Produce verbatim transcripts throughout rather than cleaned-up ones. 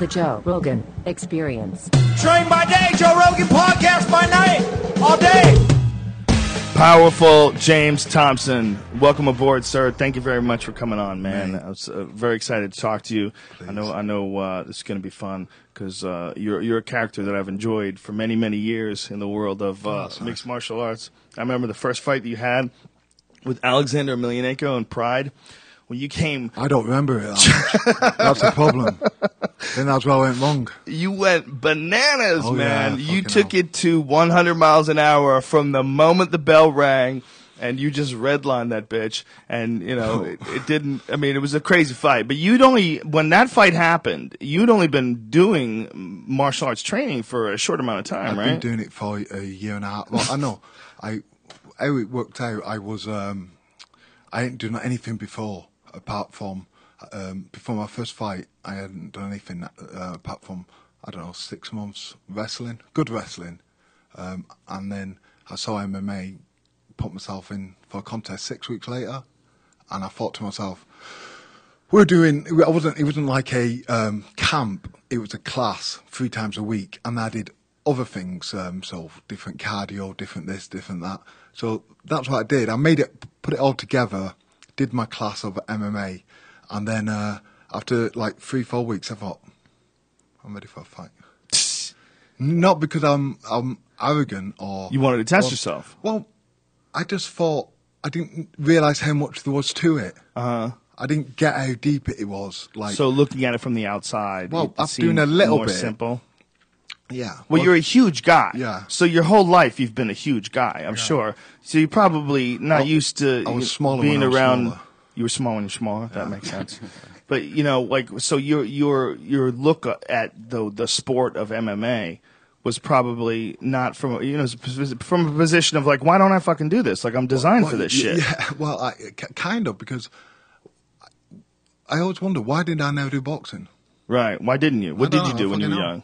The Joe Rogan Experience. Train by day, Joe Rogan podcast by night, all day. Powerful James Thompson, welcome aboard, sir. Thank you very much for coming on, man. man. I was uh, very excited to talk to you. Please. I know, I know, uh, this is going to be fun because uh, you're you're a character that I've enjoyed for many, many years in the world of uh, oh, mixed martial arts. I remember the first fight that you had with Alexander Emelianenko in Pride. When you came, I don't remember it. That That's the problem. Then that's where I went wrong. You went bananas, oh, man. Yeah, you took hell. it to one hundred miles an hour from the moment the bell rang, and you just redlined that bitch. And, you know, it, it didn't, I mean, it was a crazy fight. But you'd only, when that fight happened, you'd only been doing martial arts training for a short amount of time, I've right? I've been doing it for a year and a half. Well, I know. I, how it worked out, I was, um, I hadn't done anything before. Apart from, um, before my first fight, I hadn't done anything uh, apart from, I don't know, six months wrestling, good wrestling. Um, and then I saw M M A, put myself in for a contest six weeks later, and I thought to myself, we're doing, I wasn't, it wasn't like a um, camp, it was a class three times a week, and I did other things, um, so different cardio, different this, different that. So that's what I did. I made it, put it all together, did my class of M M A, and then uh, after like three, four weeks, I thought, I'm ready for a fight. Not because I'm I'm arrogant or... You wanted to test or, yourself. Well, I just thought, I didn't realise how much there was to it. Uh-huh. I didn't get how deep it was. Like, so looking at it from the outside, well, it after doing a little more bit, simple. Yeah. Well, well, you're a huge guy. Yeah. So your whole life you've been a huge guy, I'm yeah. sure. So you're probably not I, used to I was you, smaller being when I was around. Smaller. You were small when you're smaller. That yeah. makes sense. But you know, like, so your your your look at the the sport of M M A was probably not from you know from a position of like, why don't I fucking do this? Like, I'm designed well, for this yeah, shit. Yeah. Well, I, kind of, because I always wonder, why didn't I never do boxing? Right. Why didn't you? What did you do when you were young?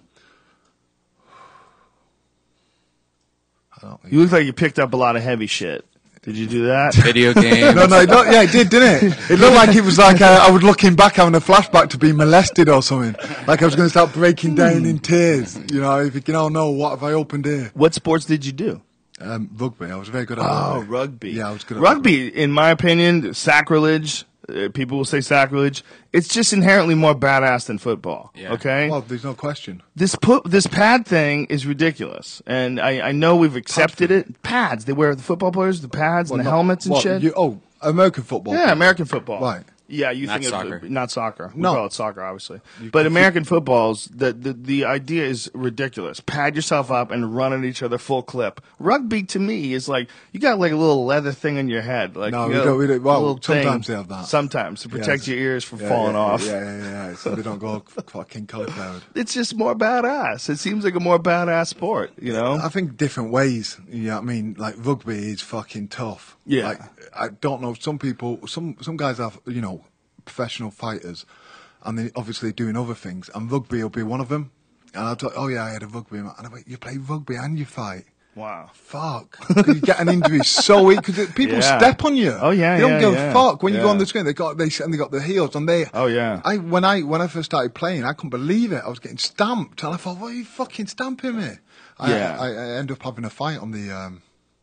I don't think You look like you picked up a lot of heavy shit. Did you do that? Video games. No, no, no, yeah, it did, didn't it? It looked like it was like uh, I was looking back, having a flashback to being molested or something. Like I was going to start breaking down in tears. You know, if you can all know, what have I opened here? What sports did you do? Um, rugby. I was very good at Oh, rugby. rugby. Yeah, I was good at rugby. rugby. In my opinion, sacrilege. Uh, people will say sacrilege. It's just inherently more badass than football. Yeah. Okay. Well, there's no question. This put this pad thing is ridiculous, and I, I know we've accepted it. Pads. They wear the football players the pads Well, and the not- helmets and what, shit. You, oh, American football. Yeah, American football. Right. Yeah, you Not think soccer. of not soccer. We No. call it soccer, obviously. But American footballs, the, the the idea is ridiculous. Pad yourself up and run at each other full clip. Rugby to me is like you got like a little leather thing on your head. Like No, you we know, don't- we don't- well, a little sometimes thing. they have that. Sometimes to protect Yeah, your ears from Yeah, falling yeah, off. Yeah, yeah, yeah. So they don't go fucking cauliflower. It's just more badass. It seems like a more badass sport, you know? I think different ways. You know what I mean? Like rugby is fucking tough. Yeah. Like I don't know. Some people, some some guys have, you know, professional fighters, and they obviously doing other things. And rugby will be one of them. And I'll tell, oh yeah, I had a rugby match. And I went, you play rugby and you fight. Wow. Fuck. 'Cause you get an injury so easy because people Yeah. step on you. Oh, yeah, They don't yeah, give yeah. a fuck when you go Yeah. on the screen. They got they and they got the heels and they. Oh, yeah. I when I when I first started playing, I couldn't believe it. I was getting stamped, and I thought, "Why are you fucking stamping me?" I, Yeah. I, I ended up having a fight on the. Um,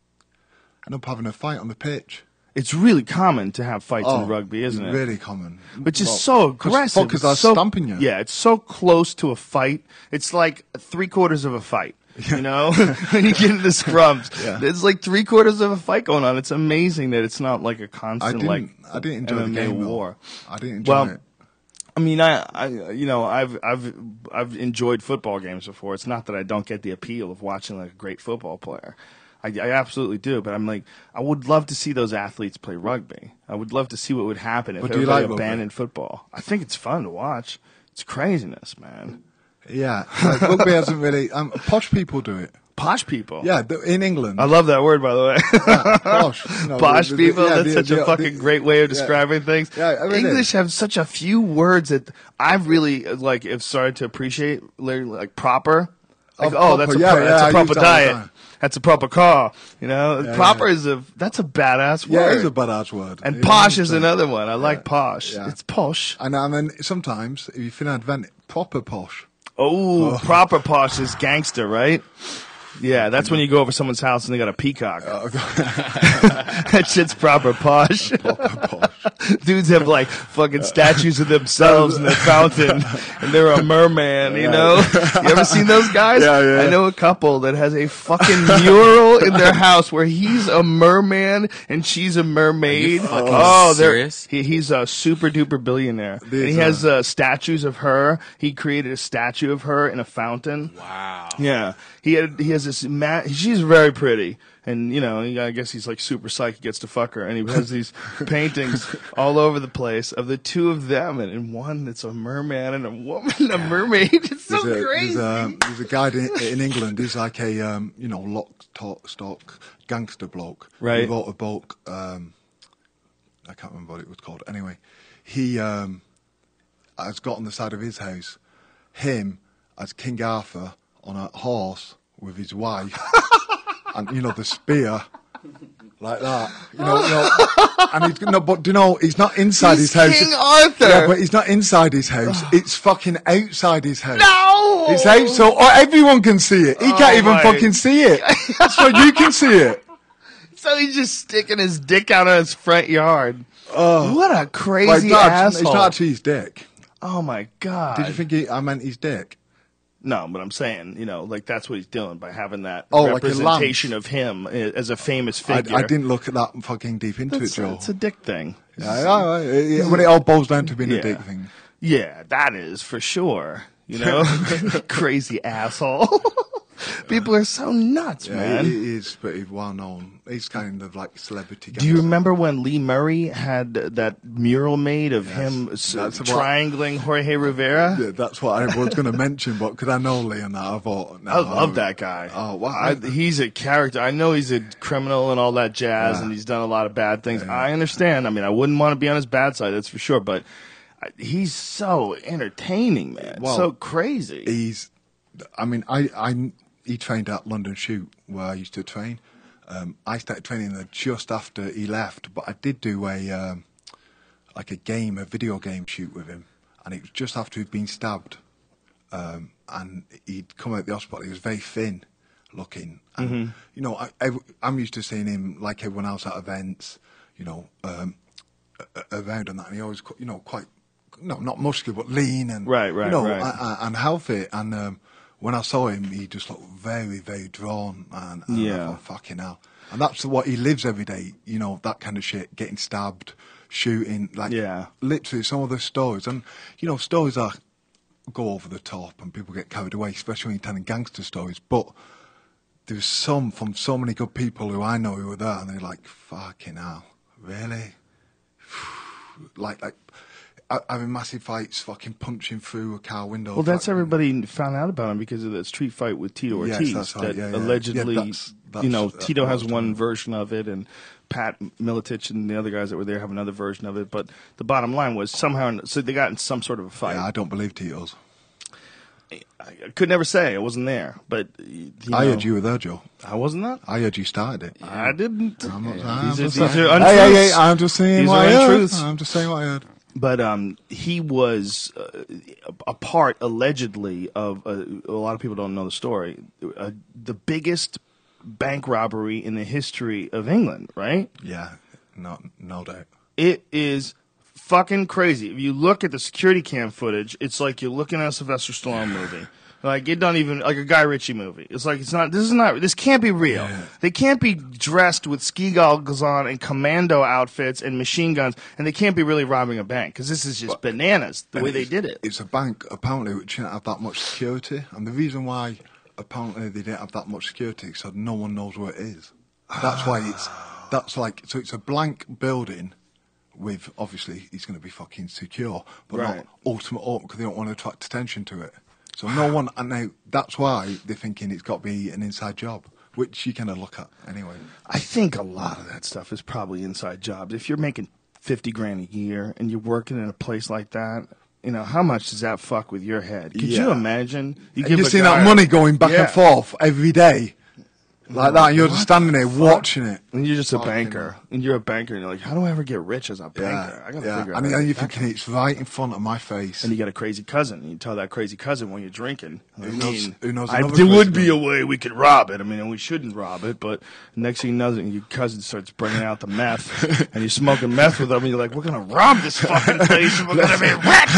I ended up having a fight on the pitch. It's really common to have fights in rugby, isn't it? Really common. Which is Well, so aggressive. Because It's they're so, stamping you. Yeah, it's so close to a fight. It's like three quarters of a fight. You know, when you get into scrums, Yeah. it's like three quarters of a fight going on. It's amazing that it's not like a I constant didn't. like I didn't enjoy M M A the game. though. war. I didn't enjoy Well, it. I mean, I, I, you know, I've, I've, I've enjoyed football games before. It's not that I don't get the appeal of watching like a great football player. I, I absolutely do. But I'm like, I would love to see those athletes play rugby. I would love to see what would happen if But do you everybody like rugby? abandoned football. I think it's fun to watch. It's craziness, man. Yeah, like, rugby hasn't really. Um, posh people do it. Posh people. Yeah, the, in England. I love that word, by the way. Yeah, posh. No, Posh the- the- people, yeah, that's the- such a the- fucking the- great way of yeah. describing things. Yeah, I mean, English it- have such a few words that I've really, like, have started to appreciate, like, like proper. Like, Oh, oh, that's a, proper, pro- yeah, that's yeah, a I proper use that all the diet. time. That's a proper car. You know, Yeah, proper yeah. is a that's a badass Yeah, word. it's a badass word. and You posh know, is so- another one. I like posh. yeah. It's posh. And I mean, sometimes if you feel advent, proper posh. Oh, proper posh is gangster, right? Yeah, that's when you go over someone's house and they got a peacock. Oh, That shit's proper posh. proper posh. Dudes have like fucking statues of themselves in their fountain, and they're a merman. You know, you ever seen those guys? Yeah, yeah. I know a couple that has a fucking mural in their house where he's a merman and she's a mermaid. fucking oh, they're- serious? He, he's a super duper billionaire. And he These has are- uh, statues of her. He created a statue of her in a fountain. Wow. Yeah, he had he has this. Ma- she's very pretty, and you know, I guess he's like super psyched. He gets to fuck her, and he has these paintings all over the place of the two of them, and in one it's a merman and a woman, a mermaid. It's so There's a, crazy. There's a, there's a guy in, in England. He's like a um, you know lock, talk, stock gangster bloke. Right. He wrote a book. Um, I can't remember what it was called. Anyway, he um, has got on the side of his house him as King Arthur on a horse with his wife, and you know the spear. Like that, you know, you know and he's no, but do you know he's not inside He's his house. King Arthur. Yeah, but he's not inside his house. It's fucking outside his house. No! It's out so oh, everyone can see it. He Oh can't even my- fucking see it. So you can see it. So he's just sticking his dick out on his front yard. what a Like, crazy it's, not, actually- asshole! it's not actually his dick. oh my god! Did you think he, I meant his dick? No, but I'm saying, you know, like that's what he's doing by having that Oh, like a representation of him i- as a famous I, figure. I didn't look at that fucking deep into It's, it, Joe. it's a dick thing. Yeah, yeah, yeah, yeah, when it all boils down to being Yeah. a dick thing. Yeah, that is for sure. You know, crazy asshole. People are so nuts, Yeah, man. he, he is pretty well known. He's kind of like celebrity. Do you gangster. remember when Lee Murray had that mural made of him s- That's what- triangling Jorge Rivera? Yeah, that's what I was going to mention, but because I know Lee and that, I thought. No, I love that guy. Oh, wow. I, he's a character. I know he's a criminal and all that jazz, Yeah. and he's done a lot of bad things. I understand. I mean, I wouldn't want to be on his bad side, that's for sure. But I- he's so entertaining, man. Well, so crazy. He's, I mean, I, I, he trained at London Shoot where I used to train. Um, I started training there just after he left, but I did do a, um, like a game, a video game shoot with him, and it was just after he'd been stabbed, um, and he'd come out the hospital. He was very thin looking, and Mm-hmm. you know, I, I, I'm used to seeing him like everyone else at events, you know, um, a- a- around and that, and he always, qu- you know, quite, no, not muscular, but lean and Right, right, you know, right. a- a- and healthy. And um, when I saw him, he just looked very, very drawn, and, and Yeah. I thought, fucking hell. And that's what he lives every day, you know, that kind of shit, getting stabbed, shooting, like, Yeah. literally some of the stories. And, you know, stories are go over the top and people get carried away, especially when you're telling gangster stories. But there's some from so many good people who I know who were there, and they're like, fucking hell, really? like, like, ha- having massive fights, fucking punching through a car window. Well, that's like- everybody found out about him because of that street fight with Tito Yes, Ortiz. that's right, that yeah, yeah. allegedly, Yeah, that's- that's- you know, that's Tito what I has was one talking about. version of it, and Pat Militich and the other guys that were there have another version of it. But the bottom line was somehow, so they got in some sort of a fight. Yeah, I don't believe Tito's. I could never say I wasn't there, but you I know, heard you were there, Joe. I wasn't that. I heard you started it. I didn't. I'm not, These I'm are, just these saying- are Hey, hey, hey, untruths. I'm just saying These what are I heard. untruths. I'm just saying what I heard. But um, he was uh, a part, allegedly, of uh, a lot of people don't know the story. Uh, the biggest bank robbery in the history of England, right? Yeah, no, no doubt. It is fucking crazy. If you look at the security cam footage, it's like you're looking at a Sylvester Stallone movie. Like it don't even like a Guy Ritchie movie. It's like it's not. This is not. This can't be real. Yeah. They can't be dressed with ski goggles on and commando outfits and machine guns, and they can't be really robbing a bank because this is just bananas the And way they it's- did it. It's a bank, apparently, which didn't have that much security. And the reason why, apparently, they didn't have that much security is so no one knows where it is. That's why it's, that's like, so it's a blank building with, obviously, it's going to be fucking secure, but Right. not ultimate open because they don't want to attract attention to it. So no one, and now that's why they're thinking it's got to be an inside job, which you kind of look at anyway. I think a lot of that stuff is probably inside jobs. If you're making fifty grand a year and you're working in a place like that, you know, how much does that fuck with your head? Could you Yeah. imagine? You You a see guy- that money going back Yeah. and forth every day, like that, and you're just standing there watching it. And you're just a Fucking banker. And you're a banker, and you're like, how do I ever get rich as a banker? Yeah, I gotta yeah. figure out. And, how to and get you're that thinking it's right in front of my face. And you got a crazy cousin. And you tell that crazy cousin when you're drinking. I Who knows- mean, who knows I, another there would crazy be a cousin. way we could rob it. I mean, and we shouldn't rob it, but next thing you know, your cousin starts bringing out the meth, and you're smoking meth with them, and you're like, we're going to rob this fucking place, and we're going to be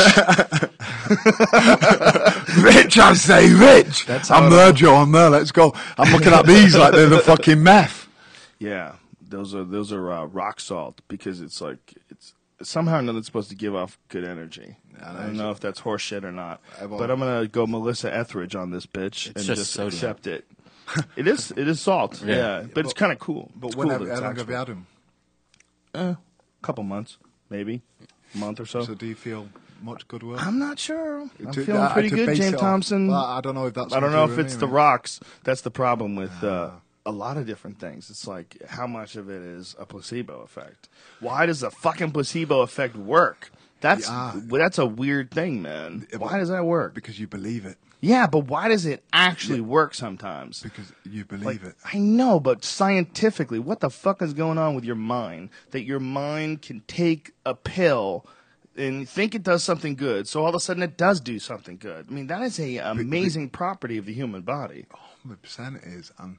rich! Rich, I say, rich. That's how I'm it there, all- Joe. I'm there. Let's go. I'm looking at these like they're the fucking meth. Yeah, those are those are uh, rock salt, because it's like, it's somehow or another it's supposed to give off good energy. Yeah, I don't know if that's horse shit or not, I won't. but I'm going to go Melissa Etheridge on this bitch and just just sodium. accept it. It is it is salt, yeah, Yeah. but, it's kind of cool. But It's when cool have, that it's how long have actual- you had him? Eh, a couple months, maybe a month or so. So do you feel much goodwill? I'm not sure. I'm To- feeling uh, pretty to good, base James it off- Thompson. Well, I don't know if that's. I don't what know you if were it's the meaning. rocks. That's the problem with uh, a lot of different things. It's like, how much of it is a placebo effect? Why does the fucking placebo effect work? That's Yeah. well, that's a weird thing, man. Why does that work? Because you believe it. Yeah, but why does it actually work sometimes? Because you believe Like, it. I know, but scientifically, what the fuck is going on with your mind that your mind can take a pill and think it does something good, so all of a sudden it does do something good? I mean, that is a amazing property of the human body. one hundred percent it is, and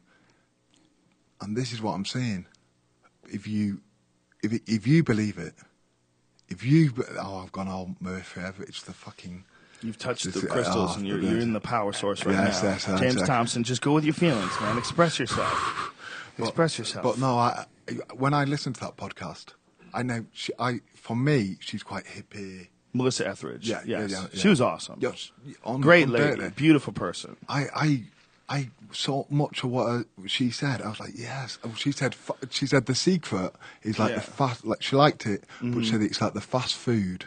and this is what I'm saying. If you, if it, if you believe it, if you, oh, I've gone all Murphy forever. It's the fucking. You've touched It's- the crystals, oh, and you're, yes. you're in the power source right Yes, now. yes, that's James exactly. Thompson, just go with your feelings, man. Express yourself. Express yourself. But no, I, when I listen to that podcast, I know she, I for me she's quite hippie. Melissa Etheridge. Yeah, yeah, yes. yeah, yeah. She was awesome. Yes, on, Great on lady. Dirty. Beautiful person. I, I, I saw much of what uh, she said. I was like, yes. Oh, she said, fa- she said the secret is like Yeah. the fast. Like she liked it, but Mm-hmm. she said it's like the fast food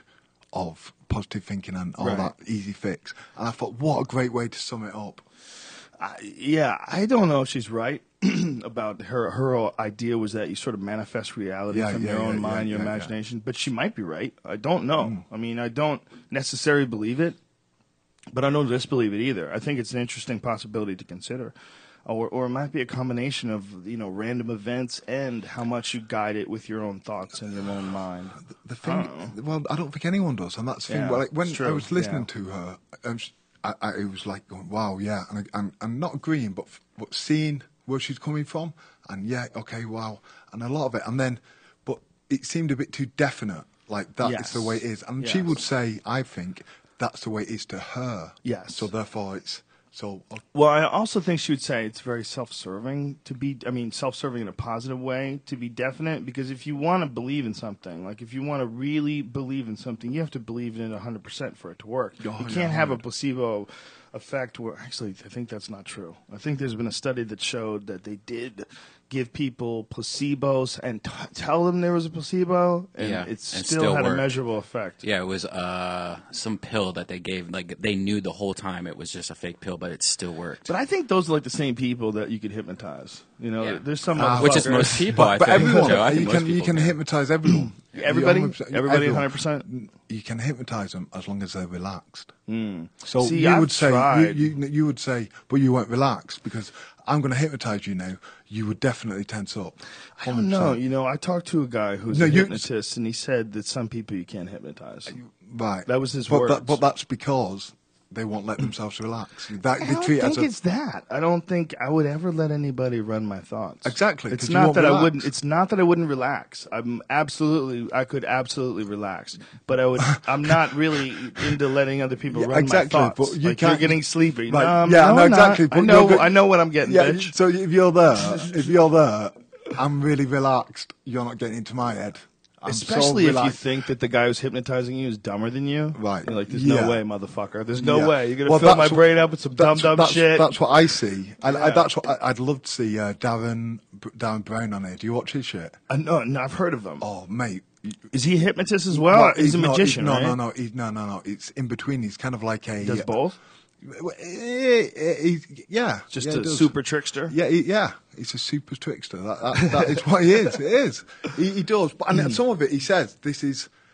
of positive thinking and all Right. that easy fix. And I thought, what a great way to sum it up. I, yeah, I don't know if she's right about her. Her idea was that you sort of manifest reality Yeah, from yeah, your own yeah, mind, yeah, your yeah, yeah. imagination. But she might be right. I don't know. Mm. I mean, I don't necessarily believe it, but I don't disbelieve it either. I think it's an interesting possibility to consider. Or, or it might be a combination of, you know, random events and how much you guide it with your own thoughts and your own mind. The thing, well, I don't think anyone does, and that's the thing. Yeah, Well, like when it's I true, was listening yeah. to her, um, sh I, I it was like going, "Wow, yeah," and I, and, and not agreeing, but f- but seeing where she's coming from, and yeah, okay, wow, and a lot of it, and then, but it seemed a bit too definite, like that is Yes. the way it is, and she Yes. would say, I think that's the way it is to her. Yes. So therefore, it's so. uh, Well, I also think she would say it's very self-serving to be, I mean, self-serving in a positive way to be definite, because if you want to believe in something, like if you want to really believe in something, you have to believe in it one hundred percent for it to work. Oh, you yeah, can't have a one hundred. placebo effect where, actually, I think that's not true. I think there's been a study that showed that they did give people placebos and t- tell them there was a placebo, and Yeah, it and still, still had a worked. measurable effect. Yeah, it was uh, some pill that they gave. Like they knew the whole time it was just a fake pill, but it still worked. But I think those are like the same people that you could hypnotize. You know, Yeah. there's some Ah, Which is motherfuckers- most people. I But, but think. everyone, Joe, I think you most can you people can hypnotize everyone. Everybody? You one hundred percent Everybody everyone. one hundred percent? You can hypnotize them as long as they're relaxed. So See, you I've would say tried. you, you you would say, but you weren't relaxed because I'm going to hypnotize you now. You would definitely tense up. I don't know. You know, I talked to a guy who's No, a you- hypnotist, and he said that some people you can't hypnotize. Right. That was his but words. That, but that's because they won't let themselves relax. That, I they don't treat it think as a, it's that. I don't think I would ever let anybody run my thoughts. Exactly, It's 'cause you not won't that I relax. wouldn't. It's not that I wouldn't relax. I'm absolutely. I could absolutely relax, but I would. I'm not really into letting other people Yeah, run exactly, my thoughts. but you like, you're can't- getting sleepy. Right, No, yeah, no, no, I'm not. exactly, I but know. you're go- I know what I'm getting, yeah. bitch. So if you're there, if you're there, I'm really relaxed. You're not getting into my head. I'm so Especially if you relaxed. think that the guy who's hypnotizing you is dumber than you. Right. You're like, there's Yeah. no way, motherfucker. There's no Yeah. way. You're going to Well, fill my that's- brain up with some dumb, that's- dumb that's, shit. That's what I see. And I, Yeah. that's what I, I'd love to see uh, Darren Darren Brown on here. Do you watch his shit? I know, no, I've heard of him. Oh, mate. Is he a hypnotist as well? Well, he's a no, magician, no, right? No, no, he's, no, no, no. It's in between. He's kind of like a. He does both? Well, eh, eh, he's- yeah. Just yeah, a he does. super trickster? Yeah, he, yeah. He's a super trickster. That, that, that is what he is. It is. He, he does. But and some of it, he says, this is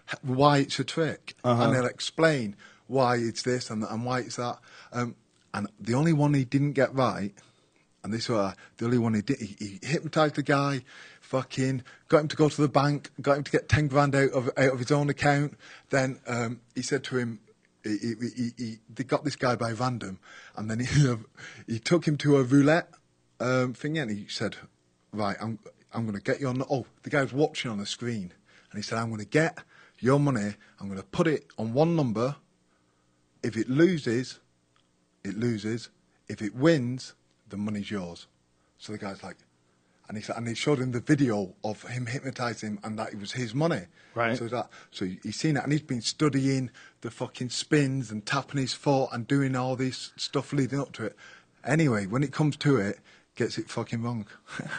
why it's a trick, Uh-huh. and they'll explain why it's this and, and why it's that. Um, and the only one he didn't get right, and this was the only one he did, he, he hypnotised the guy, fucking got him to go to the bank, got him to get ten grand out of out of his own account. Then um, he said to him, he, he, he, he, they got this guy by random, and then he he took him to a roulette um, thing, and he said, right, I'm I'm going to get you on. The, oh, the guy was watching on the screen, and he said, I'm going to get your money. I'm going to put it on one number. If it loses, it loses. If it wins, the money's yours. So the guy's like, and he said, and he showed him the video of him hypnotising him, and that it was his money. Right. So that, so he's seen it, and he's been studying the fucking spins and tapping his foot and doing all this stuff leading up to it. Anyway, when it comes to it, gets it fucking wrong.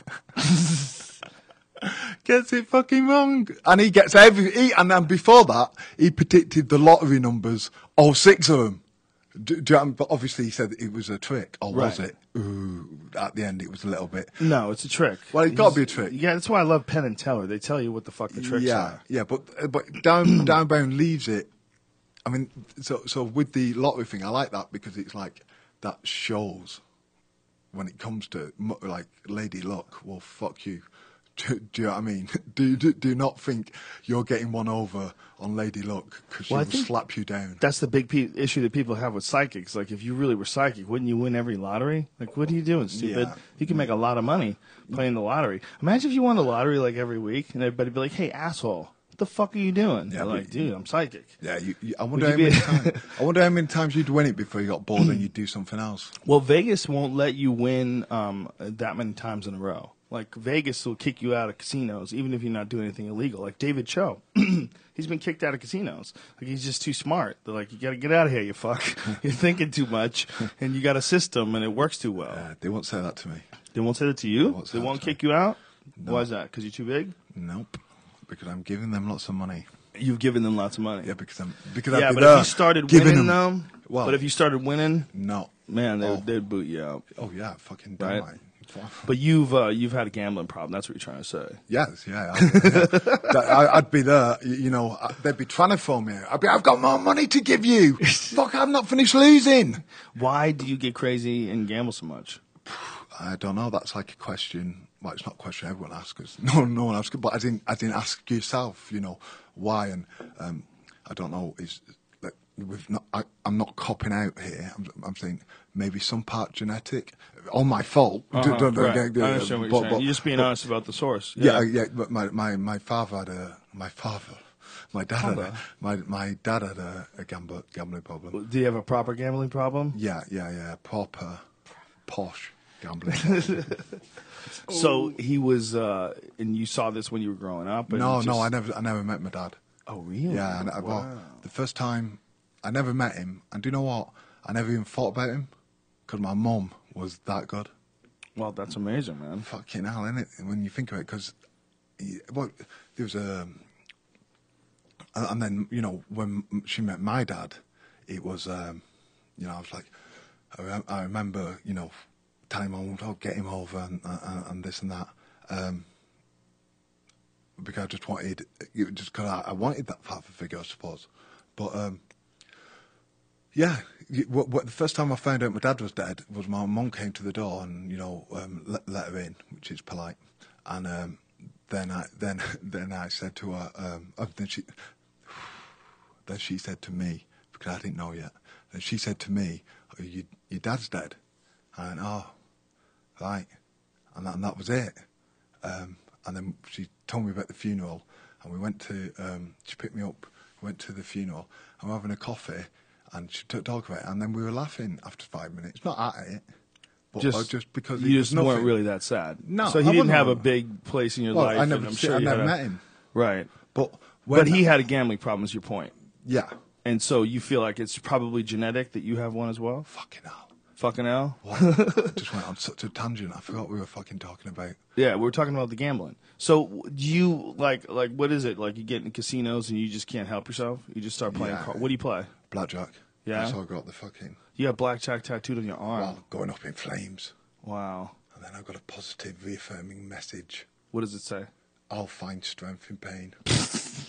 Gets it fucking wrong, and he gets every. He, and then before that, he predicted the lottery numbers, all six of them. Do, do you know, but obviously he said it was a trick, or was Right. it? Ooh, at the end, it was a little bit. No, it's a trick. Well, it's gotta He's- be a trick. Yeah, that's why I love Penn and Teller. They tell you what the fuck the tricks yeah, are. yeah, but but down downbound leaves it. I mean, so so with the lottery thing, I like that because it's like that shows when it comes to mo- like Lady Luck. Well, fuck you. Do, do you know what I mean? Do, do do not think you're getting one over on Lady Luck because she Well, I will think slap you down. That's the big pe- issue that people have with psychics. Like, if you really were psychic, wouldn't you win every lottery? Like, what are you doing, stupid? Yeah. You can make a lot of money playing the lottery. Imagine if you won the lottery like every week, and everybody'd be like, "Hey, asshole, what the fuck are you doing?" Yeah, You're but- like, "Dude, I'm psychic." Yeah, you, you, I wonder how you many be- times. I wonder how many times you'd win it before you got bored and you'd do something else. Well, Vegas won't let you win um, that many times in a row. Like, Vegas will kick you out of casinos, even if you're not doing anything illegal. Like David Cho, he's been kicked out of casinos. Like, he's just too smart. They're like, you got to get out of here, you fuck. You're thinking too much, and you got a system, and it works too well. Uh, they won't say that to me. They won't say that to you? won't say They that won't to me. kick you out? No. Why is that? Because you're too big? Nope, because I'm giving them lots of money. You've given them lots of money. Yeah, because I'm because Yeah, I've but been if there you started giving winning, them. though, Well, but if you started winning, no, man, they, Oh. they'd boot you out. oh yeah, fucking Right. dynamite. But you've uh, you've had a gambling problem. That's what you're trying to say. Yes, yeah. I, yeah. That- I, I'd be there, you you know, I- they'd be trying to phone me. I'd be, I've got more money to give you. Fuck, I'm not finished losing. Why do you get crazy and gamble so much? I don't know. That's like a question. Well, it's not a question everyone asks. Us. No, no one asks. But I didn't. I didn't ask yourself. You know why? And um, I don't know. Is that we've not? I, I'm not copping out here. I'm, I'm saying maybe some part genetic. All my fault. Uh-huh, Don't- don't right. get- I understand what but- you're saying. but- You're just being but- honest about the source. Yeah, yeah. But my, my, my father had a my father. My dad had a, Father? my my dad had a, a gambler, gambling problem. Do you have a proper gambling problem? Yeah, yeah, yeah. Proper, posh gambling. So he was, uh, and you saw this when you were growing up. And no, just- no. I never I never met my dad. Oh, really? Yeah, and I, well, Wow. the first time I never met him, and do you know what? I never even thought about him because my mum was that good. Well, that's amazing, man. Fucking hell, isn't it? When you think of it, because well, there was a, and then you know when she met my dad, it was, um, you know, I was like, I, rem- I remember, you know, telling my mum, "Oh, get him over," and, and, and this and that. Um, because I just wanted, it just because I, I wanted that father figure, I suppose. But um, yeah, you- what, what, the first time I found out my dad was dead was my mum came to the door and you know um, let, let her in, which is polite. And um, then I then then I said to her, um, oh, then she then she said to me, because I didn't know yet. Then she said to me, oh, you, "Your dad's dead." I went, "Oh, right," and that, and that was it. Um, and then she told me about the funeral, and we went to. Um, she picked me up, went to the funeral, and we were having a coffee, and she took talk about it, and then we were laughing after five minutes, not at it, but just, Just, just because you it was just weren't nothing. really that sad. No, So I he didn't wasn't have a really. big place in your Well, life. I never, and I'm see- sure I you never had a- met him, Right. but But when he I- had a gambling problem, is your point. yeah, And so you feel like it's probably genetic that you have one as well? fucking hell. Fucking hell. What? I just went on such a tangent. I forgot we were fucking talking about. Yeah, we were talking about the gambling. So do you like like what is it? Like you get in casinos and you just can't help yourself? You just start playing Yeah. cards. What do you play? Blackjack. Yeah? That's how I got the fucking, You have blackjack tattooed on your arm. well, going up in flames. Wow. And then I've got a positive, reaffirming message. What does it say? I'll find strength in pain.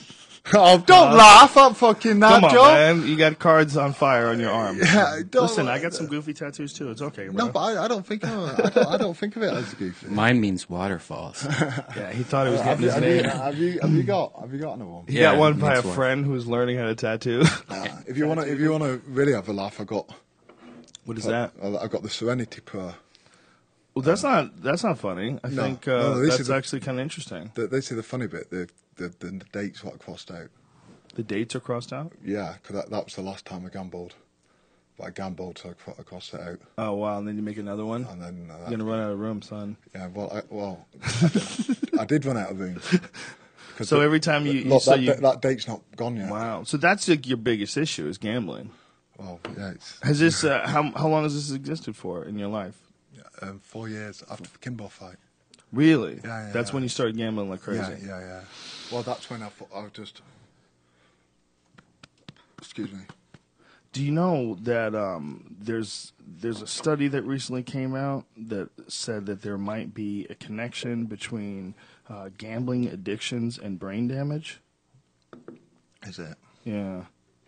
Oh, don't laugh at fucking that, Come on, Joe. man. You got cards on fire on your arm. Yeah, don't Listen, I like got some that. goofy tattoos too. It's okay, bro. No, but I, I don't think of it. I don't, I don't think of it as goofy. Mine means waterfalls. Yeah, he thought he was Have getting you, his have, you, name. have you have you got have you got another one? He Yeah, got one by a that's one. friend who's learning how to tattoo. Uh, if you want to if you want to really have a laugh, I got What is that? I, I got the Serenity Prayer. Well, that's not that's not funny. I No. think uh, No, no, this that's is the- actually kind of interesting. The, they say the funny bit, the the, the, the dates what I crossed out. The dates are crossed out. Yeah, because that, that was the last time I gambled. But I gambled, so I, cro- I crossed it out. Oh wow! And then you make another one. And then uh, You're gonna run out of room, son. yeah, well, I, well, I did, I did run out of room. 'Cause So the- every time you- look, so that, you- da- that date's not gone yet. Wow. So that's like your biggest issue is gambling. Well, yeah, it's Has this uh, how how long has this existed for in your life? um, four years after the Kimball fight. Really? Yeah, yeah, That's yeah. when you started gambling like crazy. Yeah, yeah, yeah. Well, that's when I thought I was just. Excuse me. Do you know that um, there's there's a study that recently came out that said that there might be a connection between uh, gambling addictions and brain damage? Is it? Yeah,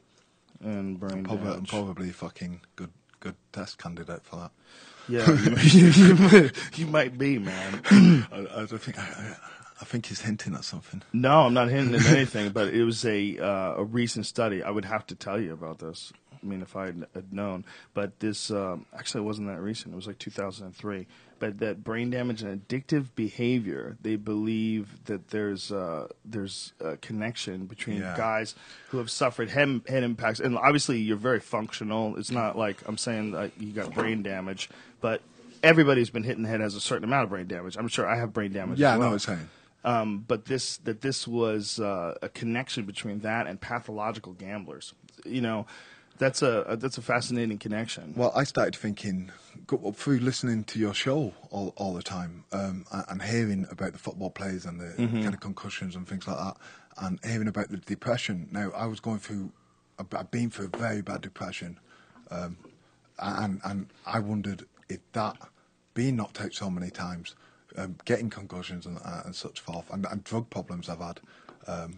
and brain Probably, I'm damage. probably fucking good, good test candidate for that. Yeah, you, you, you, might- you might be, man. I, I don't think. I, I, I think he's hinting at something. No, I'm not hinting at anything, but it was a uh, a recent study. I would have to tell you about this. I mean, if I had had known. But this um, actually it wasn't that recent. It was like two thousand three. But that brain damage and addictive behavior, they believe that there's uh, there's a connection between Yeah. guys who have suffered head, head impacts. And obviously, you're very functional. It's not like I'm saying that you got brain damage, but everybody who's been hit in the head has a certain amount of brain damage. I'm sure I have brain damage. Yeah, as I know well. what you're saying. Um, but this that this was uh, a connection between that and pathological gamblers. You know, that's a, a that's a fascinating connection. Well, I started thinking go, through listening to your show all, all the time um, and, and hearing about the football players and the Mm-hmm. kind of concussions and things like that, and hearing about the depression. Now, I was going through, I've I've been through a very bad depression, um, and and I wondered if that being knocked out so many times, um, getting concussions and, uh, and such forth, and, and drug problems I've had. Um,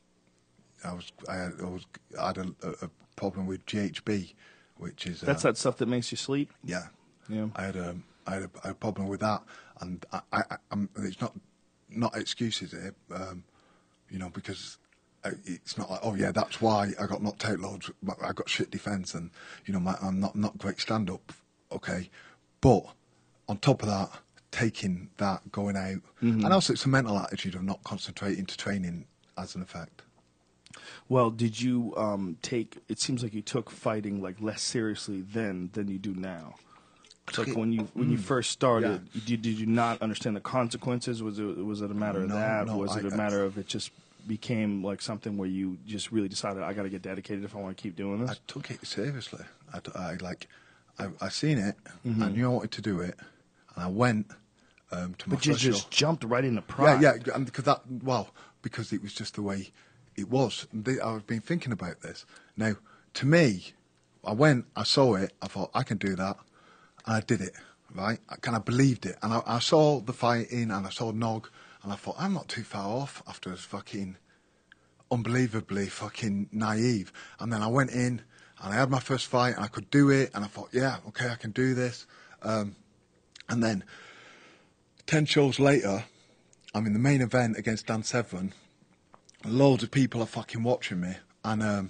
I was I had, I was I had a, a problem with G H B, which is That's uh, that stuff that makes you sleep. yeah. Yeah. I had a I had a, I had a problem with that, and I, I I'm, it's not not excuses here, um, you know, because I- it's not like, oh yeah, that's why I got knocked out loads. I got shit defence, and you know, my, I'm not not great stand up. Okay, but on top of that, taking that, going out, and also it's a mental attitude of not concentrating to training as an effect. Well, did you um, take? It seems like you took fighting like less seriously then than you do now. It's like when you when you first started, did, did you not understand the consequences? Was it was it a matter of No, that? no, was it I- a I- matter of it just became like something where you just really decided I got to get dedicated if I want to keep doing this? I took it seriously. I, t- I like, I, I seen it. I knew I wanted to do it, and I went um, to my but you first just show. jumped right into pride. Yeah, yeah, and because that, well, because it was just the way it was. They, I've been thinking about this. Now, to me, I went, I saw it, I thought I can do that, and I did it. Right, I kind of believed it, and I, I saw the fighting, and I saw Nog, and I thought I'm not too far off after I was fucking unbelievably fucking naive. And then I went in and I had my first fight and I could do it, and I thought, yeah, okay, I can do this. Um, and then ten shows later, I'm in the main event against Dan Severn. Loads of people are fucking watching me, and um,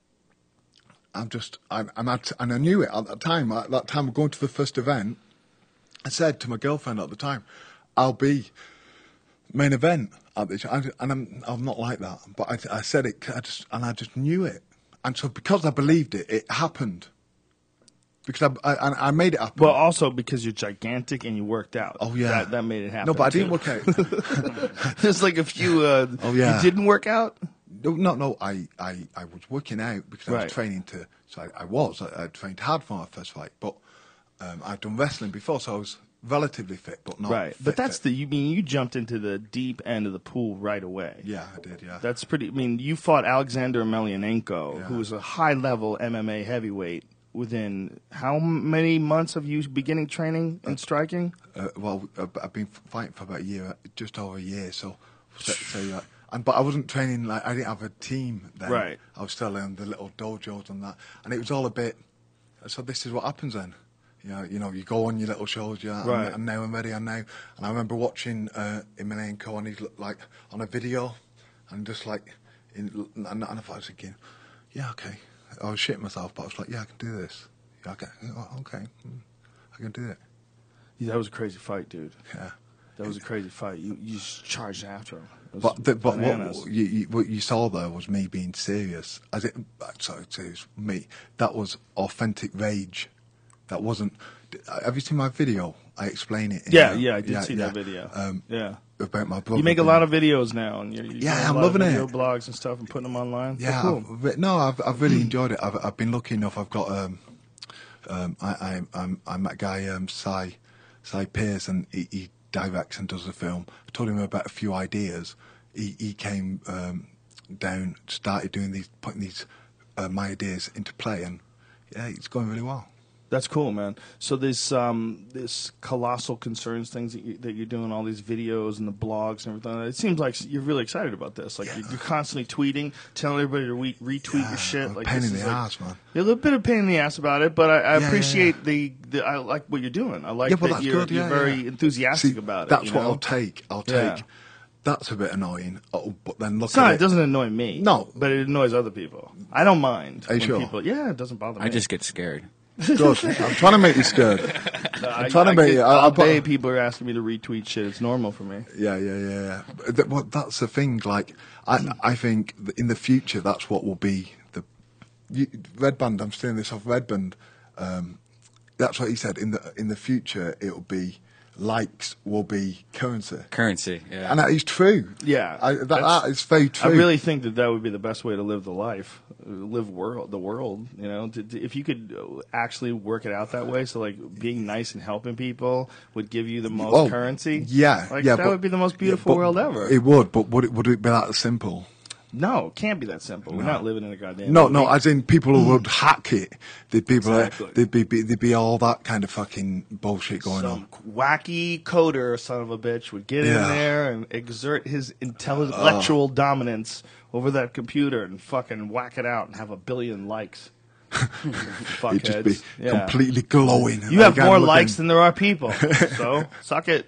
I'm just, I, and, I, and I knew it at that time. At that time, going to the first event, I said to my girlfriend at the time, I'll be main event at this, and I'm I'm not like that, but I, I said it, I just and I just knew it, and so because I believed it, it happened. Because I I, I made it happen. Well, also because you're gigantic and you worked out. Oh yeah, that, that made it happen. No, but I didn't too. work out. There's like a few. Uh, Oh, yeah. you didn't work out. No, no, no. I, I, I was working out because I Right. was training to. So I, I was. I, I trained hard for my first fight, but um, I'd done wrestling before, so I was relatively fit, but not Right, fit, but that's fit. the. You mean you jumped into the deep end of the pool right away. Yeah, I did. Yeah. That's pretty. I mean, you fought Alexander Emelianenko, Yeah. who was a high-level M M A heavyweight. Within how many months of you beginning training and striking? Uh, well, I've I've been fighting for about a year, just over a year. So, so, so uh, And but I wasn't training like I didn't have a team then. Right. I was still in the little dojos and that, and it was all a bit. So this is what happens then. You know, you know, you go on your little shows, yeah, Right. and, and now I'm ready, and now, and I remember watching uh, Emelianenko, and he's like on a video, and just like, in, and, and I thought I was thinking, yeah, okay, I was shitting myself, but I was like, yeah, I can do this. Yeah, okay, oh, okay, mm, I can do it. Yeah, that was a crazy fight, dude. Yeah. That was a crazy fight. You you just charged after him. It was But the, but bananas. what you, you what you saw there was me being serious. As it sorry, serious me. That was authentic rage. That wasn't. Have you seen my video? I explain it. In, Yeah, uh, yeah, I did see that video. Um, Yeah. about my brother. You make a being- lot of videos now, and you're, you're Yeah, doing a I'm lot loving of it. video blogs and stuff, and putting them online. Yeah, Oh, cool. I've, re- no, I've I've really enjoyed it. I've I've been lucky enough. I've got um, um, I I I'm, I met a guy um, Cy, Cy Pierce, and he, he directs and does the film. I told him about a few ideas. He he came um, down, started doing these, putting these uh, my ideas into play, and yeah, it's going really well. That's cool, man. So this um, this colossal concerns things that, you, that you're doing, all these videos and the blogs and everything. It seems like you're really excited about this. Like you're, you're constantly tweeting, telling everybody to re- retweet Yeah, your shit. a Like pain this in is the like- ass, man. You're a little bit of pain in the ass about it, but I, I Yeah, yeah, appreciate yeah. the, the. I like what you're doing. I like Yeah, well, that that's you're, good. you're Yeah, very yeah. enthusiastic See, about it. That's you what know? I'll take. I'll Yeah. take. That's a bit annoying. Oh, but then look It's not, at it doesn't annoy me. No. but it annoys other people. I don't mind. Are you when sure? People, yeah, it doesn't bother me. I just get scared. Good. I'm trying to make you scared. I, trying to I make get- you- I- I all put- day people are asking me to retweet shit. It's normal for me. Yeah, yeah, yeah, yeah. But th- well, that's the thing. Like, I, I think that in the future, that's what will be the you, Red Band. I'm stealing this off Red Band. Um, that's what he said. In the in the future, it will be likes will be currency, Currency, yeah. and that is true. Yeah, I, that, that's- that is very true. I really think that that would be the best way to live the life, uh, live world, the world. You know, to, to, if you could uh, actually work it out that way, so like being nice and helping people would give you the most Well, currency. Yeah, like yeah, that but- would be the most yeah, beautiful but world ever. It would, but would it would it be that simple? no, it can't be that simple. We're not living in a goddamn. No, no, movie. as in people who would hack it. There'd be Exactly. like, there'd be, be there'd be all that kind of fucking bullshit going Some on. wacky coder, son of a bitch, would get in Yeah. there and exert his intellectual dominance over that computer and fucking whack it out and have a billion likes. It'd just be Fuckheads. Yeah. completely glowing. You have Like, I'm more looking- likes than there are people, so suck it.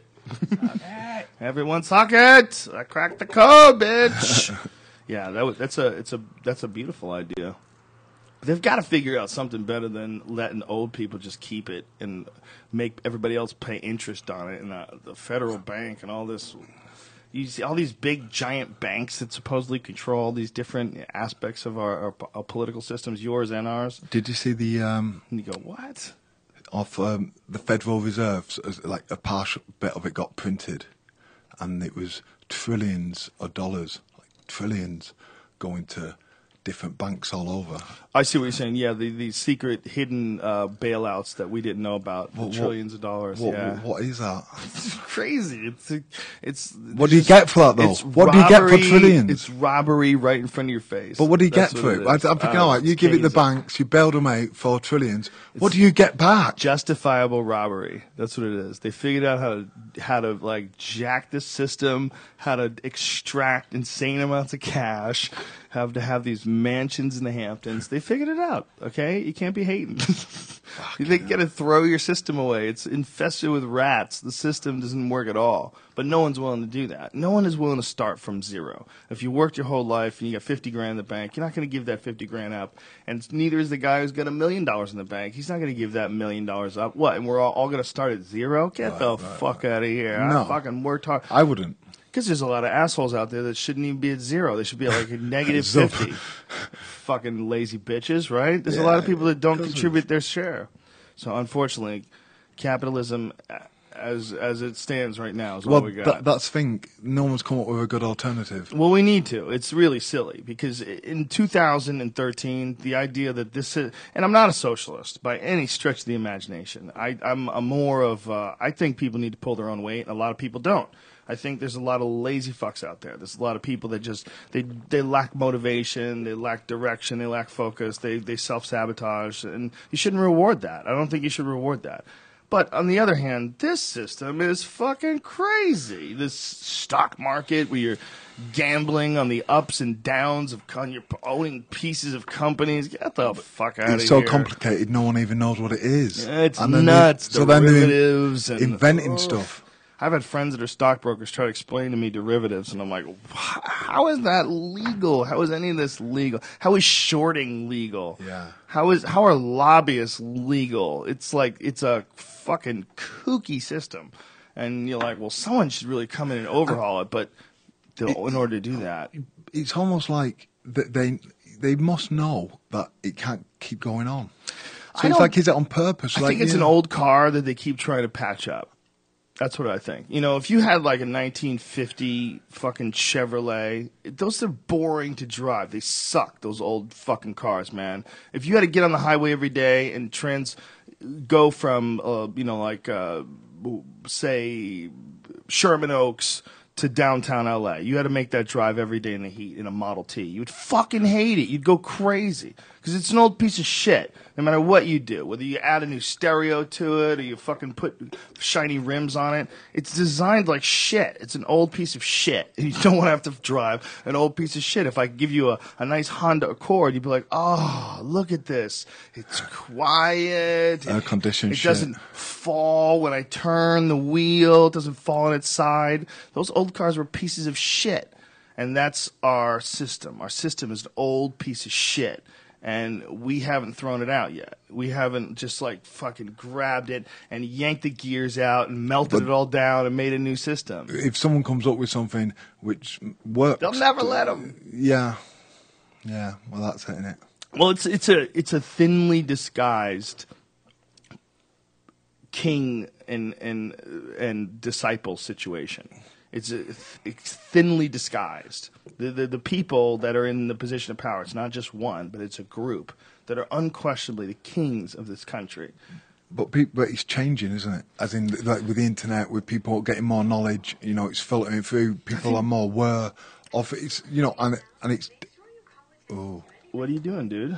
Everyone, suck it! I cracked the code, bitch. Yeah, that was, that's a it's a that's a beautiful idea. They've got to figure out something better than letting old people just keep it and make everybody else pay interest on it. And uh, the federal bank and all this, you see all these big giant banks that supposedly control all these different aspects of our, our, our political systems, yours and ours. Did you see the um, And you go, what? of um, the Federal Reserves? As, like a partial bit of it got printed, and it was trillions of dollars, like trillions, going to different banks all over. I see what you're saying. Yeah, the, the secret hidden uh, bailouts that we didn't know about, the What- what- trillions of dollars. What, yeah, what is that? it's crazy. It's it's. What do you get for that, though? It's What do you get for robbery- trillions? It's robbery right in front of your face. But what do you That's get for what it? I, I'm is. thinking, Uh, all right, you it's give it the crazy. banks, you bail them out for trillions. What do you get back? Justifiable robbery. That's what it is. They figured out how to how to like jack the system, how to extract insane amounts of cash, have to have these mansions in the Hamptons. They figured it out. Okay, you can't be hating. They got to throw your system away. It's infested with rats. The system doesn't work at all. But no one's willing to do that. No one is willing to start from zero. If you worked your whole life and you got fifty grand in the bank, you're not going to give that fifty grand up. And neither is the guy who's got a million dollars in the bank. He's not going to give that million dollars up. What? And we're all, all going to start at zero? Get the fuck out of here. No. I fucking worked hard. I wouldn't. Because there's a lot of assholes out there that shouldn't even be at zero. They should be at like a negative So- fifty. Fucking lazy bitches, right? There's a lot of Yeah, people that don't doesn't- contribute their share. So unfortunately, capitalism, uh, as as it stands right now, is Well, what we got. that, that's the thing. No one's come up with a good alternative. Well, we need to. It's really silly because in two thousand thirteen, the idea that this is, and I'm not a socialist by any stretch of the imagination. I, I'm a more of, uh, I think people need to pull their own weight, and a lot of people don't. I think there's a lot of lazy fucks out there. There's a lot of people that just, they they lack motivation, they lack direction, they lack focus, they, they self-sabotage, and you shouldn't reward that. I don't think you should reward that. But on the other hand, this system is fucking crazy. This stock market where you're gambling on the ups and downs of con- you're owning pieces of companies. Get the fuck out of here. It's so complicated, no one even knows what it is. It's And then nuts. They, so then derivatives they're and inventing oh. stuff. I've had friends that are stockbrokers try to explain to me derivatives, and I'm like, how is that legal? How is any of this legal? How is shorting legal? Yeah. How is how are lobbyists legal? It's like it's a fucking kooky system, and you're like, well, someone should really come in and overhaul it, but they'll- in order to do that, It's almost like th- they they must know that it can't keep going on. I So it's don't- like, is it on purpose? I like, think it's you an know, old car that they keep trying to patch up. That's what I think. You know, if you had like a nineteen fifty fucking Chevrolet, those are boring to drive. They suck, those old fucking cars, man. If you had to get on the highway every day and trans go from, uh, you know, like, uh, say, Sherman Oaks to downtown L A, you had to make that drive every day in the heat in a Model T. You would fucking hate it. You'd go crazy because it's an old piece of shit. No matter what you do, whether you add a new stereo to it or you fucking put shiny rims on it, it's designed like shit. It's an old piece of shit. You don't want to have to drive an old piece of shit. If I give you a, a nice Honda Accord, you'd be like, oh, look at this. It's quiet. Air It- conditioned It shit. doesn't fall when I turn the wheel. It doesn't fall on its side. Those old cars were pieces of shit. And that's our system. Our system is an old piece of shit. And we haven't thrown it out yet. We haven't just like fucking grabbed it and yanked the gears out and melted But- it all down and made a new system. if someone comes up with something which works, They'll never let 'em. Yeah, yeah. Well, that's it, innit? Well, it's it's a it's a thinly disguised king and and and disciple situation. It's, a, it's thinly disguised. The, the the people that are in the position of power, it's not just one, but it's a group that are unquestionably the kings of this country. But people, but it's changing, isn't it? As in, like with the internet, with people getting more knowledge, you know, it's filtering through. People are more aware of it. It's, you know, and and it's. Oh, What are you doing, dude?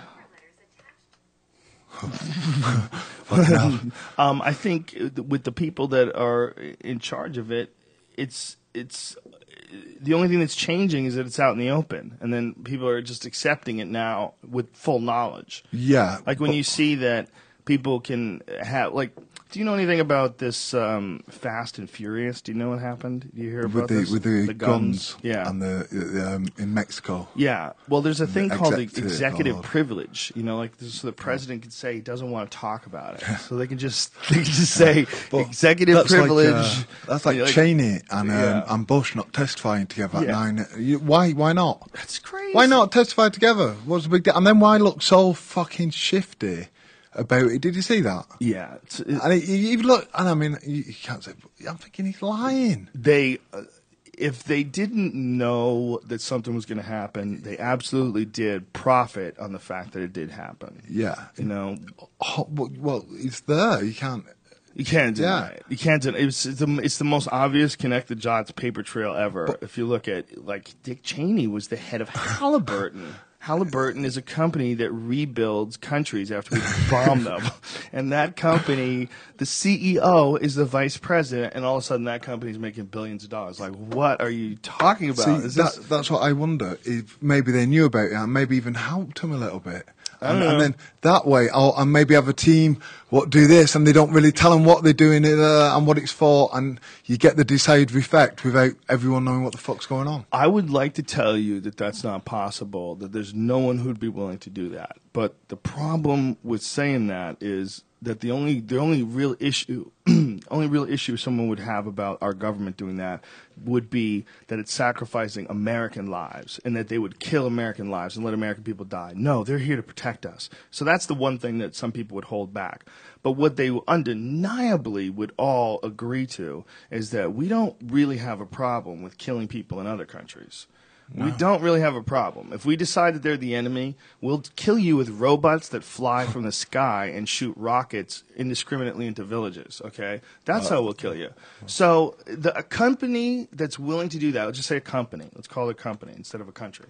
fucking hell. Um, I think with the people that are in charge of it, it's it's the only thing that's changing is that it's out in the open, and then people are just accepting it now with full knowledge. Yeah. Like when but- you see that people can have, like, do you know anything about this um, Fast and Furious? Do you know what happened? Do you hear about with the this? with the, guns, yeah, and the, the um, in Mexico. yeah. Well, there's a thing The called the executive executive order. privilege. You know, like this, so the president can say he doesn't want to talk about it, so they can just they can just say But executive that's like, privilege. uh, that's like You know, Cheney and um, Yeah. and Bush not testifying together at Yeah. nine. You, why why not? That's crazy. Why not testify together? What's the big deal? And then why look so fucking shifty about it? Did you see that? Yeah, it's, it, And he, he look, and I mean, you, you can't say. I'm thinking he's lying. they uh, if they didn't know that something was going to happen, they absolutely did profit on the fact that it did happen. Yeah. You know, Oh, well, well, it's there. You can't. you can't deny Yeah. it. You can't deny it. It's, it's, the, it's the most obvious connect the dots paper trail ever. If you look at, like, Dick Cheney was the head of Halliburton. Halliburton is a company that rebuilds countries after we bomb them. And that company, the C E O is the vice president, and all of a sudden that company's making billions of dollars. Like, what are you talking about? See, Is that, this- that's what I wonder. If maybe they knew about it and maybe even helped him a little bit. I And, don't and know. then that way, oh, and maybe have a team what do this, and they don't really tell them what they're doing uh, and what it's for, and you get the desired effect without everyone knowing what the fuck's going on. I would like to tell you that that's not possible, that there's no one who'd be willing to do that. But the problem with saying that is that the only the only real issue only real issue someone would have about our government doing that would be that it's sacrificing American lives and that they would kill American lives and let American people die. No, they're here to protect us. So that's the one thing that some people would hold back. But what they undeniably would all agree to is that we don't really have a problem with killing people in other countries. We don't really have a problem. If we decide that they're the enemy, we'll kill you with robots that fly from the sky and shoot rockets indiscriminately into villages, okay? That's how we'll kill you. So the, a company that's willing to do that, let's just say a company, let's call it a company instead of a country,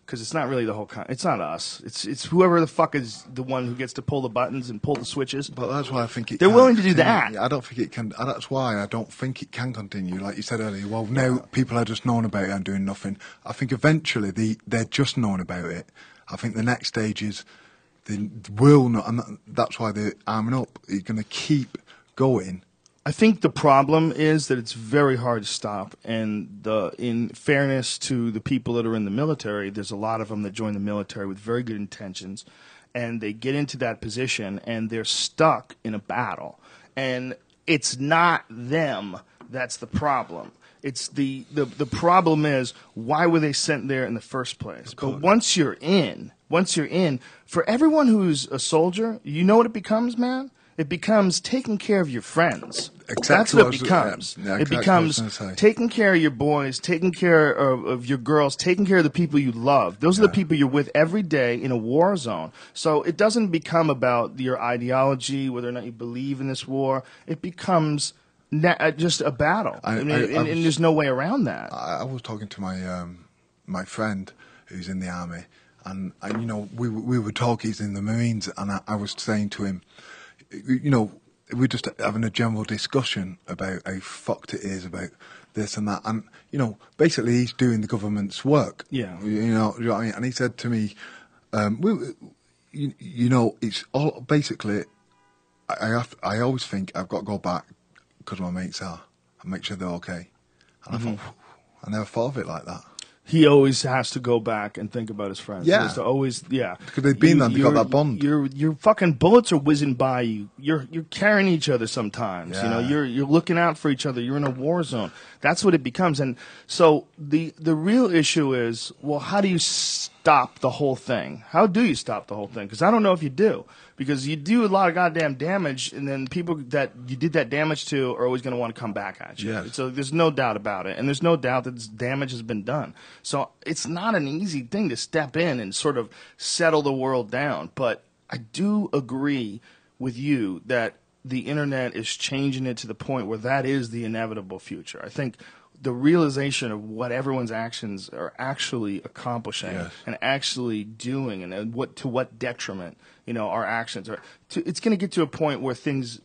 because it's not really the whole. Con- it's not us. It's it's whoever the fuck is the one who gets to pull the buttons and pull the switches. But that's why I think it They're can't willing to do continue. that. I don't think it can. uh, That's why I don't think it can continue. Like you said earlier, well, now people are just knowing about it and doing nothing. I think eventually they they're just knowing about it. I think the next stage is they will not, and that- that's why they're arming up. It's going to keep going. I think the problem is that it's very hard to stop, and the in fairness to the people that are in the military, there's a lot of them that join the military with very good intentions, and they get into that position and they're stuck in a battle, and it's not them that's the problem. It's the, the, the problem is, why were they sent there in the first place? But once you're in, once you're in, for everyone who's a soldier, you know what it becomes, man? It becomes taking care of your friends. Exactly That's what what I it was- becomes. yeah, yeah, it exactly what I becomes was gonna say. taking care of your boys, taking care of, of your girls, taking care of the people you love. Those are the people you're with every day in a war zone. So it doesn't become about your ideology, whether or not you believe in this war. It becomes na- uh, just a battle. I- I, mean, I- I and, and was- there's no way around that. I, I was talking to my um, my friend who's in the army, and, and you know we we were talking. He's in the Marines, and I, I was saying to him, you know, we're just having a general discussion about how fucked it is about this and that, and you know, basically he's doing the government's work. Yeah. you know, you know what I mean? And he said to me, um, we, you, you know, it's all basically. I I, have, I always think I've got to go back because my mates are and make sure they're okay. And Mm-hmm. I thought, I never thought of it like that. He always has to go back and think about his friends. Yeah. He has to always, yeah. Because they've been there, they got you're- that bond. Your your fucking bullets are whizzing by you. You're you're carrying each other sometimes. You know, Yeah. you're you're looking out for each other. You're in a war zone. That's what it becomes. And so the the real issue is, well, how do you stop the whole thing? How do you stop the whole thing? Because I don't know if you do. Because you do a lot of goddamn damage, and then people that you did that damage to are always going to want to come back at you. Yes. So there's no doubt about it, and there's no doubt that this damage has been done. So it's not an easy thing to step in and sort of settle the world down. But I do agree with you that the internet is changing it to the point where that is the inevitable future. I think the realization of what everyone's actions are actually accomplishing Yes. and actually doing, and, and what to what detriment, you know, our actions are. To, it's going to get to a point where things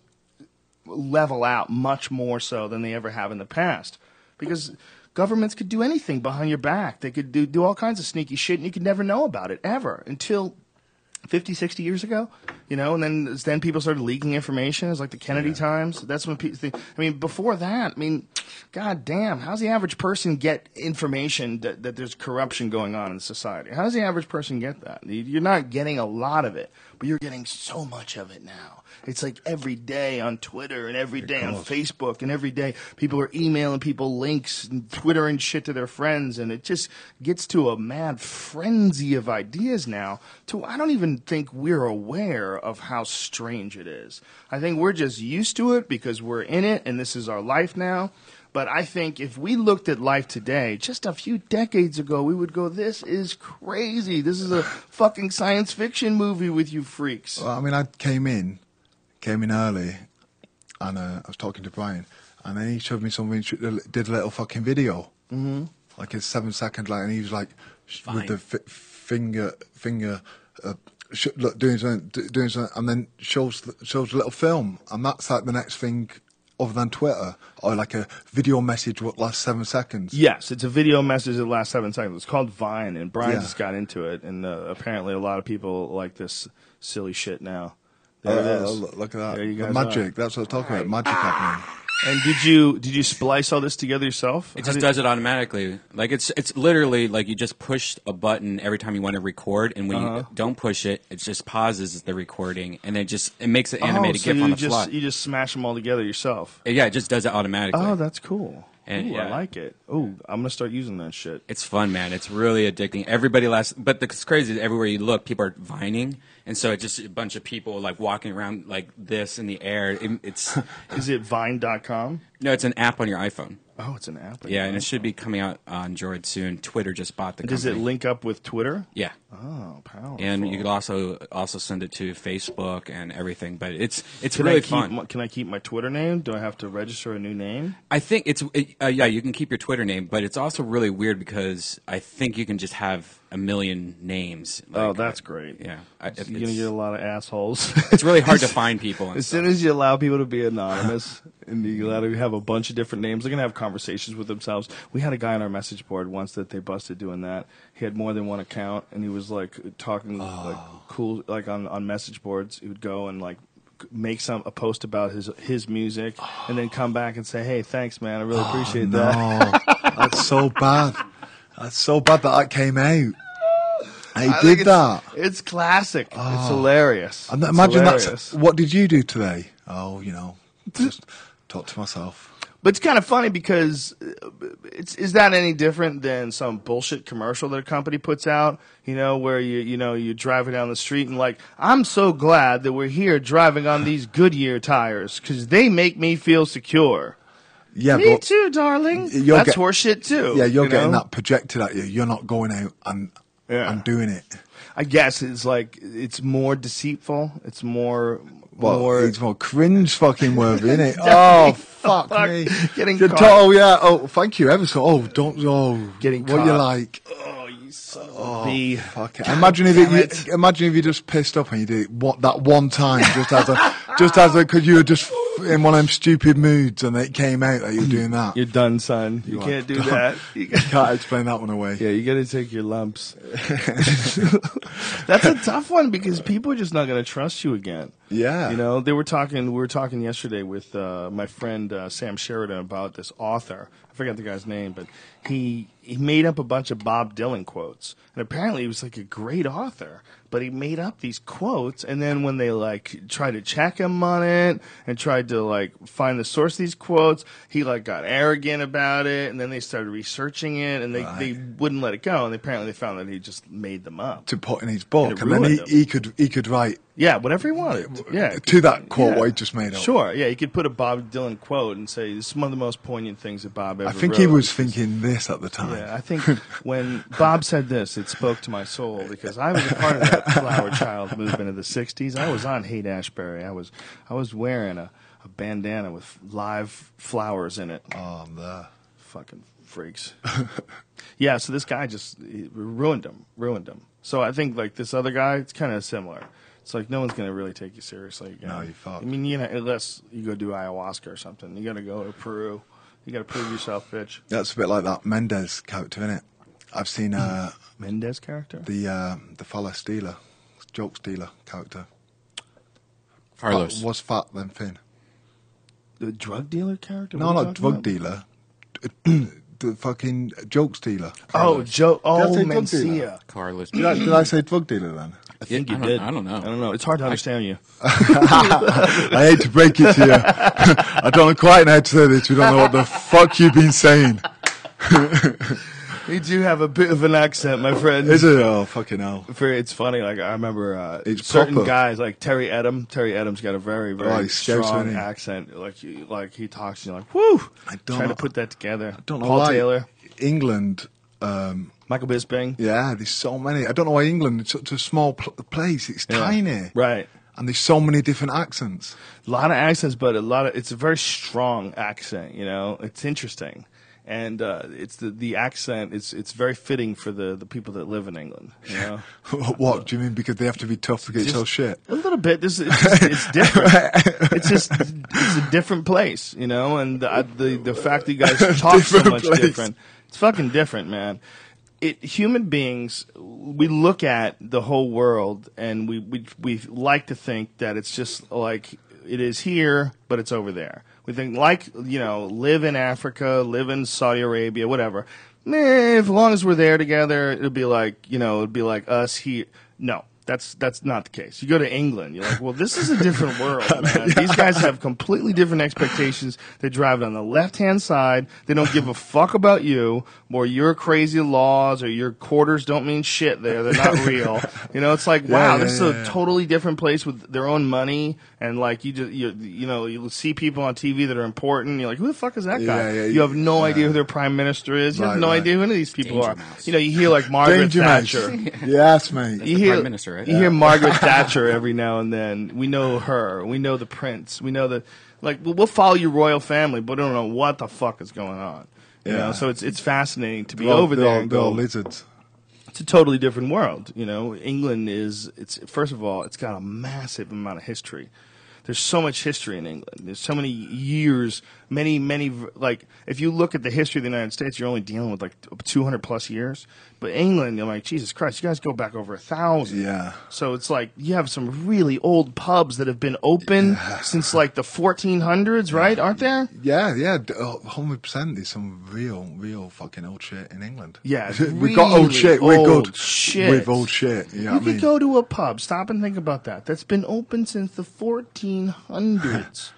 level out much more so than they ever have in the past, because governments could do anything behind your back. They could do do all kinds of sneaky shit, and you could never know about it ever until fifty, sixty years ago, you know, and then then people started leaking information. It was like the Kennedy times. That's when people think, I mean, before that, I mean, god damn, how's the average person get information that, that there's corruption going on in society? How does the average person get that? You're not getting a lot of it, but you're getting so much of it now. It's like every day on Twitter and every day on Facebook, and every day people are emailing people links and twittering shit to their friends, and it just gets to a mad frenzy of ideas now to I don't even think we're aware of how strange it is. I think we're just used to it because we're in it and this is our life now. But I think if we looked at life today, just a few decades ago, we would go, this is crazy. This is a fucking science fiction movie with you freaks. Well, I mean, I came in, came in early, and uh, I was talking to Brian, and then he showed me something, did a little fucking video, mm-hmm. like a seven second, like, and he was like, sh- with the fi- finger, finger, uh, sh- look, doing something, d- doing something, and then shows the, shows a little film, and that's like the next thing, other than Twitter, or like a video message what lasts seven seconds. Yes, it's a video message that lasts seven seconds. It's called Vine, and Brian Yeah. just got into it, and uh, apparently a lot of people like this silly shit now. Oh, There it oh, is. look, look at that. There you The guys magic, are. that's what I was talking about, magic happening. And did you did you splice all this together yourself? It How just did- does it automatically. Like it's it's literally like you just push a button every time you want to record, and when Uh-huh. you don't push it, it just pauses the recording, and it just it makes an Oh, animated so GIF you on the just, fly. You just smash them all together yourself. Yeah, it just does it automatically. Oh, that's cool. And, Ooh, I yeah. like it. Oh, I'm gonna start using that shit. It's fun, man. It's really addicting. Everybody last, but the it's crazy is everywhere you look, people are vining, and so it's just a bunch of people like walking around like this in the air. It, it's Is it Vine dot com? no, it's an app on your iPhone. Oh, it's an app. Yeah, and it should be coming out on Android soon. Twitter just bought the Does company. it link up with Twitter? Yeah. Oh, powerful. And you could also also send it to Facebook and everything, but it's it's Can really I keep fun. My, can I keep my Twitter name? Do I have to register a new name? I think it's it, uh, yeah, you can keep your Twitter name, but it's also really weird because I think you can just have a million names. Oh, Like, that's uh, great. Yeah, I, it, You're gonna it's, get a lot of assholes. it's really hard to find people. And As stuff. soon as you allow people to be anonymous and you allow them to have a bunch of different names, they're going to have conversations with themselves. We had a guy on our message board once that they busted doing that. He had more than one account, and he was like talking like cool, like on, on message boards. He would go and like make some a post about his his music, and then come back and say, "Hey, thanks, man. I really appreciate that." No, that's so bad. That's so bad that that came out. I, I think did it's, that. It's classic. It's hilarious. And It's imagine hilarious. that's what did you do today? Oh, you know, just talk to myself. But it's kind of funny because uh, it's is that any different than some bullshit commercial that a company puts out? You know, where you you know you're driving down the street and like, I'm so glad that we're here driving on these Goodyear tires because they make me feel secure. Yeah, Me but too, darling. you're That's get- horseshit too. yeah, you're you getting know? that projected at you. You're not going out and Yeah. and doing it. I guess it's like it's more deceitful. It's more Well, more. it's more cringe fucking worthy, isn't it? Oh, fuck, Fuck, me. getting You're caught. to- oh, yeah. Oh, thank you ever so. Oh, don't. Oh, Getting what you caught. like. Oh, you son of a bee. Fuck it. Imagine if it, damn it. you, imagine if you just pissed up and you did it what, that one time, just as a, just as a, because you were just in one of them stupid moods and it came out that you were doing that. You're done, son. You You are can't do done. that. You You got- can't explain that one away. Yeah, you got to take your lumps. That's a tough one because people are just not going to trust you again. Yeah. You know, they were talking. We were talking yesterday with uh, my friend uh, Sam Sheridan about this author. I forget the guy's name, but he he made up a bunch of Bob Dylan quotes, and apparently he was like a great author. But he made up these quotes, and then when they like tried to check him on it and tried to like find the source of these quotes, he like got arrogant about it, and then they started researching it, and they, Right. they wouldn't let it go, and apparently they found that he just made them up. To put in his And book, it and, then he, ruined him. he could he could write Yeah, whatever he wanted. Yeah, to that quote yeah. what he just made up. Sure, yeah, you could put a Bob Dylan quote and say this is one of the most poignant things that Bob ever I think wrote. he was thinking this at the time. Yeah, I think when Bob said this, it spoke to my soul because I was a part of that Flower Child movement of the sixties. I was on Haight Ashbury. I was I was wearing a, a bandana with live flowers in it. Oh, I'm there. Fucking freaks. Yeah, so this guy just he ruined him, ruined him. So I think like this other guy, it's kind of similar. It's like no one's gonna really take you seriously again. No, you fucked. I mean, you know, unless you go do ayahuasca or something, you got to go to Peru. You got to prove yourself, bitch. That's a bit like that Mendez character, isn't it? I've seen uh, Mendez character. the uh, the fella stealer, joke stealer character. Carlos. Fat, was fat then thin. The drug dealer character. No, What are you not talking drug about? dealer. the fucking joke stealer. Oh, Carlos. Joe. Did I Oh, say drug dealer? Mencia. Carlos. Did I, did I say drug dealer then? I think Yeah, you I don't- did. I don't know. I don't know. It's hard to understand you. I hate to break it to you. I don't quite know how to say this. We don't know what the fuck you've been saying. You do have a bit of an accent, my friend. Is it? Oh, fucking hell. For, it's funny. Like I remember uh, It's certain proper. guys, like Terry Edom. Terry Edom's got a very, very Oh, he shouts, strong doesn't he? accent. Like, he, like he talks, and you're like, "Whoo!" I don't Trying know- to put that together. I don't know Paul why. Taylor, England, um, Michael Bisping. yeah, there's so many. I don't know why England is such a small pl- place. It's Yeah. tiny. Right. And there's so many different accents. A lot of accents, but a lot of it's a very strong accent. You know, it's interesting, and uh, it's the the accent. It's it's very fitting for the, the people that live in England. You know, What do you mean? Because they have to be tough to get Just so shit. a little bit. This it's, just, it's different. It's just it's a different place. You know, and the the, the fact that you guys talk so Different much place. different. It's fucking different, man. It, human beings, we look at the whole world and we, we we like to think that it's just like it is here, but it's over there. We think like, you know, live in Africa, live in Saudi Arabia, whatever. Meh, as long as we're there together, it'll be like, you know, it'll be like us here. No. That's that's not the case. You go to England, you're like, well, this is a different world, man. These guys have completely different expectations. They drive on the left-hand side. They don't give a fuck about you, or your crazy laws, or your quarters don't mean shit there. They're not real. You know, it's like, wow, yeah, this is yeah, a yeah. totally different place with their own money, and like you just, you, you know, you see people on T V that are important. You're like, who the fuck is that guy? Yeah, yeah, you have no yeah. idea who their prime minister is. You have Right, no right. idea who any of these people Danger are. Mouse. You know, you hear like Margaret Danger Mouse. Thatcher. Yes, mate. You the hear, Prime Minister, right? You hear Margaret Thatcher every now and then. We know her. We know the prince. We know the like. We'll, we'll follow your royal family, but we don't know what the fuck is going on. You Yeah. know, so it's it's fascinating to be They're all- over they're there all- and they're all go lizards. to a totally different world. You know, England is, it's first of all, it's got a massive amount of history. There's so much history in England. There's so many years, many, many, like, if you look at the history of the United States, you're only dealing with like two hundred plus years. But England, you're like, Jesus Christ, you guys go back over a thousand. Yeah. So it's like, you have some really old pubs that have been open since like the fourteen hundreds, right? Aren't there? Yeah, yeah, d- uh, one hundred percent. There's some real, real fucking old shit in England. Yeah, We've got old really shit. We're old good shit. with old shit. You know You what I could mean? go to a pub, stop and think about that. That's been open since the fourteen hundreds.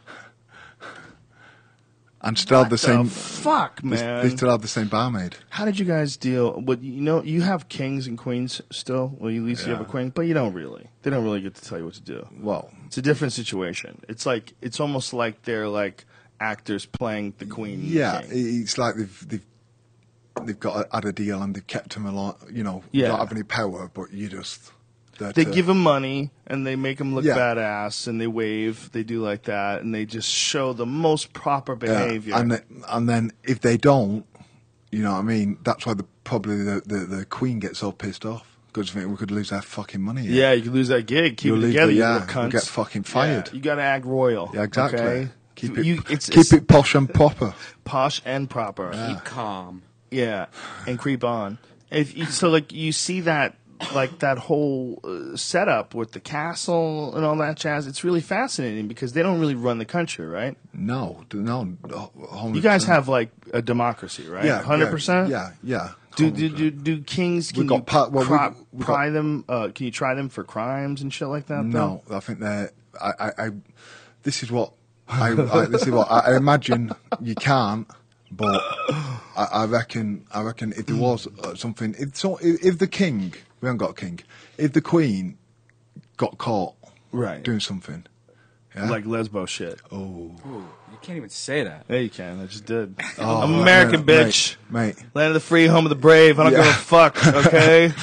and still have the What same. fuck, they- man. They still have the same barmaid. How did you guys deal? But you know, you have kings and queens still. Well, at least you have a Yeah. queen, but you don't really. They don't really get to tell you what to do. Well, It's a different situation. It's like it's almost like they're like actors playing the queen. and the yeah, king. it's like they've they've they've got a, had a deal and they've kept him a lot. You know, Yeah. don't have any power, but you just They give him money and they make him look Yeah. badass and they wave. They do like that and they just show the most proper behavior. and the, and then if they don't, you know what I mean. That's why the probably the the, the queen gets so pissed off because think we could lose our fucking money. yeah, you could lose that gig. Keep You'll it leave together, the- you yeah, little you'll cunts. get fucking fired. Yeah, you got to act royal. Yeah, exactly. Okay? Keep it You- it's, keep it's it posh and proper. posh and proper. Be calm. Yeah, and creep on. If you, so, like you see that, like that whole uh, setup with the castle and all that jazz. It's really fascinating because they don't really run the country, right? No, d- no. one hundred You guys percent. have like a democracy, right? yeah, hundred percent. Yeah, yeah. Do, one do hundred do percent. do kings? Can We've got you pa- well, we- cri- we've pry got- them? Uh, can you try them for crimes and shit like that? though? No, I think they're. I, I, I this is what I, I this is what I, I imagine you can't, but I, I reckon I reckon if there was uh, something, if so, if, if the king, we haven't got a king, if the queen got caught Right. doing something, yeah, like lesbo shit. oh, Ooh, you can't even say that. Yeah, you can. I just did. Oh, I'm American, mate, bitch. mate. Land of the free, home of the brave. I don't Yeah. give a fuck. Okay.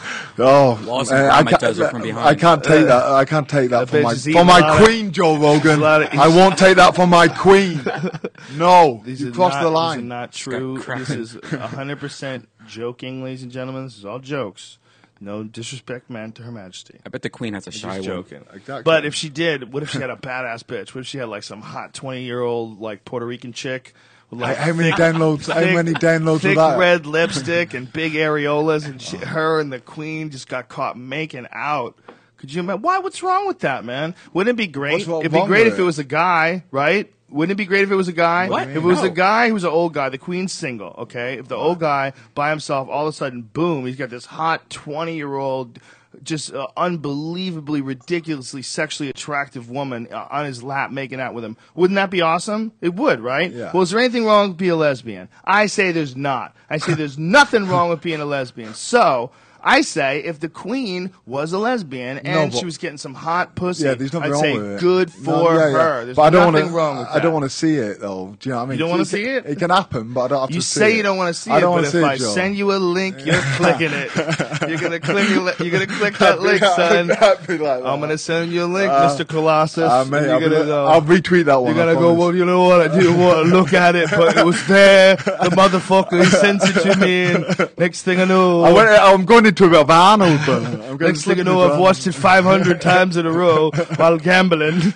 Oh, Laws uh, and I, Gromit can't, does it from behind. I can't take that. I can't take that That from bitch my is eating for my a lot of- queen, Joe Rogan. a lot of- I won't take that from my queen. No, These you are crossed not, the These line. are not true. crack. This is one hundred percent joking, ladies and gentlemen. This is all jokes. No disrespect meant to Her Majesty. I bet the queen has a shy Just one. joking. Exactly. But if she did, what if she had a badass bitch? What if she had like some hot twenty-year-old like Puerto Rican chick with like How- how many thick- downloads- how thick- many downloads thick of that? red lipstick and big areolas, and she, her and the queen just got caught making out. Could you imagine? Why? What's wrong with that, man? Wouldn't it be great? What's wrong- It'd be wrong great with if it it? was a guy, right? Wouldn't it be great if it was a guy? What? If it was No. a guy who was an old guy, the queen's single, okay? If the old guy by himself, all of a sudden, boom, he's got this hot twenty-year-old, just uh, unbelievably, ridiculously sexually attractive woman uh, on his lap making out with him. Wouldn't that be awesome? It would, right? Yeah. Well, is there anything wrong with being a lesbian? I say there's not. I say there's nothing wrong with being a lesbian. So I say if the queen was a lesbian and No, but- she was getting some hot pussy, Yeah, there's nothing I'd wall say with it. good for No, yeah, yeah. her. There's but I don't nothing wanna, wrong with that. I don't want to see it though. Do you know what I mean? don't wanna It see can- it? It can happen, but I don't have You to see say it. you don't want to see I it, don't but wanna if see it, I Joe. send you a link, you're clicking it. You're gonna click. You're gonna click that link, son. I'd be like that. I'm gonna send you a link, Uh, Mister Colossus. Uh, and mate, you're I'll, be gonna like- go. I'll retweet that one. You're I gonna go, promise. well, you know what? I didn't want to look at it, but it was there. The motherfucker, he sent it to me, and next thing I know, I went, I'm going into a bit of Arnold, but I'm going next thing I know, I've watched it five hundred times in a row while gambling.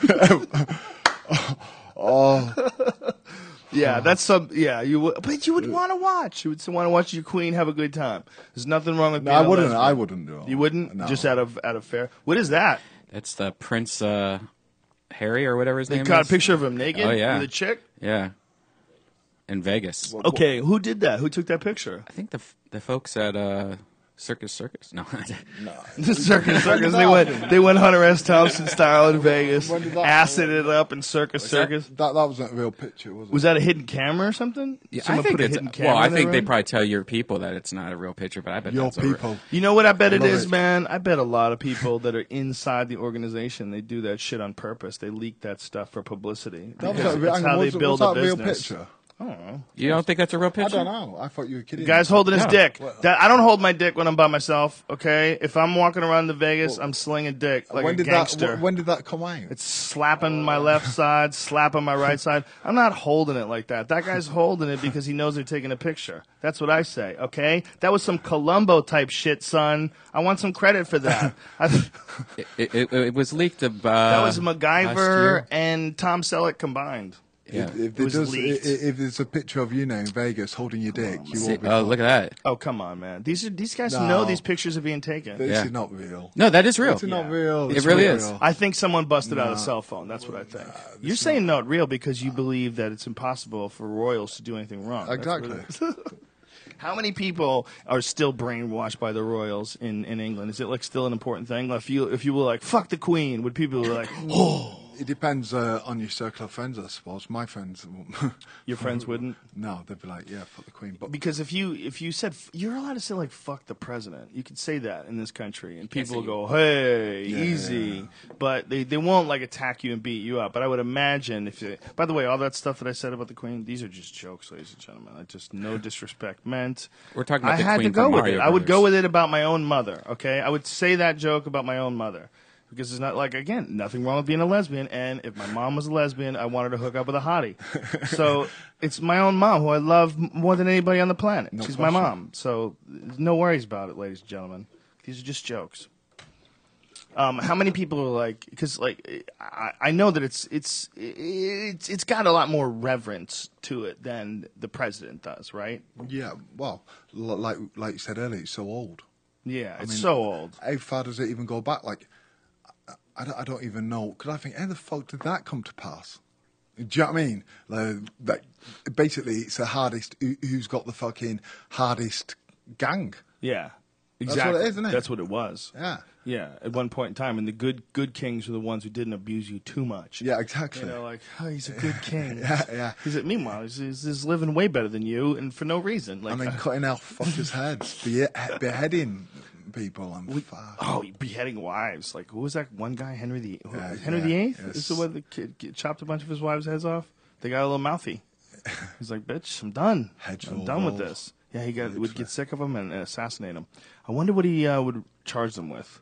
Oh, Yeah, that's some. Yeah, you would, but you would want to watch. You would want to watch your queen have a good time. There's nothing wrong with no, being I a wouldn't. lesbian. I wouldn't do it. You wouldn't No. just out of out of fair. What is that? That's the Prince uh, Harry or whatever his They name got is. a picture of him naked Oh, yeah. with a chick. Yeah. In Vegas. Okay, who did that? Who took that picture? I think the f- the folks at uh, Circus Circus. No. Circus Circus. They went. They went Hunter S. Thompson style in Vegas, When did that- acid it up in Circus Circus. That that wasn't a real picture, was it? Was that a hidden camera or something? Yeah, I Someone think put a it's, hidden camera. well, I in their think they room? probably tell your people that it's not a real picture, but I bet Your that's a re- people. You know what I bet it love is, it. man? I bet a lot of people that are inside the organization, they do that shit on purpose. They leak that stuff for publicity. That was Because that, it's hang on, how they was, build was that a a real business. picture? Oh, You don't think that's a real I picture? don't know. I thought you were kidding. Guy's holding his Yeah. dick. That, I don't hold my dick when I'm by myself. Okay, if I'm walking around the Vegas, Well, I'm slinging dick like when a did gangster. that? wh- When did that come out? It's slapping my left side, slapping my right side. I'm not holding it like that. That guy's holding it because he knows they're taking a picture. That's what I say, okay? That was some Columbo type shit, son. I want some credit for that. I, It, it, it, it was leaked. Uh, that was last MacGyver year. and Tom Selleck combined. Yeah. If, if, It was there does, leaked. i- if there's a picture of you now in Vegas holding your dick, you See- won't be. oh, look at that. Oh, come on, man. These are these guys No. know these pictures are being taken. This Yeah. is not real. No, that is real. It's not Yeah. real. It It's really not is. real. I think someone busted out a cell phone. That's what I think. You're saying not real because you believe that it's impossible for royals to do anything wrong. That's what Exactly. it is. How many people are still brainwashed by the royals in, in England? Is it like still an important thing? If you if you were like fuck the Queen, would people be like, oh, It depends uh, on your circle of friends, I suppose. My friends, your friends wouldn't? no, they'd be like, yeah, fuck the Queen. But Because if you if you said you're allowed to say like fuck the president, you could say that in this country, and people will go, hey, Yeah. easy, but they, they won't like attack you and beat you up. But I would imagine if you, by the way, all that stuff that I said about the Queen, these are just jokes, ladies and gentlemen. I just no disrespect meant. We're talking about I the had Queen to go from with Mario it. I would go Brothers. with it about my own mother. Okay, I would say that joke about my own mother. Because it's not like, again, nothing wrong with being a lesbian. And if my mom was a lesbian, I wanted to hook up with a hottie. So it's my own mom who I love m- more than anybody on the planet. No She's my question. mom. So no worries about it, ladies and gentlemen. These are just jokes. Um, how many people are like? Because like I, I know that it's it's it's it's got a lot more reverence to it than the president does, right? yeah, well, l- like like you said earlier, it's so old. Yeah, it's mean, so old. How far does it even go back? Like, I, I, don't, I don't even know. Because I think, how the fuck did that come to pass? Do you know what I mean? Like, that, basically, it's the hardest. Who, who's got the fucking hardest gang? Yeah, That's exactly. what it is, isn't it? That's what it was. Yeah. Yeah, at one point in time, and the good good kings were the ones who didn't abuse you too much. Yeah, exactly. You know, like, oh, he's a good king. Yeah, yeah. He's meanwhile, he's, he's, he's living way better than you, and for no reason. Like, and then uh, cutting off fuckers' heads, be, beheading people, and fuck. oh, beheading wives. Like, who was that one guy, Henry the who- Yeah, Henry yeah, the Eighth? yes. Is the one that kid, kid chopped a bunch of his wives' heads off? They got a little mouthy. He's like, bitch, I'm done. Heads I'm roll done with roll. this. Yeah, he got would get sick of them and assassinate them. I wonder what he uh, would charge them with.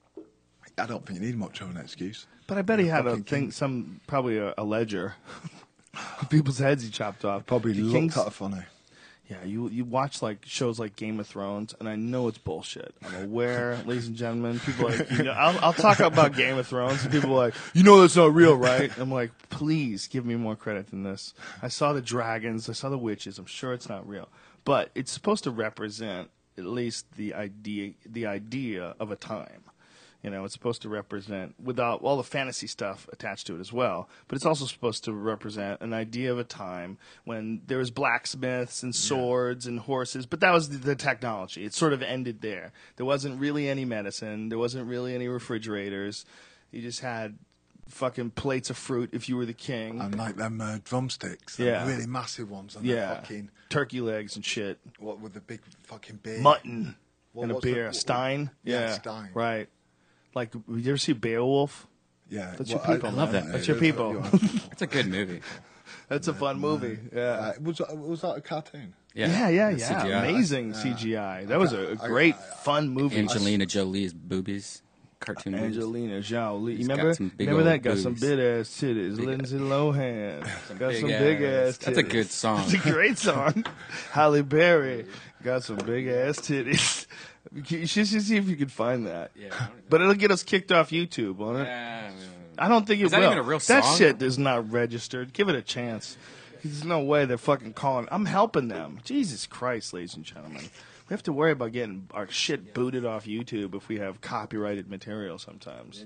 I don't think you need much of an excuse. But I bet he had a fucking thing, king. some probably a, a ledger, people's heads he chopped off. Probably The looked kings- at it funny. Yeah, you you watch like shows like Game of Thrones, and I know it's bullshit. I'm aware, ladies and gentlemen. People are like, you know, I'll, I'll talk about Game of Thrones, and people are like, you know, that's not real, right? I'm like, please give me more credit than this. I saw the dragons, I saw the witches. I'm sure it's not real, but it's supposed to represent at least the idea the idea of a time. You know, it's supposed to represent, without all the fantasy stuff attached to it as well, but it's also supposed to represent an idea of a time when there was blacksmiths and swords and horses, but that was the, the technology. It sort of ended there. There wasn't really any medicine. There wasn't really any refrigerators. You just had fucking plates of fruit if you were the king. And like them uh, drumsticks, them Yeah. really massive ones, and yeah. the fucking Turkey legs and shit. what with the big fucking beer, Mutton What and a was the- beer. what- Stein? yeah, Stein. Right. Like, did you ever see Beowulf? Yeah, That's well, your people, I love man. that That's movie. your people. It's a good movie. That's a fun movie. Yeah. Uh, was that, was that a cartoon? Yeah, Yeah, yeah, The yeah. C G I. Amazing C G I. That was a, a great, fun movie. Angelina Jolie's boobies, cartoon movies. Angelina Jolie. You She's got remember? some big Remember old that? Got some boobies. big ass titties. Lindsay Lohan. Got some big ass titties. That's a good song. It's a great song. Halle Berry got some big ass titties. You should see if you can find that. Yeah, I don't know. But it'll get us kicked off YouTube, won't it? Yeah, I don't think it Is that will. even a real That song? shit is not registered. Give it a chance. There's no way they're fucking calling. I'm helping them. Jesus Christ, ladies and gentlemen. We have to worry about getting our shit booted off YouTube if we have copyrighted material sometimes.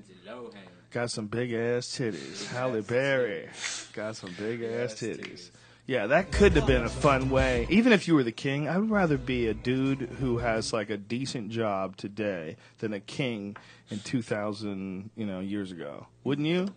Got some big ass titties. Halle Berry. Got some big ass titties. Yeah, that could have been a fun way. Even if you were the king, I would rather be a dude who has like a decent job today than a king in two thousand, you know, years ago. Wouldn't you?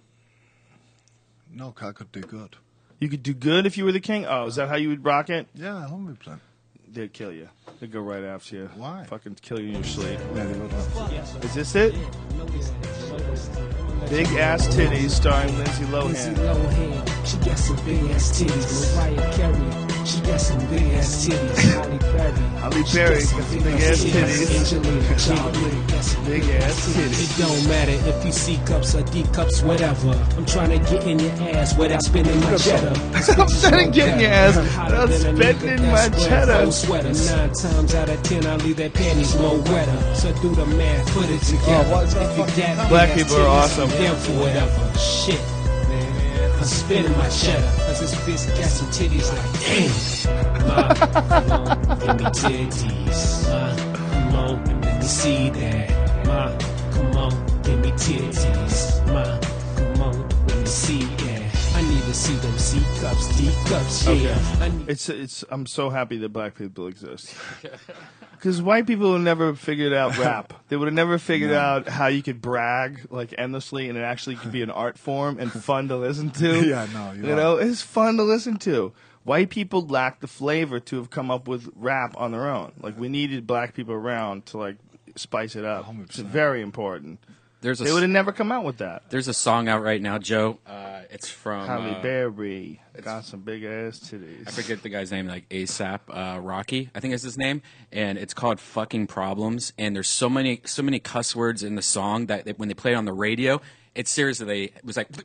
No, I could do good. You could do good if you were the king? Oh, is that how you would rock it? Yeah, one hundred percent. They'd kill you. They'd go right after you. Why? Fucking kill you in your sleep. Yeah, they would. have. Is this it? Big ass titties starring Lindsay Lohan. She got some big ass titties. Mariah Carey, she got some big ass titties. Halle Berry, Halle Berry got some big ass titties. Angelina Jolie got some Big ass titties. It don't matter if you C cups or D cups, whatever. I'm trying to get in your ass without spending my cheddar. I'm trying to get in your ass without spending my cheddar. Sweater. Nine times out of ten, I leave that panties more wetter. So do the math, put it together. Oh, what's that If you fucking got Black big ass people are titties, awesome. I'm down for whatever. Shit, man. I'm spending my cheddar. Cause this bitch got some titties like, damn. Ma, come on, give me titties. Ma, come on, and let me see that. Ma, come on, give me titties. Ma, come on, let me see that. I need to see them C cups, D cups, yeah. I need It's it's. I'm so happy that black people exist. Because white people would never figured out rap. They would have never figured out how you could brag like endlessly, and it actually could be an art form and fun to listen to. Yeah, no, you're you know, it's fun to listen to. White people lack the flavor to have come up with rap on their own. Like we needed black people around to like spice it up. one hundred It's percent. very important. There's a They would have never come out with that. there's a song out right now, Joe. Uh, it's from Halle uh, Berry got some big ass titties. I forget the guy's name, like ASAP uh, Rocky, I think is his name, and it's called "Fucking Problems." And there's so many, so many cuss words in the song that they, when they play it on the radio, it's seriously they it was like,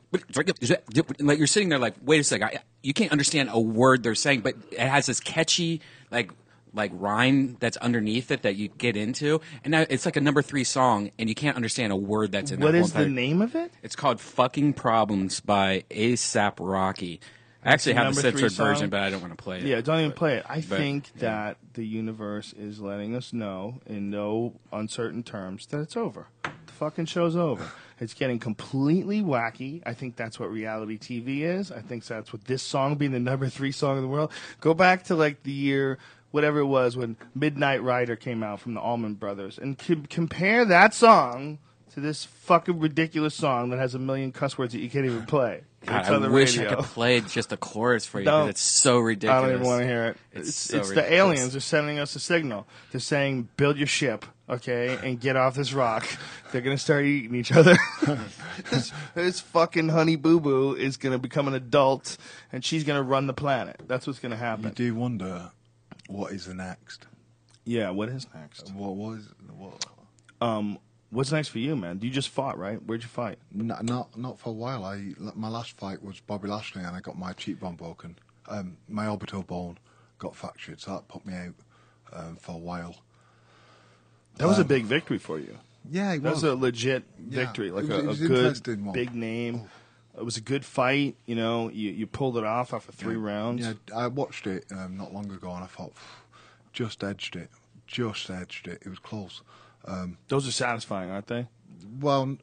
like you're sitting there like, wait a second, I, you can't understand a word they're saying, but it has this catchy like. like rhyme that's underneath it that you get into, and now it's like a number three song, and you can't understand a word that's in. What that is whole the entire- name of it? It's called "Fucking Problems" by ASAP Rocky. I actually the have the number three censored song? version, but I don't want to play it. Yeah, don't even play it. I But, think yeah. that the universe is letting us know in no uncertain terms that it's over. The fucking show's over. It's getting completely wacky. I think that's what reality T V is. I think that's what this song being the number three song in the world. Go back to like the year, whatever it was, when Midnight Rider came out from the Allman Brothers, and com- compare that song to this fucking ridiculous song that has a million cuss words that you can't even play. God, It's on I the wish radio. I could play just a chorus for you. Don't. Because it's so ridiculous. I don't even want to hear it. It's It's, so it's the ridiculous. aliens are sending us a signal. They're saying, build your ship, okay, and get off this rock. They're going to start eating each other. this, this fucking Honey Boo Boo is going to become an adult, and she's going to run the planet. That's what's going to You happen. do wonder what is the next. Yeah, what is next? What was what? Um, what's next for you, man? You just fought, right? Where'd you fight? Not, not not for a while. I my last fight was Bobby Lashley, and I got my cheekbone broken. Um, my orbital bone got fractured, so that put me out um, for a while. That was a Um, big victory for you. Yeah, it That was was. a legit Yeah, victory, like it was- a, it a was good, interesting one. big name. It was a good fight. You know, you, you pulled it off after three yeah, rounds. Yeah, I watched it um, not long ago, and I thought, just edged it, just edged it. It was close. Um, Those are satisfying, aren't they? well,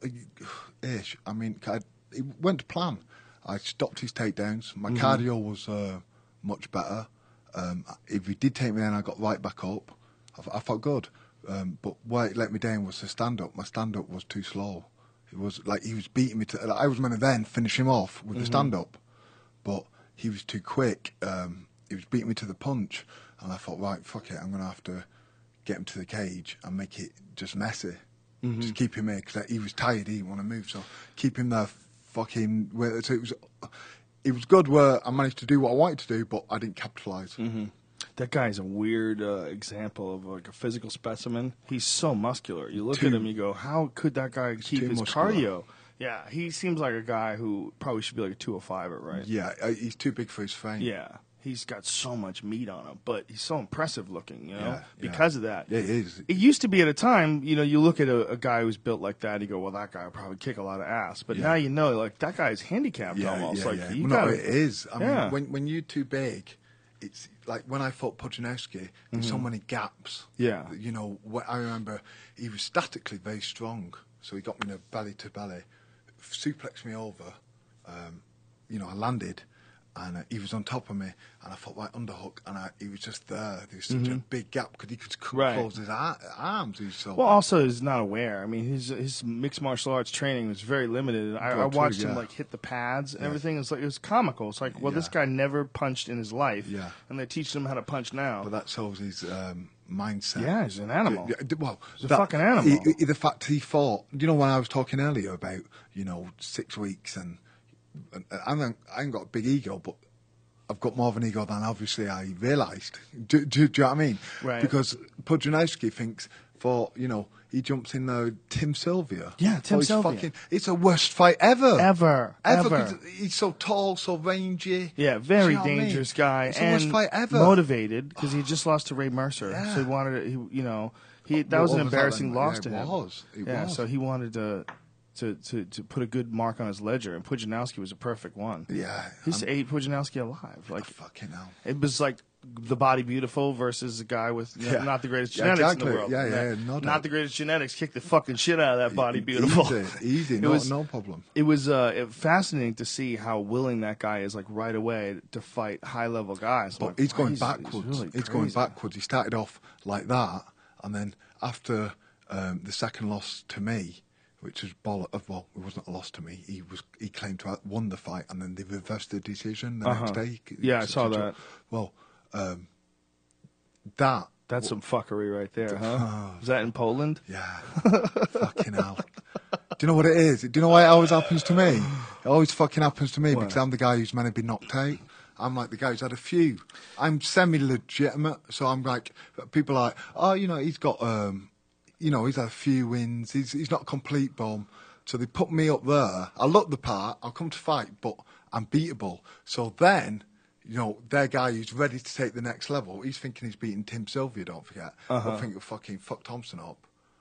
ish. I mean, I, it went to plan. I stopped his takedowns. My Mm-hmm. cardio was uh, much better. Um, if he did take me down, I got right back up. I, I felt good. Um, but where it let me down was the stand-up. My stand-up was too slow. It was like he was beating me. To, I was going to then finish him off with Mm-hmm. the stand-up, but he was too quick. Um, he was beating me to the punch, and I thought, right, fuck it, I'm going to have to get him to the cage and make it just messy. Mm-hmm. Just keep him here because he was tired. He didn't want to move, so keep him there. Fucking. Where, so it was. It was good where I managed to do what I wanted to do, but I didn't capitalise. Mm-hmm. That guy's a weird uh, example of like a physical specimen. He's so muscular. You look Too- at him, you go, how could that guy keep too his muscular. cardio? Yeah, he seems like a guy who probably should be like a two oh five-er, right? Yeah, uh, he's too big for his frame. Yeah. He's got so much meat on him, but he's so impressive looking, you know, Yeah, yeah. because of that. Yeah, it is. It used to be at a time, you know, you look at a, a guy who's built like that, you go, well, that guy will probably kick a lot of ass. But Yeah. now you know, like, that guy's handicapped Yeah, almost. yeah, like, yeah. you Well, no, gotta, it is. I Yeah. mean, when when you're too big, it's like when I fought Pudzianowski, there's so many gaps. Mm-hmm. Yeah. You know, what I remember he was statically very strong, so he got me in a belly to belly, suplexed me over. Um, you know, I landed, and uh, he was on top of me, and I thought right underhook, and I, he was just there. There was such a big gap because he could c- Mm-hmm. Right. close his ar- arms. He was so Well, also he's not aware. I mean, his his mixed martial arts training was very limited. I, I Well, true, watched him yeah. like hit the pads and everything. It's like it was comical. It's like, well, this Yeah. guy never punched in his life, Yeah. and they teach him how to punch now. But that shows his um, mindset. Yeah, he's an animal. Yeah, d- well, He's a fucking animal. he- he- the fact he fought, you know, when I was talking earlier about, you know, six weeks and I ain't, I ain't got a big ego, but I've got more of an ego than obviously I realised. Do, do, do you know what I mean? Right. Because Pudzianowski thinks for, you know, he jumps in there with Tim Sylvia. Yeah, Tim Oh, he's Sylvia. Fucking, it's the worst fight ever. Ever, Ever. ever. 'Cause he's so tall, so rangy. Yeah, Do very you know what I mean? dangerous guy, It's the and worst fight ever. motivated because he just lost to Ray Mercer, Yeah. so he wanted to. He, you know, he that Well, was an what was that embarrassing then? loss Yeah, to it him. was. It yeah, was. so he wanted to, to to to put a good mark on his ledger, and Pudzianowski was a perfect one. Yeah. he used to I'm- ate Pudzianowski alive. Like Fucking hell. it was like the Body Beautiful versus a guy with you know, Yeah. not the greatest Yeah, genetics exactly. in the world. Yeah, yeah, no not doubt. the greatest genetics. Kicked the fucking shit out of that Body Beautiful. Easy, easy. It No, was- no problem. It was uh, it- fascinating to see how willing that guy is, like right away, to fight high level guys. But Like, he's going he's- backwards. He's, really He's going crazy. backwards. He started off like that, and then after um, the second loss to me, which was boll- uh, well, it wasn't a loss to me. He was he claimed to have won the fight, and then they reversed the decision the Uh-huh. next day. Yeah, I Such saw a- that. Well, um, that That's some fuckery right there, huh? Is that in Poland? yeah, fucking hell. Do you know what it is? Do you know why it always happens to me? It always fucking happens to me because I'm the guy who's meant to be knocked out. I'm like the guy who's had a few. I'm semi-legitimate, so I'm like, people are like, oh, you know, he's got, um, you know, he's had a few wins. He's he's not a complete bomb. So they put me up there. I look the part. I'll come to fight, but I'm beatable. So then, you know, their guy who's ready to take the next level, he's thinking he's beating Tim Sylvia, don't forget. Uh-huh. I think he'll fucking fuck Thompson up.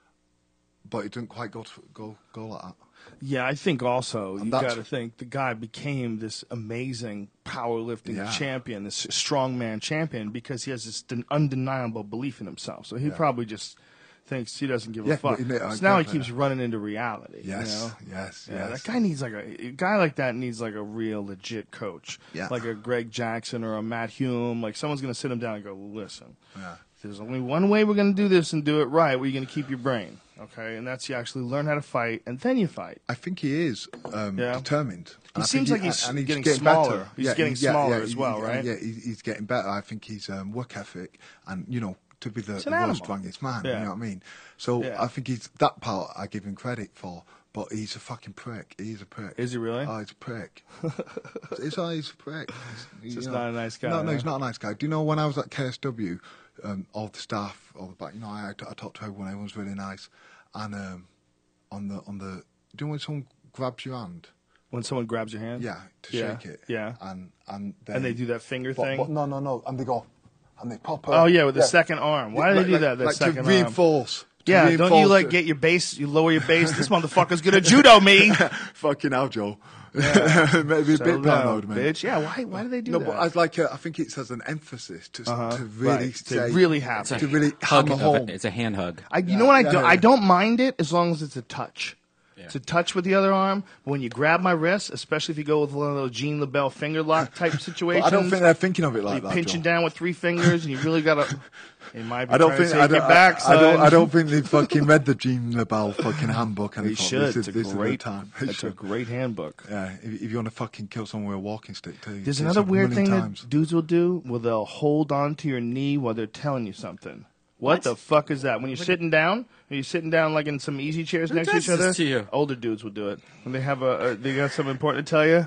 But it didn't quite go to, go go like that. Yeah, I think also you that's- got to think the guy became this amazing powerlifting Yeah. champion, this strongman champion, because he has this den- undeniable belief in himself. So he Yeah. probably just thinks he doesn't give Yeah, a fuck. but, yeah, so now he exactly. keeps running into reality. Yes, you know? yes, Yeah, yes. that guy needs like a, a guy like that needs like a real legit coach, Yeah. like a Greg Jackson or a Matt Hume. Like someone's gonna sit him down and go, listen, Yeah. there's only one way we're gonna do this and do it right. Where you're gonna keep your brain, okay? And that's you actually learn how to fight and then you fight. I think he is um, Yeah. determined. He And I seems think like he's and getting better. smaller. He's getting smaller as he- well, he- right? Yeah, he, he's getting better. I think his um, work ethic and, you know, to be the, He's the an world's animal. strongest man, Yeah. you know what I mean? So Yeah. I think he's that part I give him credit for, but he's a fucking prick. He's a prick. Is he really? Oh, he's a prick. it's, oh, he's a prick. He's, Just you not a nice guy, No, no, huh? he's not a nice guy. Do you know when I was at K S W, um, all the staff, all the back, you know, I, I talked to everyone, everyone's really nice. And um, on the, on the, do you know when someone grabs your hand? When someone grabs your hand, Yeah, to Yeah, shake it. yeah. And and they, and they do that finger but, thing. but no, no, no. And they go, and they pop up. Oh yeah, with the second arm. Why do Like- they do that? like- That like second to arm. reinforce. to Yeah, don't you reinforce like it. get your base? You lower your base. This motherfucker's gonna judo me. Fucking hell, Joe. Maybe a Settle bit down, paranoid, man. bitch. Yeah, why? Why do they do No, that? but I'd like. Uh, I think it's as an emphasis to Uh-huh. to really Right, to say, really happen. to really Hug hammer of home. it. It's a hand hug. I, you know what I yeah, do? yeah. I don't mind it as long as it's a touch. Yeah. It's a touch with the other arm. But when you grab my wrist, especially if you go with one of those Gene LaBelle finger lock type situations, But I don't think they're thinking of it you're like that. pinching Joe. down with three fingers, and you really gotta. It might be I don't trying think to take I don't, your back, I, I don't. son. I don't think they fucking read the Jean LaBelle fucking handbook. And They they thought, should. This is, It's a this is the great. time. They It's a should. great handbook. Yeah, if, if you want to fucking kill someone with a walking stick, too. There's it's another a weird million thing times. that dudes will do where they'll hold on to your knee while they're telling you something. What, What? the fuck is that? When you're sitting down, are you sitting down like in some easy chairs next to does each other? this to you? Older dudes will do it when they have a, a they got something important to tell you.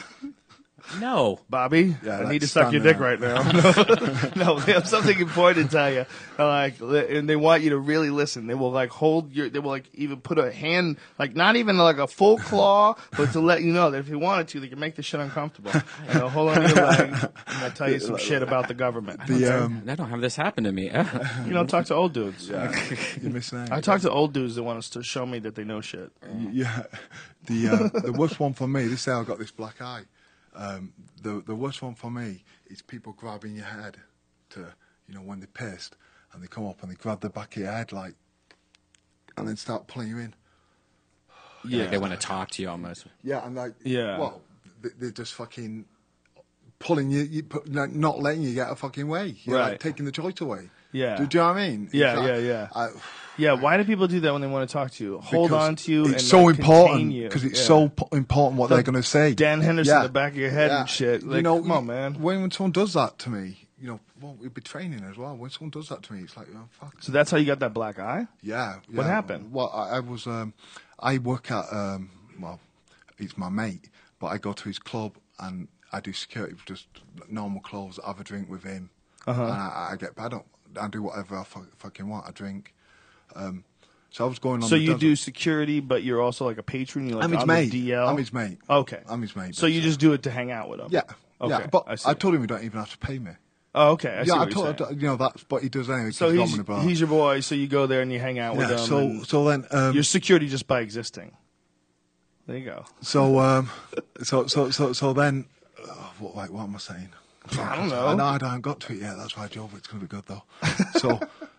No. Bobby, Yeah, I like need to suck your stand dick there. right now. No, they have something important to tell you. Like, and they want you to really listen. They will like hold your. They will like even put a hand, like not even like a full claw, but to let you know that if they wanted to, they can make the shit uncomfortable. And they'll hold on to your leg and they'll tell you some shit about the government. The um, I don't have this happen to me. You don't talk to old dudes. you're missing out. I talk to old dudes that want us to show me that they know shit. Yeah, the uh, the worst one for me. This is how I got this black eye. Um, the the worst one for me is people grabbing your head to, you know, when they're pissed and they come up and they grab the back of your head like, and then start pulling you in. Yeah, they want to talk to you almost. Yeah, and like, Yeah. well, they, they're just fucking pulling you, you put, like, not letting you get a fucking way. You're Right. like taking the choice away. Yeah. Do, do you know what I mean? It's Yeah, like, yeah, yeah. I, Yeah, why do people do that when they want to talk to you? Hold because on to you. It's and so like, important contain you. because it's Yeah. so po- important what The they're going to say. Dan Henderson Yeah. in the back of your head Yeah. and shit. Like, you know, come on, man. When, when someone does that to me, you know, well, it'd be training as well. When someone does that to me, it's like, oh, fuck. So that's how you got that black eye? Yeah. What yeah. happened? Well, I, I was, um, I work at, um, well, it's my mate, but I go to his club and I do security with just normal clothes. I have a drink with him, Uh-huh. and I, I get. I don't. I do whatever I fu- fucking want. I drink. Um, so I was going on. So the you desert. do security, but you're also like a patron. You're like I'm his on mate. the D L. I'm his mate. Okay, I'm his mate. So you basically. just do it to hang out with him. Yeah. Okay. Yeah. But I, I, see. told him you don't even have to pay me. Oh, okay. I see yeah, I what told you're saying. you know that's what he does anyway. So 'cause he's I'm in a bar. he's your boy. So you go there and you hang out with yeah. him. So and so then um, your security just by existing. There you go. so um so so so so then oh, what wait, what am I saying? I don't know. I know I haven't got to it yet. That's why Joe. It's going to be good though. So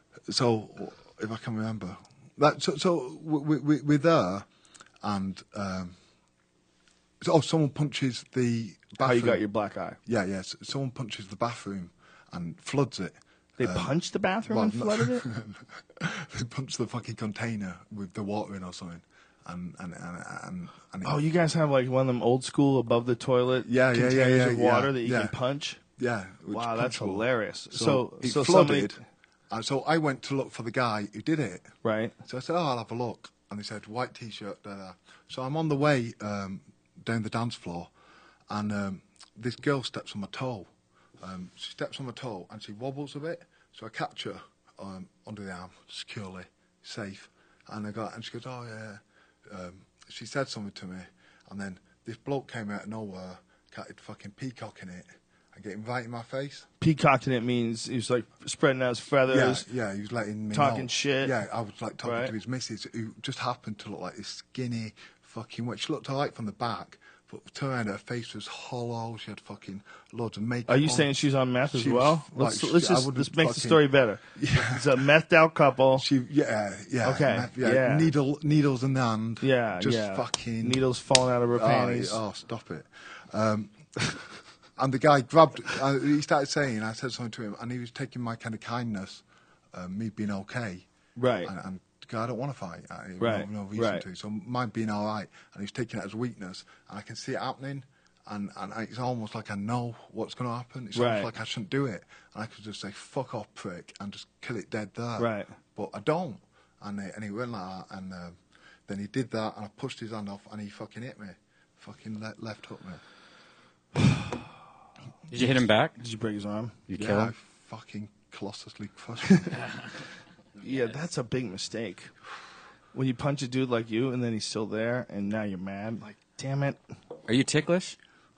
so if I can remember that. So so we we we're there, and um. So, oh, someone punches the bathroom. How you got your black eye? Yeah, yes. Someone punches the bathroom and floods it. They punched the bathroom well, and no- flooded it. They punched the fucking container with the water in or something, and and and and. and it, Oh, you guys have like one of them old school above the toilet Yeah, yeah, yeah, containers yeah, of water yeah, that you yeah. can punch. yeah. which Wow, that's punched water. hilarious. So, So, it so somebody, flooded. And so I went to look for the guy who did it. right? So I said, "Oh, I'll have a look." And they said, "White t-shirt." Da, da. So I'm on the way um, down the dance floor, and um, this girl steps on my toe. Um, she steps on my toe and she wobbles a bit. So I catch her um, under the arm, securely, safe. And I got, and she goes, "Oh yeah." Um, she said something to me, and then this bloke came out of nowhere, catted fucking peacocking it, and getting right in my face. Peacocking it means he was like spreading out his feathers. Yeah, yeah, he was letting me talking know. shit. Yeah, I was like talking Right. to his missus, who just happened to look like this skinny fucking witch. She looked alright from the back, but turned around, her face was hollow. She had fucking loads of makeup. Are you on. saying she's on meth as She was, well? like, Let's, she- let's I just wouldn't let's make the fucking- story better. Yeah. It's a methed out couple. She, yeah, yeah. Okay, meth- yeah, yeah. Needle, needles in the hand. yeah, just yeah. fucking needles falling out of her Oh, panties. Oh, stop it. Um, and the guy grabbed, uh, he started saying, I said something to him, and he was taking my kind of kindness, um, me being okay. Right. And, and I don't want to fight. I, Right, No, no reason right. to. So mine being all right, and he was taking it as weakness, and I can see it happening, and, and it's almost like I know what's going to happen. It's Right. almost like I shouldn't do it, and I could just say fuck off, prick, and just kill it dead there. Right. But I don't, and he, and he went like that, and um, then he did that, and I pushed his hand off, and he fucking hit me, fucking le- left hook me. Did you hit him back? Did you break his arm? You Yeah, kill I him? fucking colossusly crushed him. Yeah, that's a big mistake. When you punch a dude like you and then he's still there and now you're mad, like, damn it. Are you ticklish?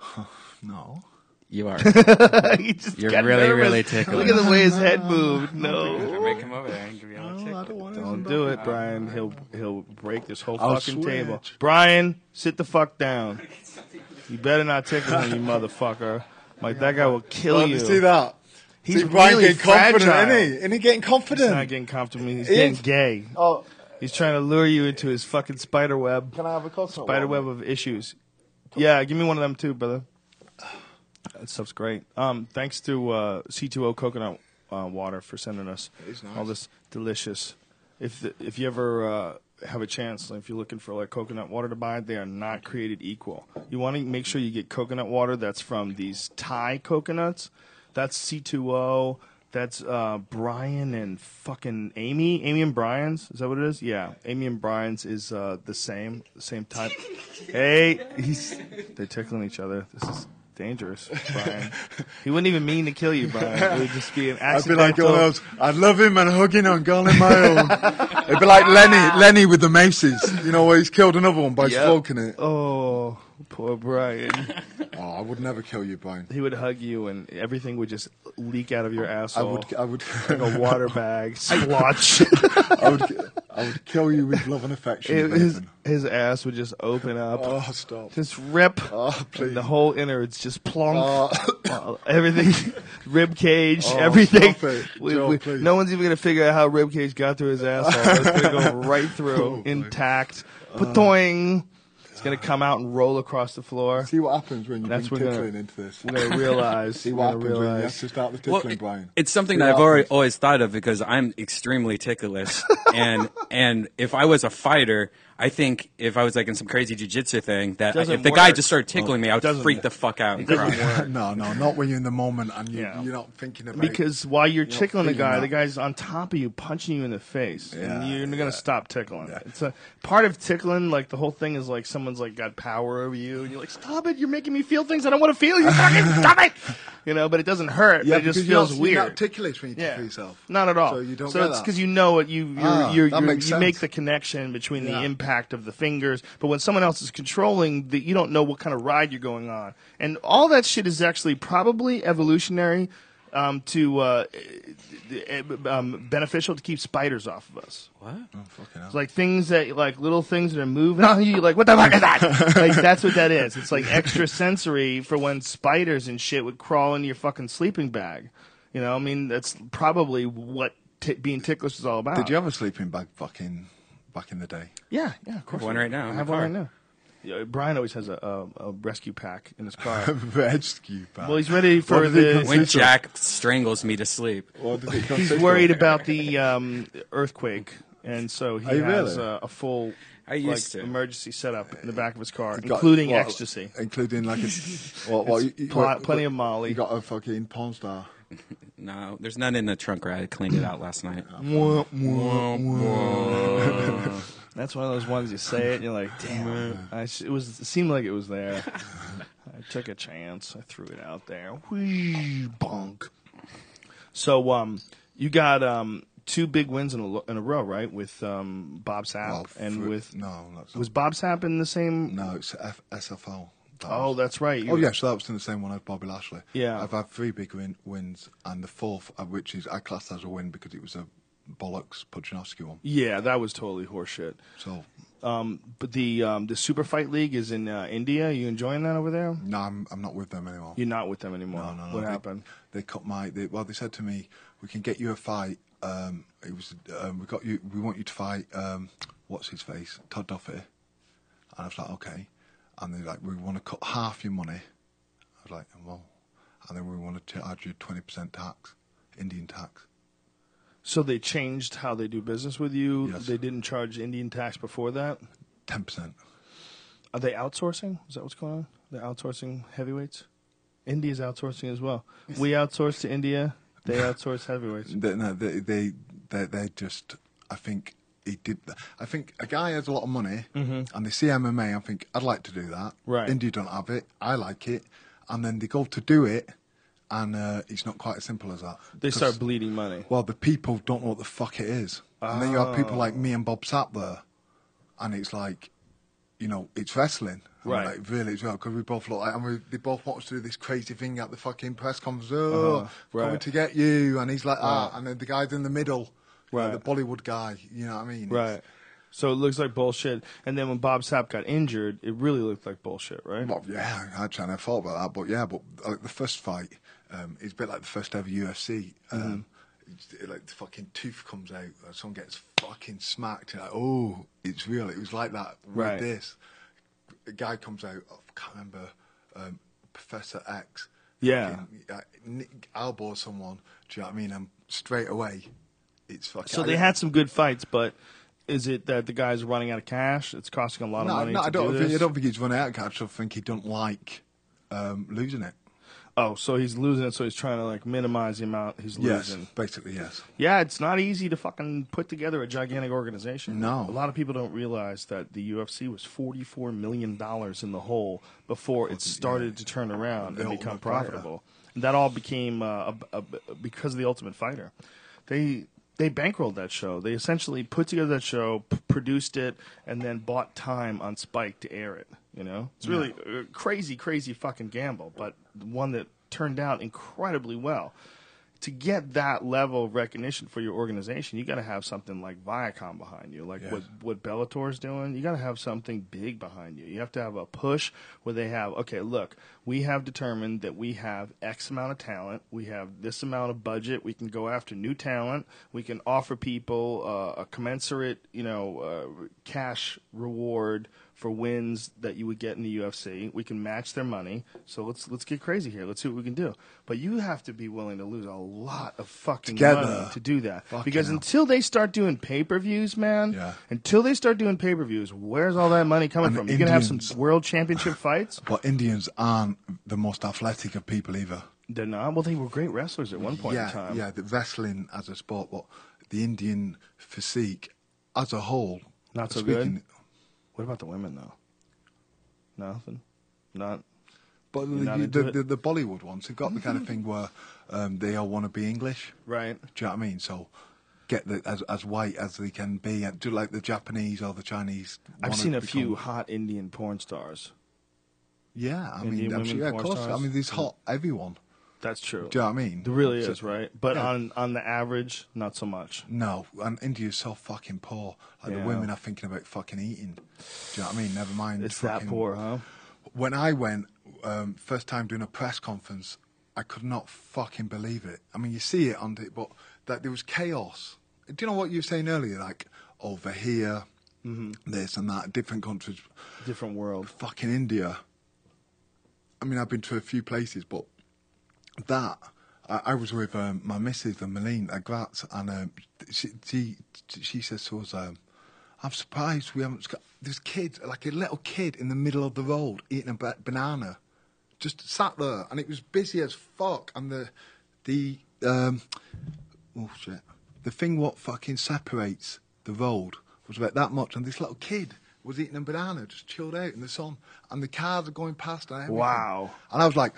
No. You are. He just You're got really, nervous. really ticklish. Look at the way his head moved. No. Make him over there and give you a little tickle. Don't do it, Brian. He'll he'll break this whole I'll fucking switch. table. Brian, sit the fuck down. You better not tickle him, you motherfucker. Like, that guy will kill Well, you. you see that? He's see, Brian really getting confident, fragile. isn't he? Isn't he getting He's confident? not getting comfortable. He's He getting is. gay. Oh, He's trying to lure you into his fucking spider web. can I have a coconut Spider water? web of issues. Yeah, give me one of them too, brother. That stuff's great. Um, thanks to uh, C two O Coconut uh, Water for sending us It is nice. all this delicious. If the, if you ever uh, have a chance, if you're looking for like coconut water to buy, they are not created equal. You want to make sure you get coconut water that's from these Thai coconuts. That's C two O. That's uh, Brian and fucking Amy. Amy and Brian's. Is that what it is? Yeah. Amy and Brian's is uh, the same, the same type. Hey, he's they're tickling each other. This is dangerous, Brian. He wouldn't even mean to kill you, Brian. It would just be an I'd be like accidental. one of those, I'd love him and hug him and girl in my own. It'd be like Lenny, Lenny with the maces, you know, where he's killed another one by Yep. smoking it. Oh, poor Brian. Oh, I would never kill you, Brian. He would hug you, and everything would just leak out of your I asshole. would, I would, like a water bag, splotch. I would, I would kill you with love and affection. It- his, Nathan. his ass would just open up, Oh, stop. just rip, Oh, and please. the whole innards just plonk. Oh. Uh, everything, rib cage, Oh, everything. stop it. We- Joe, we- please. no one's even gonna figure out how rib cage got through his asshole. It's gonna go right through, Oh, boy. intact. Patoing. It's gonna come out and roll across the floor. See what happens when you That's bring what we're tickling into this. We're gonna realize. See we're what gonna happens when you have realize. to start the Well, tickling, Brian. it's something See that I've what already, happens. always thought of because I'm extremely ticklish, and and if I was a fighter, I think if I was like in some crazy jujitsu thing, that Doesn't if the guy work. just started tickling me, I would doesn't- freak the fuck out and doesn't cry. work. no, no, not when you're in the moment and you, Yeah. you're not thinking about Because while you're not tickling a feeling guy, that. the guy's on top of you, punching you in the face, Yeah, and you're yeah. gonna stop tickling. It's a part of tickling. Like the whole thing is like someone's like got power over you, and you're like, "Stop it! You're making me feel things I don't want to feel. You fucking stop it!" You know, but it doesn't hurt. Yeah, but it just because you're feels not, weird. You're not ticklish when you Yeah, tickle yourself. not at all. So you don't So get it's that. because you know it. You you're, Ah, you're, that you're, makes you make sense. the connection between the Yeah. impact of the fingers. But when someone else is controlling, the, you don't know what kind of ride you're going on, and all that shit is actually probably evolutionary. Um, to uh, um, beneficial to keep spiders off of us. What? Oh, fucking hell. It's like things that like little things that are moving on you. You're like, what the fuck is that? Like that's what that is. It's like extra sensory for when spiders and shit would crawl into your fucking sleeping bag. You know, I mean, that's probably what t- being ticklish is all about. Did you have a sleeping bag fucking back in the day? Yeah, yeah, of course. one I right now I in have my one car. right now. Yeah, Brian always has a, a, a rescue pack in his car. Rescue bag. Well, he's ready for What did it the. consist When of? Jack strangles me to sleep. What did it He's consist of? worried about the um, earthquake, and so he Are you has really? a, a full I used like, to. emergency setup in the back of his car, Got- including what, ecstasy. Including like a. What, what, you, you, pl- what- plenty of Molly. You got a fucking porn star. No, there's none in the trunk. Right? I cleaned it out last night. That's one of those ones you say it and you're like, damn. I sh- it was. It seemed like it was there. I took a chance. I threw it out there. Whee, bonk. So, um, you got um two big wins in a, lo- in a row, right? With um Bob Sapp Well, and for- with no, that's not, was Bob Sapp in the same? no, it's F- S F L. That Oh, was- that's right. Oh You- yeah, so that was in the same one as Bobby Lashley. Yeah. I've had three big win- wins, and the fourth, uh, which is I classed as a win because it was a bollocks Pudzianowski one. Yeah, that was totally horseshit. So But the um, the Super Fight League is in uh, India. You enjoying that over there? no, I'm I'm not with them anymore. You're not with them anymore. No, no, no. What they, happened? They cut my. They, well, they said to me, "We can get you a fight. Um, it was um, we got you. We want you to fight. Um, what's his face? Todd Duffy." And I was like, "Okay." And they're like, "We want to cut half your money." I was like, "Well," and then we want to charge you twenty percent tax, Indian tax. So they changed how they do business with you. Yes. They didn't charge Indian tax before that. Ten percent. Are they outsourcing? Is that what's going on? They're outsourcing heavyweights. India's outsourcing as well. We outsource to India. They outsource heavyweights. They, no, they, they, they, they just. I think he did. That. I think a guy has a lot of money, and they see M M A. I think I'd like to do that. Right. India don't have it. I like it, and then they go to do it, and uh, it's not quite as simple as that. They 'Cause, start bleeding money. Well, the people don't know what the fuck it is, and then you have people like me and Bob Sapp there, and it's like, you know, it's wrestling. And we're Right. Like, really, as well, because we both look like, and we, they both want us to do this crazy thing at the fucking press conference. Oh, Uh-huh. Right. coming to get you, and he's like that, and then the guy's in the middle, you know, Right. the Bollywood guy. You know what I mean? Right. So it looks like bullshit. And then when Bob Sapp got injured, it really looked like bullshit, right? Well, yeah, actually, I never thought about that, but yeah, but like the first fight, um, it's a bit like the first ever U F C. Um, Mm-hmm. it's, it, like the fucking tooth comes out, and someone gets fucking smacked. You're like, oh, it's real. It was like that with Right. this. A guy comes out. I can't remember. Um, Professor X. Yeah. Fucking, uh, nick- elbow someone. Do you know what I mean? And straight away, it's fucking. So they had some good fights, but is it that the guy's running out of cash? It's costing a lot of No, money no, to I don't do think. this? I don't think he's running out of cash. I think he don't like um, losing it. Oh, so he's losing it, so he's trying to like minimize the amount he's Yes, losing. basically yes. Yeah, it's not easy to fucking put together a gigantic organization. No. A lot of people don't realize that the U F C was forty-four million dollars in the hole before it started to turn around The and become Ultimate Fighter. profitable. And that all became uh, a, a, a, because of the Ultimate Fighter. They they bankrolled that show. They essentially put together that show, p- produced it, and then bought time on Spike to air it. You know, it's really a crazy, crazy fucking gamble, but one that turned out incredibly well. To get that level of recognition for your organization, you got to have something like Viacom behind you, like Yes. what what Bellator's doing. You got to have something big behind you. You have to have a push where they have, okay, look, we have determined that we have X amount of talent, we have this amount of budget, we can go after new talent, we can offer people uh, a commensurate, you know, uh, cash reward for wins that you would get in the U F C. We can match their money. So let's let's get crazy here. Let's see what we can do. But you have to be willing to lose a lot of fucking Together. money to do that. Fucking because hell. until they start doing pay-per-views, man, Yeah. until they start doing pay-per-views, where's all that money coming And from? You're going to have Indians- some world championship fights? But Indians aren't the most athletic of people either. They're not. Well, they were great wrestlers at one point yeah, in time. yeah, the wrestling as a sport, but the Indian physique as a whole. Not so speaking, good? What about the women, though? Nothing? Not? But You're the, not the, into the, it? the, the Bollywood ones, they've got the kind of thing where um, they all want to be English. Right. Do you know what I mean? So get the, as as white as they can be, and do like the Japanese or the Chinese. I've wanna seen a become- few hot Indian porn stars. Yeah, I Indian mean, I'm women sure, yeah, of porn course. stars? I mean, there's hot everyone. That's true. Do you know what I mean? There really So- is, right? But Yeah. on on the average, not so much. No, and India's so fucking poor. Like Yeah. the women are thinking about fucking eating. Do you know what I mean? Never mind. It's that fucking- poor, huh? When I went, um, first time doing a press conference, I could not fucking believe it. I mean, you see it on it, but that there was chaos. Do you know what you were saying earlier? Like, over here, Mm-hmm. this and that, different countries. Different world. Fucking India. I mean, I've been to a few places, but that, I, I was with um, my missus, the Malene, at Graz, and um, she, she, she says to us, um, I'm surprised we haven't got this kid, like a little kid in the middle of the road eating a ba- banana, just sat there, and it was busy as fuck. And the the um, oh shit, the thing what fucking separates the road was about that much, and this little kid was eating a banana, just chilled out in the sun, and the cars are going past and everything. Wow. And I was like,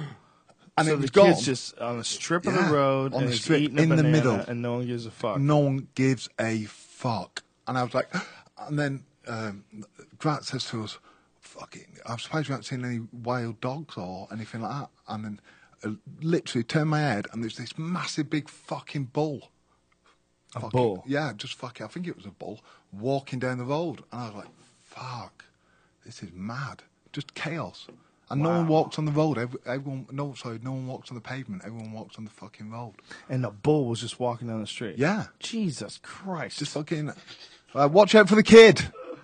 and so it was the gone. kid's just on a strip of Yeah, the road on and the he's strip, eating a in the banana middle. and no one gives a fuck. No one gives a fuck. And I was like, and then um, Grant says to us, fucking, I'm surprised we haven't seen any wild dogs or anything like that. And then uh, literally turned my head and there's this massive big fucking bull. A Fucking- bull? Yeah, just fucking, I think it was a bull, walking down the road. And I was like, fuck, this is mad. Just chaos. And no one Wow. walks on the road. Every, everyone, no, sorry, no one walks on the pavement. Everyone walks on the fucking road. And the bull was just walking down the street. Yeah. Jesus Christ. Just fucking, uh, watch out for the kid.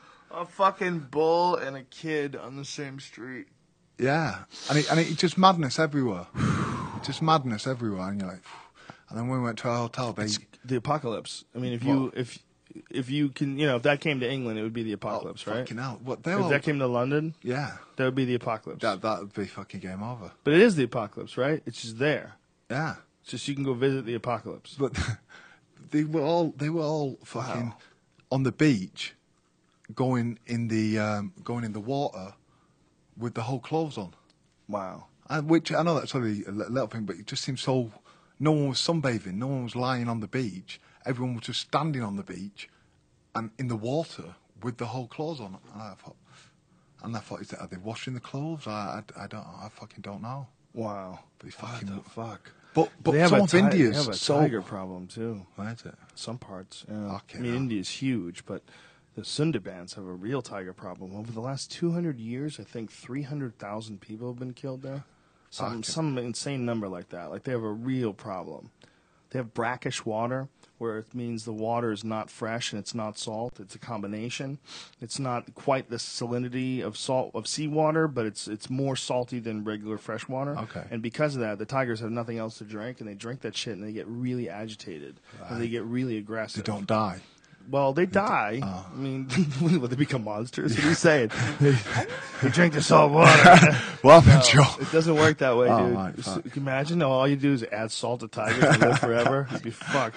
a fucking bull and a kid on the same street. Yeah, and it, and it's just madness everywhere. Just madness everywhere, and you're like, and then when we went to our hotel, they, It's the apocalypse. I mean, if you Well- if if you can, you know, if that came to England, it would be the apocalypse, oh, right? fucking hell, what they If all, that came to London, yeah, that would be the apocalypse. that that would be fucking game over. But it is the apocalypse, right? It's just there. Yeah, It's just you can go visit the apocalypse. but they were all they were all fucking Wow. on the beach, going in the um, going in the water with the whole clothes on. Wow. And which I know that's only a li- little thing, but it just seems so. No one was sunbathing. No one was lying on the beach. Everyone was just standing on the beach, and in the water with the whole clothes on. And I thought, and I thought, is that, are they washing the clothes? I, I, I don't. I fucking don't know. Wow. But it's What fucking. the fuck? But but They have some a of ti- India's they have a so. tiger problem too. Where is it? Some parts. Yeah. Okay, I mean, now. India's huge, but the Sundarbans have a real tiger problem. Over the last two hundred years, I think three hundred thousand people have been killed there. Some Okay. some insane number like that. Like they have a real problem. They have brackish water, where it means the water is not fresh and it's not salt. It's a combination. It's not quite the salinity of salt of seawater, but it's it's more salty than regular fresh water. Okay. And because of that, the tigers have nothing else to drink, and they drink that shit, and they get really agitated, and they get really They aggressive. don't die. Well, they die. Oh. I mean, what, they become monsters? What are you saying? they, they drink the salt water. What happened, Joe? It doesn't work that way, Oh, dude. right, So, fuck. you can imagine? No, all you do is add salt to tigers and live forever. You'd be fucked.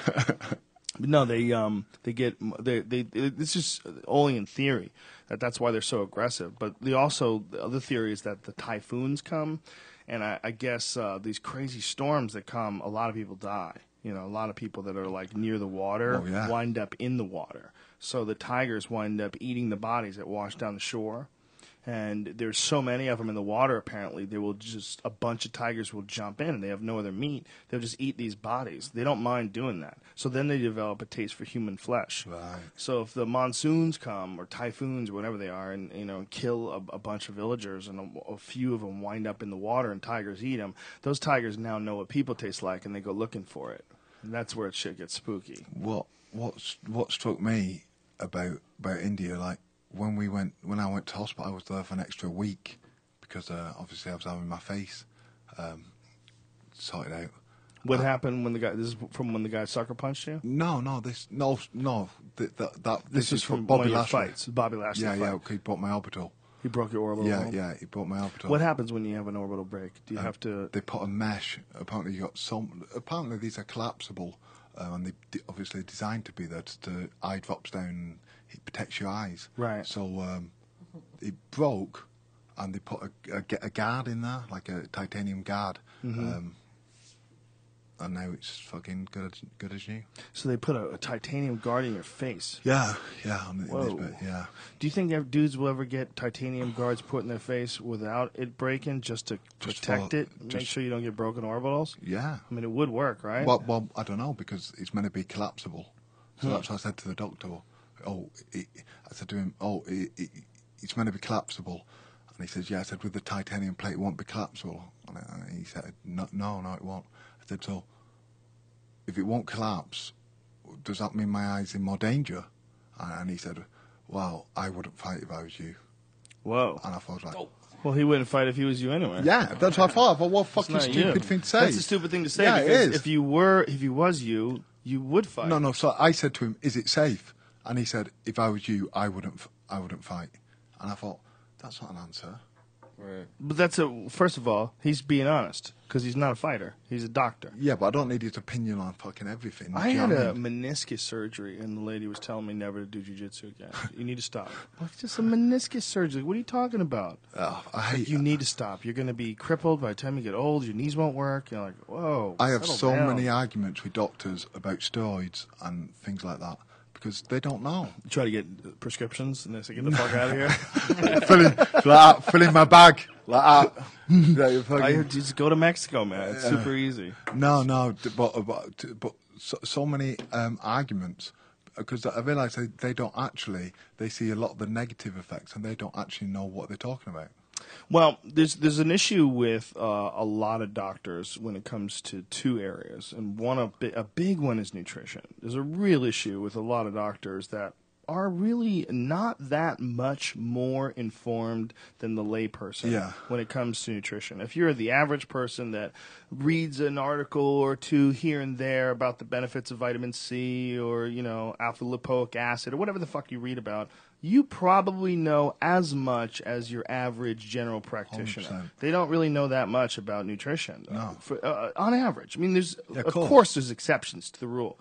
But no, they um they get they they this is only in theory that that's why they're so aggressive. But they also the other theory is that the typhoons come, and I, I guess uh, these crazy storms that come, a lot of people die. You know, a lot of people that are like near the water Oh, yeah. wind up in the water. So the tigers wind up eating the bodies that wash down the shore. And there's so many of them in the water, apparently, they will just, a bunch of tigers will jump in and they have no other meat. They'll just eat these bodies. They don't mind doing that. So then they develop a taste for human flesh. Right. So if the monsoons come, or typhoons, or whatever they are, and, you know, kill a, a bunch of villagers and a, a few of them wind up in the water and tigers eat them, those tigers now know what people taste like and they go looking for it. And that's where shit gets spooky. What what what struck me about about India, like when we went, when I went to hospital, I was there for an extra week because uh, obviously I was having my face um, sorted out. What happened when the guy? This is from when the guy sucker punched you. No, no, this, no, no. Th- that, that, This, this, is is from from Bobby one of your Lashley. fights. Bobby Lashley. Yeah, fight. yeah. Okay, he broke my orbital. He broke your orbital. Yeah, bone? yeah. He broke my orbital. What happens when you have an orbital break? Do you have to? They put a mesh. Apparently, you got some. Apparently, these are collapsible, uh, and they d- obviously designed to be there. To, the eye drops down, it protects your eyes. Right. So um, it broke, and they put a, a, a guard in there, like a titanium guard, Mm-hmm. um, and now it's fucking good, as, good as new. So they put a, a titanium guard in your face. Yeah, yeah, on, in this Whoa. bit, yeah. Do you think ev- dudes will ever get titanium guards put in their face without it breaking, just to Just protect for- it, make just- sher you don't get broken orbitals? Yeah. I mean, it would work, right? Well, well, I don't know because it's meant to be collapsible. So Hmm. that's what I said to the doctor. Oh, it, I said to him, oh, it, it, it's meant to be collapsible. And he says, yeah. I said, with the titanium plate, it won't be collapsible. And, I, and he said, no, no, no, it won't. I said, so if it won't collapse, does that mean my eye's in more danger? And, and he said, well, I wouldn't fight if I was you. Whoa. And I thought, like, Well, he wouldn't fight if he was you anyway. yeah, that's what I thought. I thought, what a It's fucking not stupid you. thing to say. That's a stupid thing to say. Yeah, it because is. If you were, if he was you, you would fight. No, no. So I said to him, "Is it safe?" And he said, "If I was you, I wouldn't. F- I wouldn't fight." And I thought, "That's not an answer." Right. But that's a. First of all, he's being honest because he's not a fighter. He's a doctor. Yeah, but I don't need his opinion on fucking everything. I Do you had know what a I mean? meniscus surgery, and the lady was telling me never to do jujitsu again. You need to stop. Like, just a meniscus surgery. What are you talking about? Oh, I hate. You need to stop. You're going to be crippled by the time you get old. Your knees won't work. You're like, whoa. I have settle so down. many arguments with doctors about steroids and things like that because they don't know. You try to get prescriptions, and they say, get the fuck out of here. filling, like that, filling my bag like that. Yeah, you're I fucking- just go to Mexico, man. It's super easy. No, no, d- but but, but so, so many um, arguments because I realise they, they don't actually. They see a lot of the negative effects and they don't actually know what they're talking about. Well, there's there's an issue with uh, a lot of doctors when it comes to two areas, and one a, bi- a big one is nutrition. There's a real issue with a lot of doctors that are really not that much more informed than the layperson Yeah. when it comes to nutrition. If you're the average person that reads an article or two here and there about the benefits of vitamin C or, you know, alpha lipoic acid or whatever the fuck you read about, you probably know as much as your average general practitioner. one hundred percent. They don't really know that much about nutrition. No. uh, for, uh, on average. I mean, there's Yeah, of of course. course there's exceptions to the rule.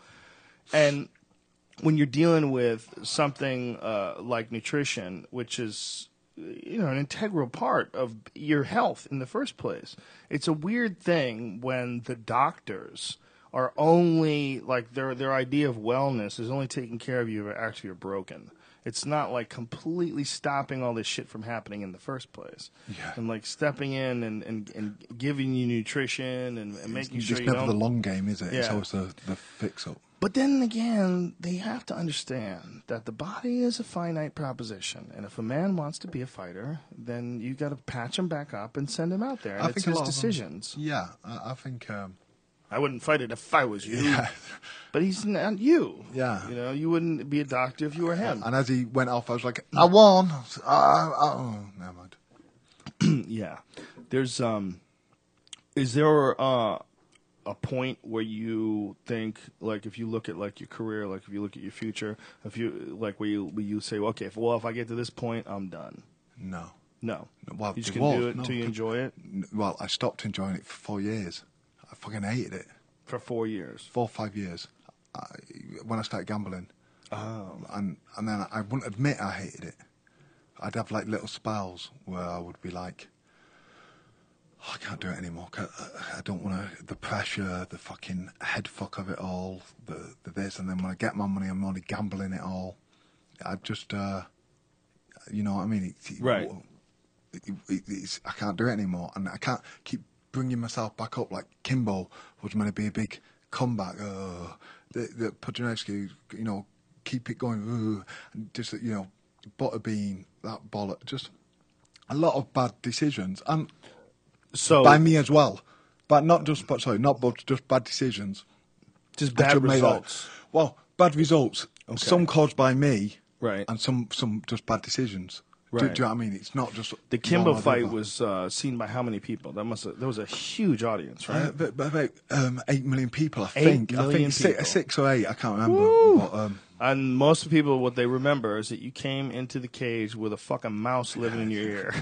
And when you're dealing with something uh, like nutrition, which is you know an integral part of your health in the first place, it's a weird thing when the doctors are only like their their idea of wellness is only taking care of you if actually you're broken. It's not like completely stopping all this shit from happening in the first place. Yeah. And like stepping in and, and, and giving you nutrition and, and making It's sure you never don't the long game, is it? It's Yeah. always the, the fix up. But then again, they have to understand that the body is a finite proposition, and if a man wants to be a fighter, then you got to patch him back up and send him out there. And I it's think a his lot of them- decisions. Yeah, I, I think. Um, I wouldn't fight it if I was you, yeah. but he's not you. Yeah. you know, you wouldn't be a doctor if you were him. And as he went off, I was like, I won. I, I, I, oh, never mind. Yeah, there's um, is there uh. a point where you think, like, if you look at like your career, like if you look at your future, if you like where you where you say, well, okay, if, well, if I get to this point, I'm done. No. No, Well, you just it can was, do it no, until you but- enjoy it N- Well, I stopped enjoying it for four years. I fucking hated it. for four years. Four or five years. I, when I started gambling. Oh, And, and then I wouldn't admit I hated it. I'd have like little spells where I would be like, oh, I can't do it anymore. 'Cause I I don't want to, the pressure, the fucking head fuck of it all, the, the this, and then when I get my money, I'm only gambling it all. I just, uh, you know what I mean? It, it- Right. It, it, it's, I can't do it anymore, and I can't keep bringing myself back up. Like Kimbo was meant to be a big comeback. Uh, the, the Pudzianowski, you know, keep it going. Uh, and just you know, Butterbean, that bollock, just a lot of bad decisions, and so by me as well. But not just, but sorry, not but just bad decisions. just I bad should make that- results. Well, bad results. Some caused by me, Right. and some some just bad decisions. Do, Right. do you know what I mean? It's not just The one Kimbo or the fight other. was uh, seen by how many people? That must have, there was a huge audience, right? Uh, but, but about um, eight million people, I Eight think. I million think six, people. six or eight. I can't remember. Woo! But, um, And most people, what they remember is that you came into the cage with a fucking mouse living in your ear.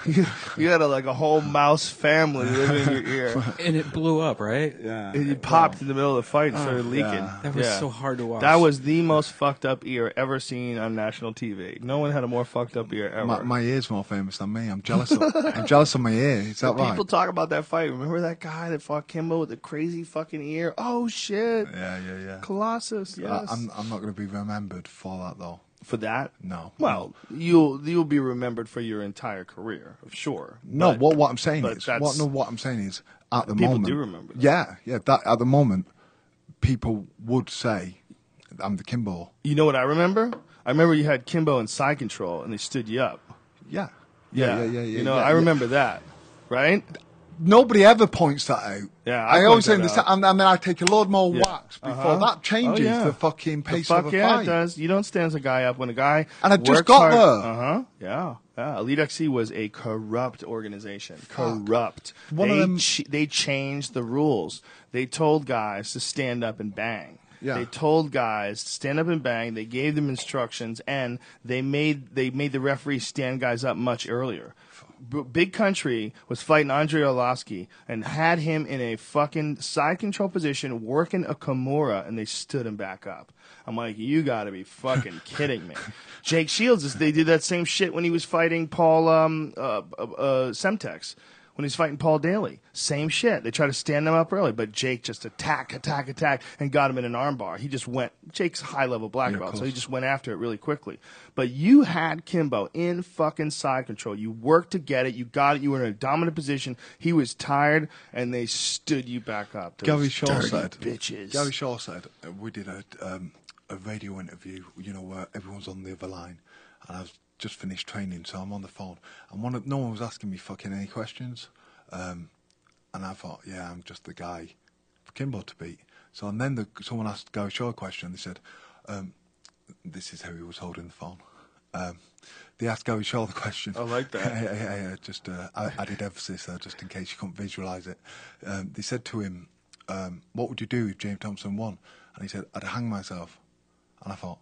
You had a, like a whole mouse family living in your ear. And it blew up, right? yeah, And it popped in the middle of the fight and started leaking. yeah. That was Yeah. so hard to watch. That was the most fucked up ear ever seen on national T V. No one had a more fucked up ear ever. my, my ear's more famous than me. I'm jealous. Of, I'm jealous of my ear. Is that right? People talk about that fight. Remember that guy that fought Kimbo with the crazy fucking ear? Oh shit! Yeah, yeah, yeah. Colossus. Yes. I, I'm I'm not going to be remembered for that though. For that? No. Well, you'll you'll be remembered for your entire career, sure. No, But- what what I'm saying but is that's- what no what I'm saying is at the People moment do remember that. Yeah, yeah. That at the moment, people would say I'm the Kimbo. You know what I remember? I remember you had Kimbo in side control and they stood you up. Yeah, yeah, yeah, yeah. yeah You know, yeah, I yeah. remember that, right? Nobody ever points that out. Yeah, I I, always point say that the out. sa- and, and then I take a load more Yeah. whacks before Uh-huh. that changes Oh, yeah. the fucking The pace fuck of a yeah, fight. it does. You don't stand a guy up when a guy And I just works got hard. there. Uh huh. Yeah. Yeah. Elite X C was a corrupt organization. Corrupt. One they of them- ch- they changed the rules. They told guys to stand up and bang. Yeah. They told guys to stand up and bang. They gave them instructions, and they made they made the referee stand guys up much earlier. B- Big Country was fighting Andrei Arlovsky and had him in a fucking side control position working a Kimura, and they stood him back up. I'm like, you got to be fucking kidding me. Jake Shields, is- they did that same shit when he was fighting Paul um, uh, uh, uh, Semtex. When he's fighting Paul Daly, same shit. They try to stand him up early, but Jake just attack, attack, attack, and got him in an armbar. He just went. Jake's high level black Yeah, of belt, so course. he just went after it really quickly. But you had Kimbo in fucking side control. You worked to get it. You got it. You were in a dominant position. He was tired, and they stood you back up. Those Gary Shaw dirty said. bitches. Gary Shaw said uh, we did a um, a radio interview. You know where everyone's on the other line, and I was just finished training, so I'm on the phone, and one of, no one was asking me fucking any questions. Um, and I thought, yeah, I'm just the guy for Kimbo to beat. So and then the, someone asked Gary Shaw a question. They said, um, "This is how he was holding the phone." Um, they asked Gary Shaw the question. I like that. yeah, yeah, yeah, just uh, I added emphasis there, just in case you couldn't visualise it. Um, they said to him, um, "What would you do if James Thompson won?" And he said, "I'd hang myself." And I thought,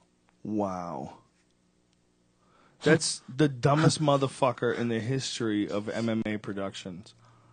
Wow. That's the dumbest motherfucker in the history of M M A productions.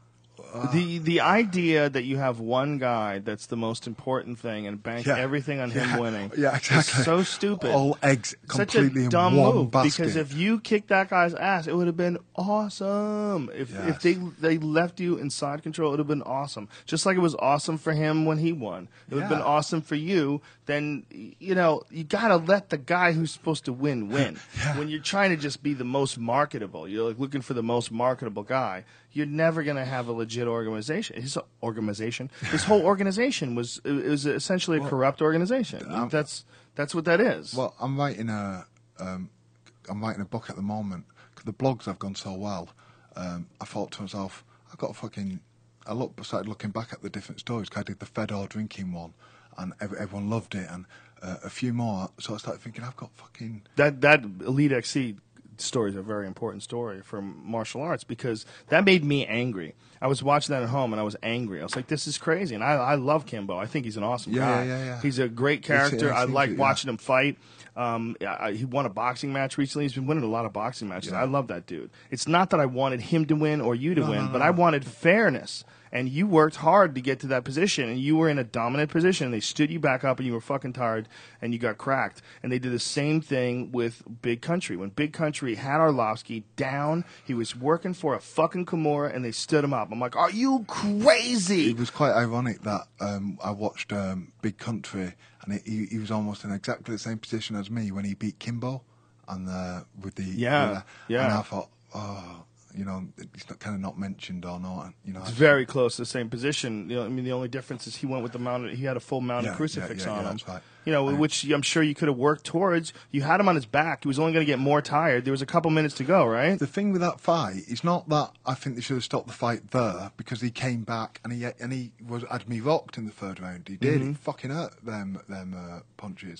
The the idea that you have one guy that's the most important thing and bank Yeah. everything on him Yeah. winning Yeah, exactly. is so stupid. all eggs Such completely a dumb in one move basket. because if you kicked that guy's ass, it would have been awesome. If if Yes. they they left you in side control, it would have been awesome. Just like it was awesome for him when he won. It would have been Yeah. awesome for you. Then you know you gotta let the guy who's supposed to win win. Yeah. When you're trying to just be the most marketable, you're like looking for the most marketable guy. You're never gonna have a legit organization. His organization, his whole organization was it was essentially a corrupt organization. I'm- that's that's what that is. Well, I'm writing a, um, I'm writing a book at the moment. 'Cause the blogs have gone so well. Um, I thought to myself, I got a fucking. I look, started looking back at the different stories. 'Cause I did the Fedor drinking one, and ev- everyone loved it, and uh, a few more. So I started thinking, I've got fucking. that that Elite X C story is a very important story for martial arts because that made me angry. I was watching that at home and I was angry. I was like, "This is crazy." And I, I love Kimbo. I think he's an awesome Yeah, guy. yeah, yeah. He's a great It's- character. it I seems like it, yeah. watching him fight. Um, yeah, I, he won a boxing match recently. He's been winning a lot of boxing matches. Yeah. I love that dude. It's not that I wanted him to win or you to No, win, no, but no. I wanted fairness. And you worked hard to get to that position, and you were in a dominant position. And they stood you back up, and you were fucking tired, and you got cracked. And they did the same thing with Big Country. When Big Country had Arlovsky down, he was working for a fucking Kimura, and they stood him up. I'm like, are you crazy? It was quite ironic that um, I watched um, Big Country, and it, he, he was almost in exactly the same position as me when he beat Kimbo, and uh, with the Yeah, with the- yeah. And I thought, oh, you know, it's not kind of not mentioned or not, you know. It's very close to the same position. You know, I mean, the only difference is he went with the mounted. He had a full mounted Yeah, crucifix yeah, yeah, on yeah, him. that's right. You know, I- which I'm sure you could have worked towards. You had him on his back. He was only going to get more tired. There was a couple minutes to go, right? The thing with that fight is not that I think they should have stopped the fight there because he came back and he and he was had me rocked in the third round. He did. Mm-hmm. He fucking hurt them them uh, punches.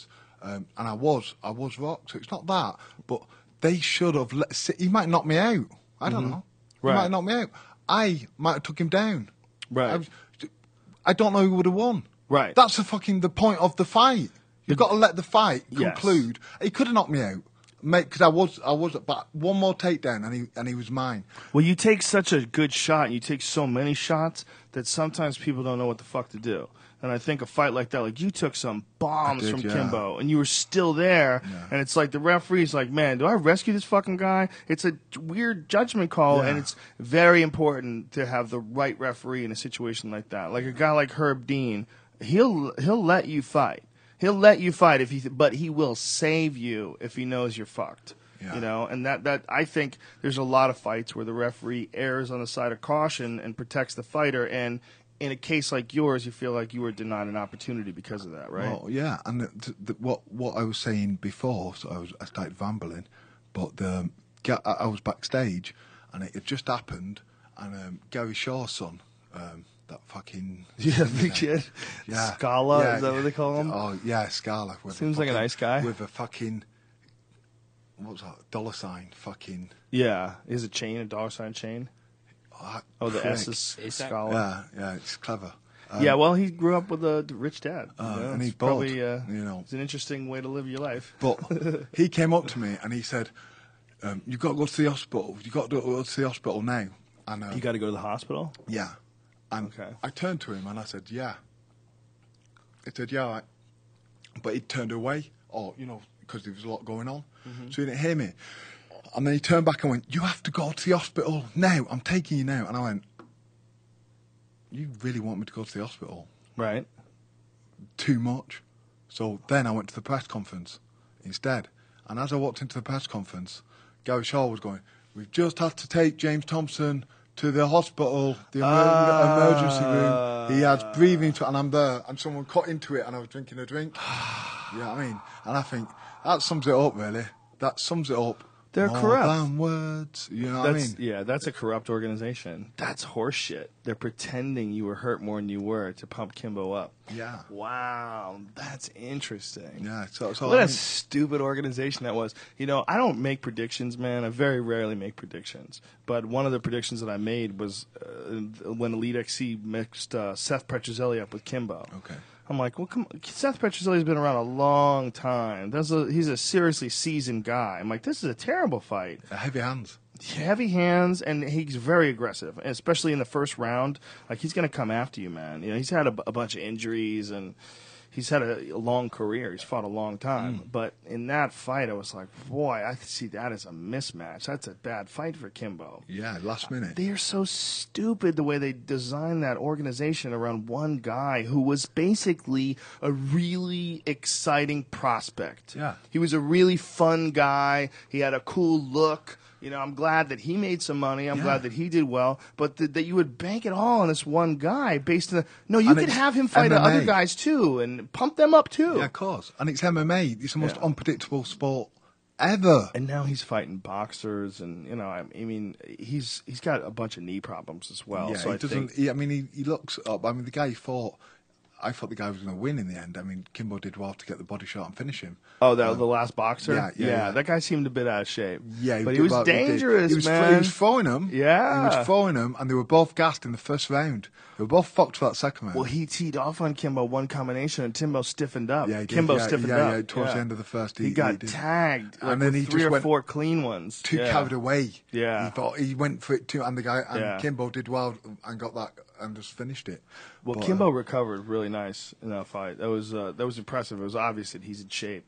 um, and I was, I was rocked. So it's not that, but they should have. Let, he might knock me out. I don't know. He Right. might knock me out. I might have took him down. Right. I, was- I don't know who would have won. Right. That's the fucking the point of the fight. You've got to let the fight Yes. conclude. He could have knocked me out, mate, because I was, I was, but one more takedown and he and he was mine. Well, you take such a good shot, and you take so many shots that sometimes people don't know what the fuck to do. And I think a fight like that, like you took some bombs I did, from yeah. Kimbo, and you were still there, Yeah. and it's like the referee's like, man, do I rescue this fucking guy? It's a weird judgment call, Yeah. and it's very important to have the right referee in a situation like that. Like a guy like Herb Dean, he'll he'll let you fight. He'll let you fight if he, but he will save you if he knows you're fucked. Yeah. You know, and that, that I think there's a lot of fights where the referee errs on the side of caution and protects the fighter. And in a case like yours, you feel like you were denied an opportunity because of that, right? Well, yeah, and the, the, the, what what I was saying before, so I was I started rambling, but the ga- I I was backstage, and it had just happened, and um, Gary Shaw's son, um, that fucking Yeah, the kid. yeah, Scala, yeah, is that what they call him? Oh yeah, Scala. with Seems like a fucking- nice guy. with a fucking what's that dollar sign? Fucking Yeah. Is a chain, a dollar sign chain? oh, Oh, the prick. S is Is that- Scala. Yeah, yeah, it's clever. Um, Yeah, well, he grew up with a rich dad. you Uh, know? and he's It's probably, bald, uh, you know. It's an interesting way to live your life. But he came up to me and he said, um, "You've got to go to the hospital. You've got to go to the hospital now." And um, You got to go to the hospital? yeah, and Okay. I turned to him and I said, "Yeah." He said, "Yeah," all right." But he turned away, or you know, because there was a lot going on, Mm-hmm. so he didn't hear me. And then he turned back and went, "You have to go to the hospital now. I'm taking you now." And I went, "You really want me to go to the hospital?" Right. Too much. So then I went to the press conference instead. And as I walked into the press conference, Gary Shaw was going, "We've just had to take James Thompson to the hospital, the emer- Ah. emergency room. He has breathing trouble." And I'm there, and someone cut into it, and I was drinking a drink. You know what I mean? And I think that sums it up, really. That sums it up. They're More corrupt. than words. You know what That's I mean? yeah, that's a corrupt organization. That's horseshit. They're pretending you were hurt more than you were to pump Kimbo up. Yeah. Wow, that's interesting. Yeah. So, so What I a mean- stupid organization that was. You know, I don't make predictions, man. I very rarely make predictions. But one of the predictions that I made was uh, when Elite X C mixed uh, Seth Petrozelli up with Kimbo. Okay. I'm like, well, come on. Seth Petrozelli's been around a long time. That's a, he's a seriously seasoned guy. I'm like, this is a terrible fight. heavy hands. Heavy hands, and he's very aggressive, especially in the first round. Like, he's going to come after you, man. You know, he's had a, a bunch of injuries, and he's had a, a long career. He's fought a long time. Mm. But in that fight, I was like, boy, I see that as a mismatch. That's a bad fight for Kimbo. Yeah. Last minute. They are so stupid the way they designed that organization around one guy who was basically a really exciting prospect. Yeah. He was a really fun guy. He had a cool look. You know, I'm glad that he made some money. I'm Yeah. glad that he did well. But th- that you would bank it all on this one guy based on the. No, you And could it's have him fight M M A. other guys too and pump them up too. Yeah, of course. And it's M M A. It's the most Yeah. unpredictable sport ever. And now he's fighting boxers, and you know, I, I mean, he's he's got a bunch of knee problems as well. yeah, so he I doesn't. think He, I mean, he, he looks up. I mean, the guy he fought. I thought the guy was going to win in the end. I mean, Kimbo did well to get the body shot and finish him. Oh, that the last boxer. yeah, yeah, yeah. that guy seemed a bit out of shape. Yeah, but did he was well, did. dangerous, he was, man. He was throwing them. Yeah. he was throwing them, and they were both gassed in the first round. They were both fucked for that second round. Well, he teed off on Kimbo one combination, and Timbo stiffened up. Yeah, he did. Kimbo Yeah, stiffened yeah, up. yeah, towards the end of the first, he, he- got he did. tagged, And like, then with he three just or went four clean ones. too yeah. carried away. Yeah. he thought he went for it too, and the guy and Yeah. Kimbo did well and got that and just finished it. Well, But, uh, Kimbo recovered really nice in that fight. That was uh, that was impressive. It was obvious that he's in shape.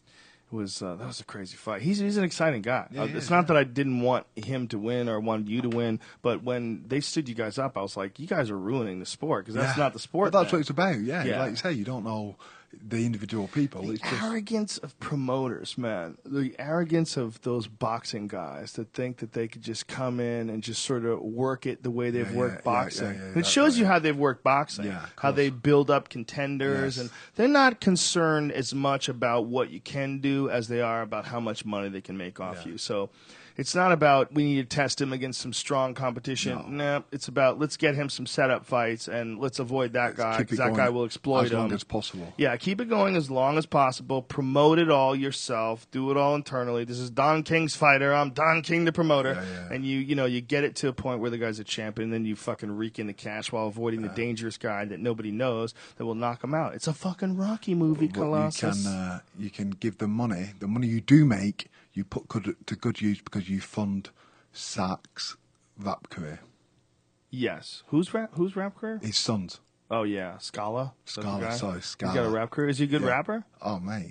It was uh, that was a crazy fight. He's he's an exciting guy. Yeah, uh, he it's is, not that I didn't want him to win or wanted you to win, but when they stood you guys up, I was like, you guys are ruining the sport because that's yeah. not the sport. But that's man. what it's about. Yeah, Yeah. like you say, you don't know the individual people. The It's just arrogance of promoters, man. The arrogance of those boxing guys that think that they could just come in and just sort of work it the way they've Yeah, worked yeah, yeah, boxing. yeah, yeah, it that's shows right. you how they've worked boxing, Yeah, of how course. they build up contenders, Yes. and they're not concerned as much about what you can do as they are about how much money they can make off Yeah. you. So It's not about we need to test him against some strong competition. No, nah, it's about let's get him some setup fights and let's avoid that guy Keep because it that going guy will exploit as long him. as possible. Yeah, keep it going as long as possible. Promote it all yourself. Do it all internally. This is Don King's fighter. I'm Don King, the promoter. Yeah, yeah. And you, you know, you get it to a point where the guy's a champion, and then you fucking rake in the cash while avoiding the dangerous guy that nobody knows that will knock him out. It's a fucking Rocky movie, But Colossus. you can uh, you can give them money. The money you do make, you put good, to good use because you fund Sack's rap career. Yes. Who's rap? Who's rap career? His sons. Oh yeah, Scala. That's the Scala, guy? sorry, He's Scala. got a rap career. Is he a good Yeah. rapper? Oh mate,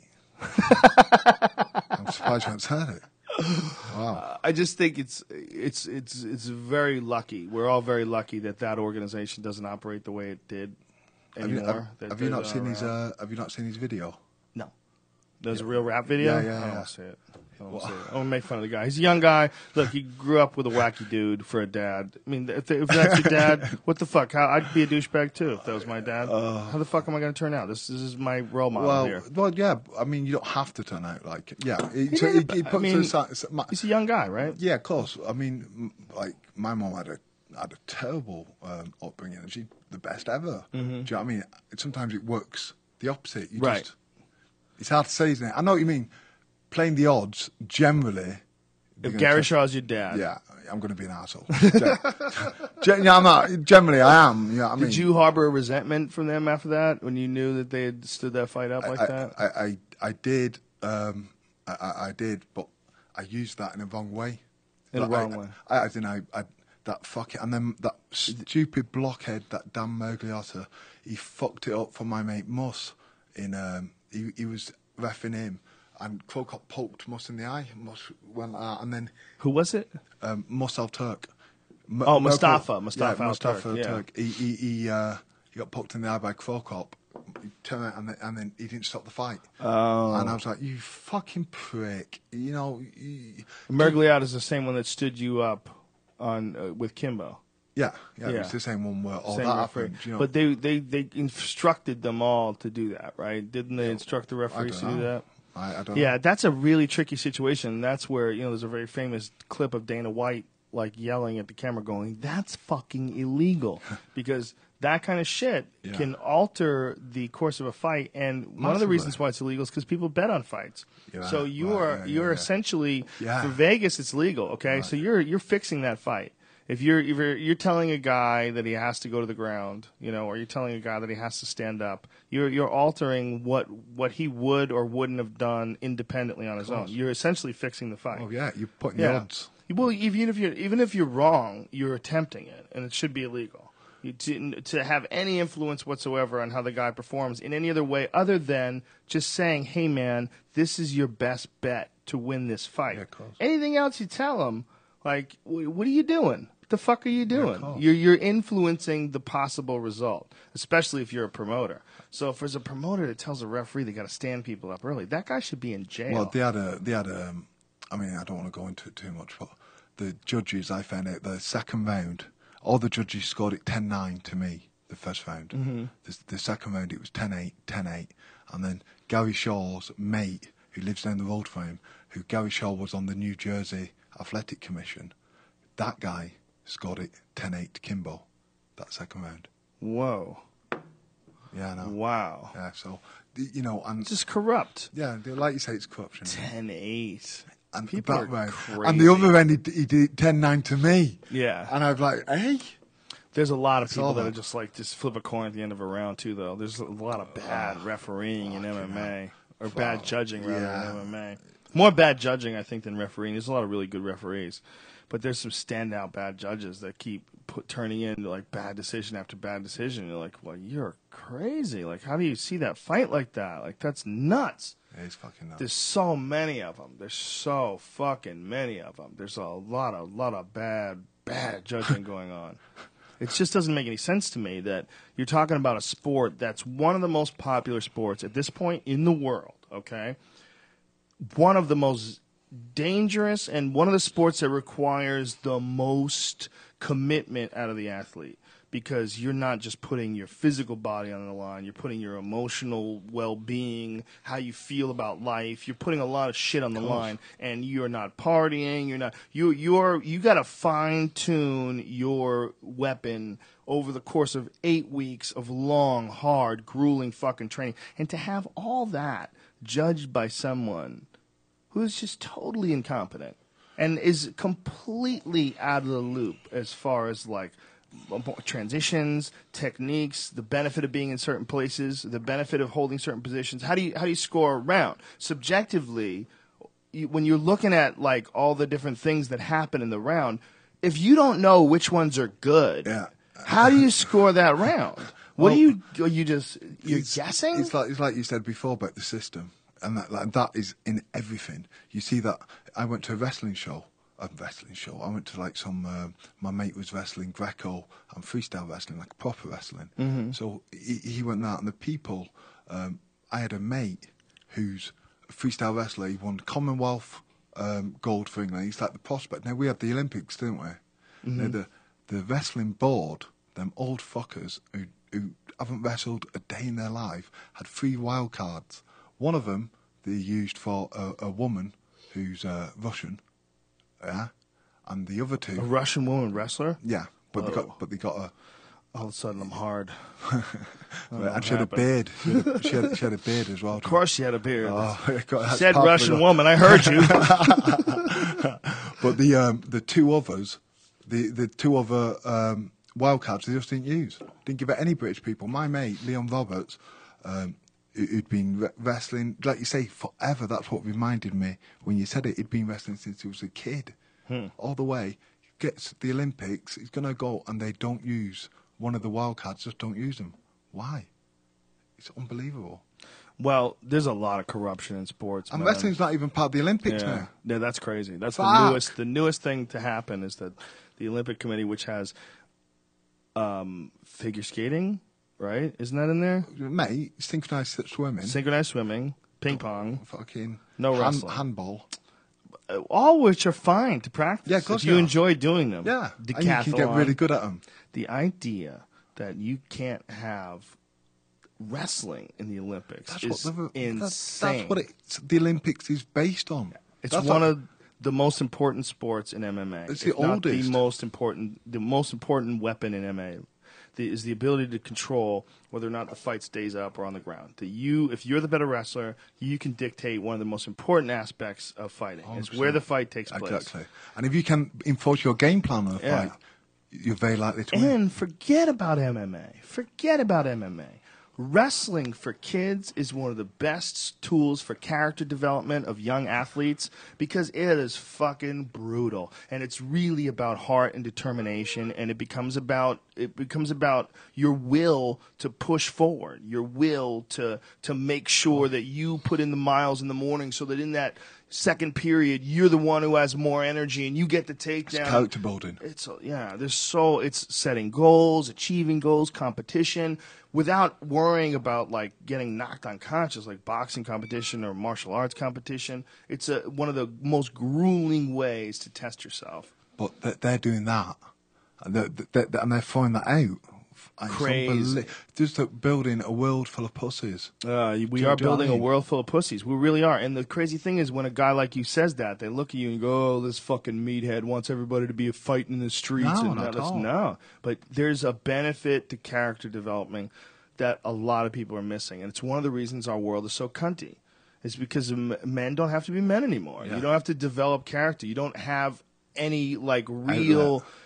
I'm surprised you haven't heard it. Wow. I just think it's it's it's it's very lucky. We're all very lucky that that organization doesn't operate the way it did Have you, anymore. have, that have you they're not seen his? around. Uh, have you not seen his video? No. There's a real rap video? Yeah, yeah, I don't yeah. want to see it. I don't want to see it. I want to make fun of the guy. He's a young guy. Look, he grew up with a wacky dude for a dad. I mean, if, if that's your dad, what the fuck? How, I'd be a douchebag too if that was my dad. How the fuck am I going to turn out? This, this is my role model Well, here. well, yeah. I mean, you don't have to turn out like yeah. He, He so did, he, he I puts mean, aside- s- my- He's a young guy, right? yeah, of course. I mean, m- like my mom had a had a terrible um, upbringing, and she's the best ever. Do you know what I mean? Sometimes it works the opposite. You Right. Just, it's hard to say, isn't it? I know what you mean. Playing the odds generally. you're If gonna Gary take- Shaw's your dad. Yeah, I'm going to be an asshole. Gen- yeah, I'm not. Generally, I am. You know what I mean? Did you harbor resentment from them after that when you knew that they had stood that fight up like I, that? I, I, I did. Um, I, I I did, but I used that in a wrong way. In a Like, wrong I, way. I, I, didn't know. I, that fuck it, and then that stupid blockhead, that Dan Mergliotta, he fucked it up for my mate Muss. In um, he, he was reffing him, and Krokop poked Muss in the eye. Muss went out, and then Who was it? um, Muss Al Turk. M- Oh, Merkel- Mustafa, Mustafa yeah, Al Mustafa Turk, Al yeah. Turk. He he he, uh, he got poked in the eye by Krokop. He turned out and then, and then he didn't stop the fight. Oh. And I was like, you fucking prick. You know. You, Mergliot is the same one that stood you up on uh, with Kimbo. yeah, yeah, It Yeah. was the same one where all Same that referee. happened. You know. But they, they, they instructed them all to do that, right? Didn't they instruct the I referees don't to do know. that? I, I don't Yeah, know. that's a really tricky situation. That's where, you know, there's a very famous clip of Dana White, like, yelling at the camera going, that's fucking illegal. Because that kind of shit Yeah. can alter the course of a fight. And one of the Massively. reasons why it's illegal is because people bet on fights. Yeah, so you right, are yeah, you're yeah, yeah. essentially, Yeah. for Vegas, it's legal, okay? So you're you're fixing that fight. If you're, if you're you're telling a guy that he has to go to the ground, you know, or you're telling a guy that he has to stand up, you're you're altering what what he would or wouldn't have done independently on his own. You're essentially fixing the fight. Oh yeah, you're putting the Yeah. odds. Well, even if you're even if you're wrong, you're attempting it, and it should be illegal. You, to, to have any influence whatsoever on how the guy performs in any other way other than just saying, "Hey, man, this is your best bet to win this fight." Yeah, of course. Anything else you tell him, like, "Wh- what are you doing? What the fuck are you doing? course. you're you're influencing the possible result, especially if you're a promoter. So if there's a promoter that tells a referee they got to stand people up early, that guy should be in jail. Well, they had a, they had a, um, I mean, I don't want to go into it too much, but the judges, I found out the second round, all the judges scored it ten nine to me, the first round. Mm-hmm. The, the second round, it was ten eight, ten eight. And then Gary Shaw's mate, who lives down the road from him, who Gary Shaw was on the New Jersey Athletic Commission, that guy scored it ten eight to Kimbo, that second round. Whoa! Yeah, I know. Wow! Yeah, so, the- you know, and Just corrupt. yeah, they- like you say, it's corruption. ten eight. And People that are round. crazy. And the other end, he, he did ten nine to me. Yeah. And I was like, hey. There's a lot of It's people all that are about- just like just flip a coin at the end of a round too, though. There's a lot of bad refereeing in M M A or bad judging rather Yeah. in M M A. More bad judging, I think, than refereeing. There's a lot of really good referees, but there's some standout bad judges that keep put, turning in like bad decision after bad decision. You're like, well, you're crazy. Like, how do you see that fight like that? Like, that's nuts. He's fucking nuts. There's so many of them. There's so fucking many of them. There's a lot of lot of bad bad judging going on. It just doesn't make any sense to me that you're talking about a sport that's one of the most popular sports at this point in the world, okay? One of the most dangerous and one of the sports that requires the most commitment out of the athlete because you're not just putting your physical body on the line. You're putting your emotional well-being, how you feel about life. You're putting a lot of shit on the line, and you're not partying. You're not. You you're you got to fine tune your weapon over the course of eight weeks of long, hard, grueling fucking training, and to have all that judged by someone who is just totally incompetent and is completely out of the loop as far as like transitions, techniques, the benefit of being in certain places, the benefit of holding certain positions. How do you how do you score a round? Subjectively, you, when you're looking at like all the different things that happen in the round, if you don't know which ones are good, Yeah. how do you score that round? What Well, do you are you just you're It's- guessing? It's like it's like you said before about the system, and that like, that is in everything. You see that. I went to a wrestling show. A wrestling show. I went to like some. Uh, my mate was wrestling Greco and freestyle wrestling, like proper wrestling. Mm-hmm. So he, he went there, and the people. Um, I had a mate who's a freestyle wrestler. He won Commonwealth um, gold for England. He's like the prospect. Now we had the Olympics, didn't we? Mm-hmm. Now the the wrestling board, them old fuckers who who haven't wrestled a day in their life, had three wild cards. One of them they used for a, a woman who's uh, Russian. Yeah, and the other two, a Russian woman wrestler? yeah, but they Whoa. got, but they got a, All of a sudden, I'm hard. and she had a happened. beard. She had a, she, had, she had a beard as well. Of course, she had a beard. Oh, it got- that's Said part of Russian it. woman. I heard you. But the um, the two others, the the two other um, wildcards, they just didn't use. Didn't give it any British people. My mate Leon Roberts, um, who- who'd been re- wrestling, like you say, forever. That's what reminded me when you said it. He'd been wrestling since he was a kid, Hmm. all the way. Gets the Olympics. He's gonna go, and they don't use one of the wildcards. Just don't use them. Why? It's unbelievable. Well, there's a lot of corruption in sports. And man. wrestling's not even part of the Olympics yeah. now. Yeah, that's crazy. That's the Fuck. newest. The newest thing to happen is that the Olympic Committee, which has um, figure skating, right? Isn't that in there? Mate, synchronized swimming, Synchronized swimming, ping pong, fucking No hand- wrestling. handball. uh, all which are fine to practice. Yeah, of course if you they are. enjoy doing them. Yeah, Decathlon. and you can get really good at them. The idea that you can't have wrestling in the Olympics That's is what the, insane. that's, that's what it's, the Olympics is based on. It's That's one what- of the most important sports in M M A. It's the if not oldest. the most important. The most important weapon in M M A the, is the ability to control whether or not the fight stays up or on the ground. That you, if you're the better wrestler, you can dictate one of the most important aspects of fighting. It's where the fight takes place. Exactly. And if you can enforce your game plan on a Yeah. fight, you're very likely to win. And forget about M M A. Forget about M M A. Wrestling for kids is one of the best tools for character development of young athletes because it is fucking brutal and it's really about heart and determination, and it becomes about it becomes about your will to push forward, your will to to make sure that you put in the miles in the morning so that in that second period you're the one who has more energy and you get the takedown. It's character building. It's yeah, there's so it's setting goals, achieving goals, competition, without worrying about like getting knocked unconscious like boxing competition or martial arts competition. It's a, one of the most grueling ways to test yourself. But they're, they're doing that, and they're, they're, and they're throwing that out. And it's Crazy. unbelie- Just like building a world full of pussies. Uh, we Do- are do you know what building I a mean? world full of pussies. We really are. And the crazy thing is, when a guy like you says that, they look at you and go, "Oh, this fucking meathead wants everybody to be fighting in the streets." No, and not at that's- all. no. But there's a benefit to character development that a lot of people are missing, and it's one of the reasons our world is so cunty. It's because m- men don't have to be men anymore. Yeah. You don't have to develop character. You don't have any like real. g-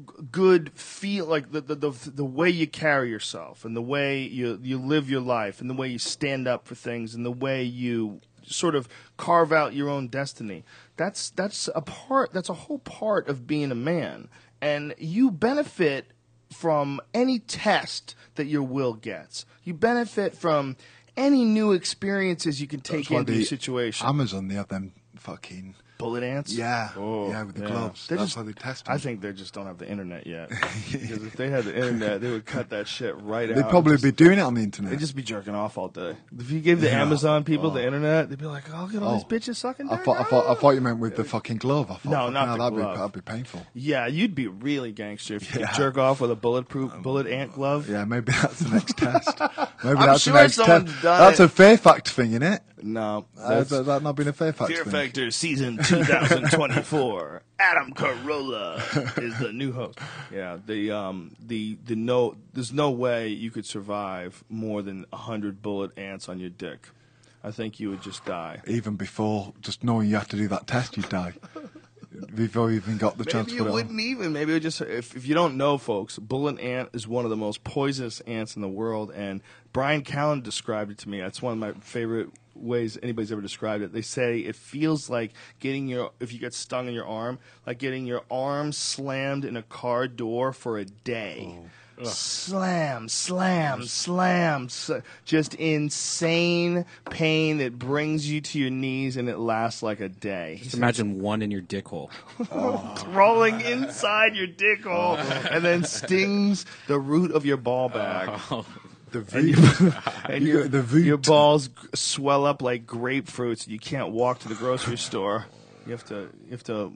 good feel like the, the the the way you carry yourself and the way you you live your life and the way you stand up for things and the way you sort of carve out your own destiny. That's that's a part that's a whole part of being a man, and you benefit from any test that your will gets. You benefit from any new experiences you can take That's why into the your situation. Amazon, they have them fucking bullet ants. Yeah, Oh, yeah, with the yeah. gloves. They're That's just- how they test I them. think they just don't have the internet yet. Because if they had the internet, they would cut that shit right out. They'd probably Just- be doing it on the internet. They'd just be jerking off all day. If you gave the Yeah. Amazon people Oh. the internet, they'd be like, "Oh, look at all Oh. these bitches sucking I dick." thought, I thought, I thought you meant with the fucking glove. I thought, No, fucking not hell, the that'd glove. be that'd be painful. Yeah, you'd be really gangster if you Yeah. could jerk off with a bulletproof bullet ant glove. Yeah, maybe that's the next test. Maybe I'm that's sure the next someone's test. done That's it. a Fear Factor thing, isn't it? No, Has that's that not been a Fear Factor Fear thing? Factor season two thousand twenty-four. Adam Carolla is the new host. Yeah, the um the the no there's no way you could survive more than a hundred bullet ants on your dick. I think you would just die. Even before just knowing you have to do that test, you'd die. Before you even got the chance Maybe to you put it wouldn't even. Maybe it would just if if you don't know, folks, bullet ant is one of the most poisonous ants in the world, and Brian Callen described it to me. That's one of my favorite ways anybody's ever described it. They say it feels like getting your if you get stung in your arm, like getting your arm slammed in a car door for a day. Slam, slam, slam. s- Just insane pain that brings you to your knees, and it lasts like a day. Just imagine one in your dick hole. Rolling inside your dick hole and then stings the root of your ball bag. The And, V. you, and You your, got the root. your balls g- swell up like grapefruits. You can't walk to the grocery store. You have to you have to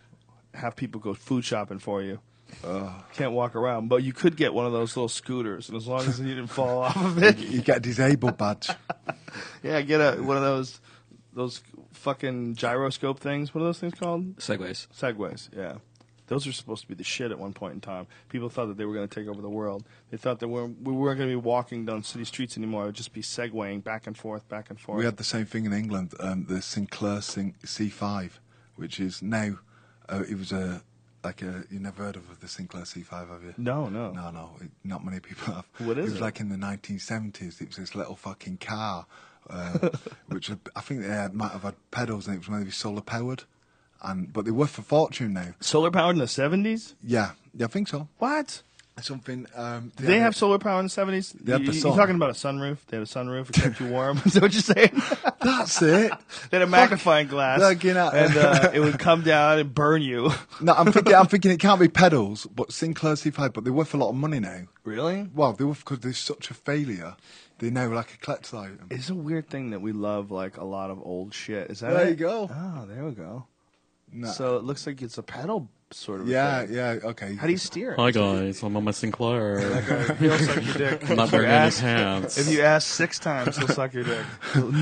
have people go food shopping for you. Can't walk around, but you could get one of those little scooters, and as long as you didn't fall off of it, You get a disabled badge. yeah, get a one of those those fucking gyroscope things. What are those things called? Segways. Segways, yeah. Those were supposed to be the shit at one point in time. People thought that they were going to take over the world. They thought that we're, we weren't going to be walking down city streets anymore. It would just be segwaying back and forth, back and forth. We had the same thing in England, um, the Sinclair Sing- C five, which is now, uh, it was a, like a, you never heard of the Sinclair C five, have you? No, no. No, no, it, not many people have. What is it? was it? like in the nineteen seventies, it was this little fucking car, uh, which had, I think they had, might have had pedals and it was maybe solar powered. And, but they're worth a fortune now. Solar powered in the seventies? Yeah, yeah, I think so. What? Something. Um, Did they had have a- solar power in the seventies? They had You, the you sun. talking about a sunroof? They had a sunroof. It kept you warm. Is that what you're saying? That's it. They had a magnifying glass. Look, you know- and uh, it would come down and burn you. No, I'm thinking. I'm thinking it can't be pedals, but Sinclair C five. But they're worth a lot of money now. Really? Well, they're worth because they're such a failure. They're now like a collector's item. It's a weird thing that we love, like, a lot of old shit. Is that There it? you go. Oh, there we go. No. So it looks like it's a pedal sort of a Yeah, thing. yeah, okay. How do you steer it? Hi guys, I'm on my Sinclair. He'll suck your dick. I'm not If you wearing any ask- pants. If you ask six times, he'll suck your dick.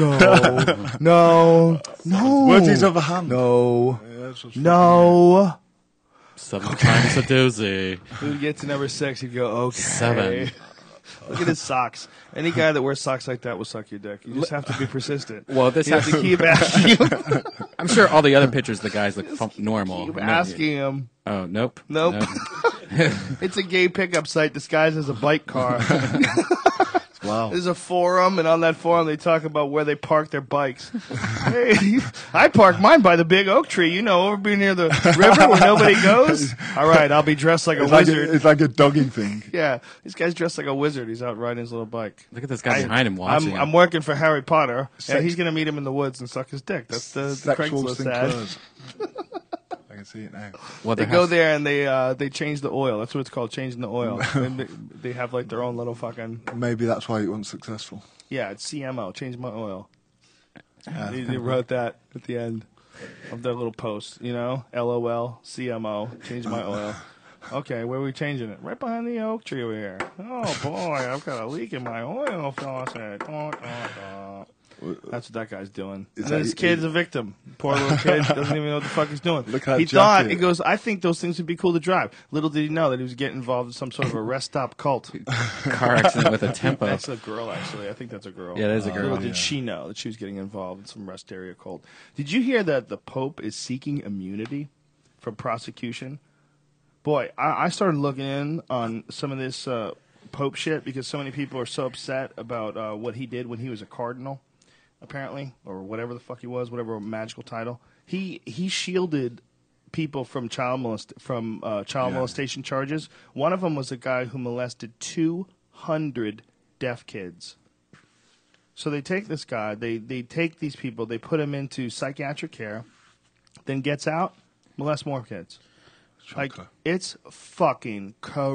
No, no, no. Where's his other hand? No, Yeah, that's what's no. Seven times a doozy. We would get to number six, he'd go, okay. Seven. Look at his socks. Any guy that wears socks like that will suck your dick. You just have to be persistent. Well, this You have has to keep asking him. I'm sure all the other pictures, the guys look fun- normal. Keep No- asking him. Oh, nope. Nope. No. It's a gay pickup site disguised as a bike car. Wow. There's a forum, and on that forum they talk about where they park their bikes. Hey, I park mine by the big oak tree, you know, over near the river where nobody goes. All right, I'll be dressed like a It's like, wizard. a, it's like a dogging thing. Yeah, this guy's dressed like a wizard. He's out riding his little bike. Look at this guy I- behind him watching I'm, him. I'm working for Harry Potter, Sex- and he's going to meet him in the woods and suck his dick. That's the, the Sexual Craigslist ad. Sinclairs. I can see it now. well, They there go has- there and they uh, they change the oil. That's what it's called, changing the oil. And they, they have like their own little fucking Maybe that's why it wasn't successful. yeah. It's C M O, change my oil. They, they wrote that at the end of their little post. You know, L O L C M O, change my oil. Okay, where are we changing it? Right behind the oak tree over here. Oh boy, I've got a leak in my oil faucet. Dun, dun, dun. That's what that guy's doing. Is And then that- this kid's a victim. Poor little kid doesn't even know what the fuck he's doing. Look at that he thought, jacket. he goes, I think those things would be cool to drive. Little did he know that he was getting involved in some sort of a rest stop cult. car accident with a tempo. That's a girl, actually. I think that's a girl. Yeah, that is a girl. Little Oh, did yeah. she know that she was getting involved in some rest area cult. Did you hear that the Pope is seeking immunity from prosecution? Boy, I, I started looking in on some of this uh, Pope shit because so many people are so upset about uh, what he did when he was a cardinal, apparently, or whatever the fuck he was, whatever magical title. He he shielded people from child molest from uh, child Yeah. molestation charges. One of them was a guy who molested two hundred deaf kids. So they take this guy, they they take these people, they put him into psychiatric care. then gets out, molest more kids. Like, Shocker. it's fucking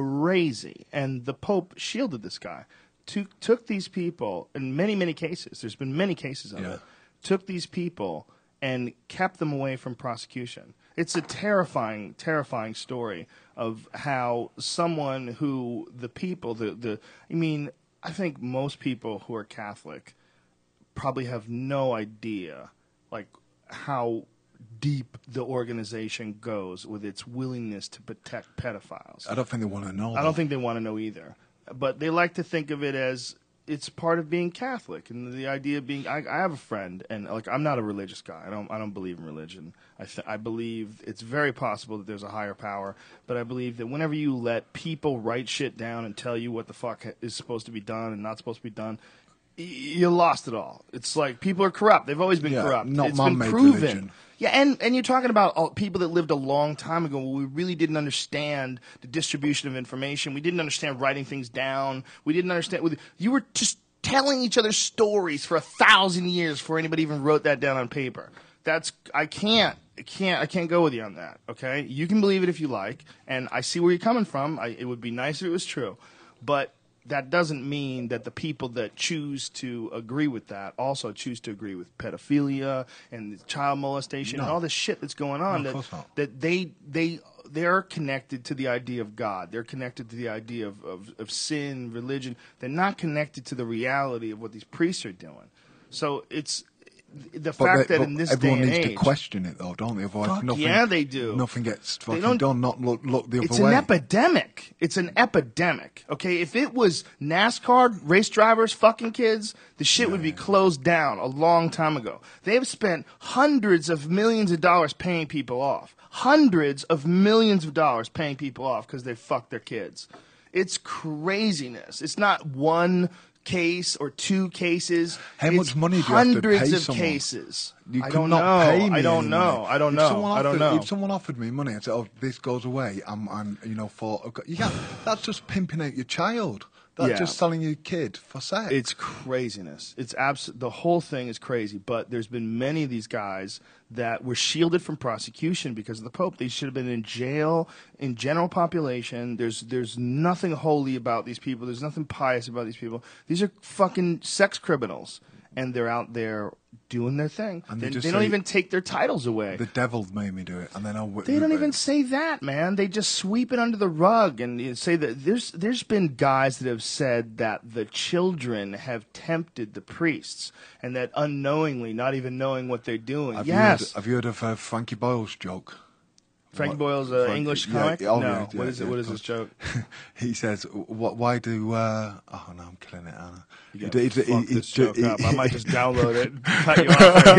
crazy. And the Pope shielded this guy. Took, took these people, in many, many cases, there's been many cases of Yeah. it, took these people and kept them away from prosecution. It's a terrifying, terrifying story of how someone who the people, the, the I mean, I think most people who are Catholic probably have no idea, like, how deep the organization goes with its willingness to protect pedophiles. I don't think they want to know. I don't think they want to know either. But they like to think of it as it's part of being Catholic, and the idea of being. I, I have a friend, and like I'm not a religious guy. I don't. I don't believe in religion. I th- I believe it's very possible that there's a higher power, but I believe that whenever you let people write shit down and tell you what the fuck is supposed to be done and not supposed to be done, y- you lost it all. It's like people are corrupt. They've always been Yeah, corrupt. not It's been man-made proven. religion. Yeah, and, and you're talking about all, people that lived a long time ago. Well, we really didn't understand the distribution of information. We didn't understand writing things down. We didn't understand. You were just telling each other stories for a thousand years before anybody even wrote that down on paper. That's I can't. I can't. I can't go with you on that. Okay, you can believe it if you like, and I see where you're coming from. I, it would be nice if it was true, but that doesn't mean that the people that choose to agree with that also choose to agree with pedophilia and child molestation and No. all this shit that's going on. No, of that course not. that they they they're connected to the idea of God. They're connected to the idea of, of, of sin, religion. They're not connected to the reality of what these priests are doing. So it's the But fact they- that but in this everyone day and needs age, to question it, though, don't they? Otherwise, Fuck nothing, yeah, they do. Nothing gets fucking don't- done. Not look, look the other it's way. an epidemic. It's an epidemic. Okay, if it was NASCAR race drivers fucking kids, the shit would be closed down a long time ago. They've spent hundreds of millions of dollars paying people off. Hundreds of millions of dollars paying people off because they fucked their kids. It's craziness. It's not one case or two cases. How It's much money do you have to hundreds pay of someone? cases. You I could don't not know. pay me I don't any know. money. I don't If know. someone I don't offered- know. If someone offered me money and said, "Oh, this goes away," I'm, I'm you know, for you can't. That's just pimping out your child. That's Yeah. just selling your kid for sex. It's craziness. It's abs- the whole thing is crazy. But there's been many of these guys that were shielded from prosecution because of the Pope. They should have been in jail in general population. There's there's nothing holy about these people. There's nothing pious about these people. These are fucking sex criminals, and they're out there doing their thing. And they they just they don't say- even take their titles away. the devil made me do it, and then I'll. They don't even say that, man. They just sweep it under the rug and you say that there's there's been guys that have said that the children have tempted the priests and that unknowingly, not even knowing what they're doing. Have yes, You heard, have you heard of uh, Frankie Boyle's joke? Frankie What- Boyle's uh, Frankie- English yeah, comic. yeah, oh, no, yeah, what yeah, is it? yeah, What is of this joke? He says, "What? Why do? Uh, oh no, I'm killing it, Anna. You He- gotta he- fuck he- this he- joke he- up. I might just download it. And cut you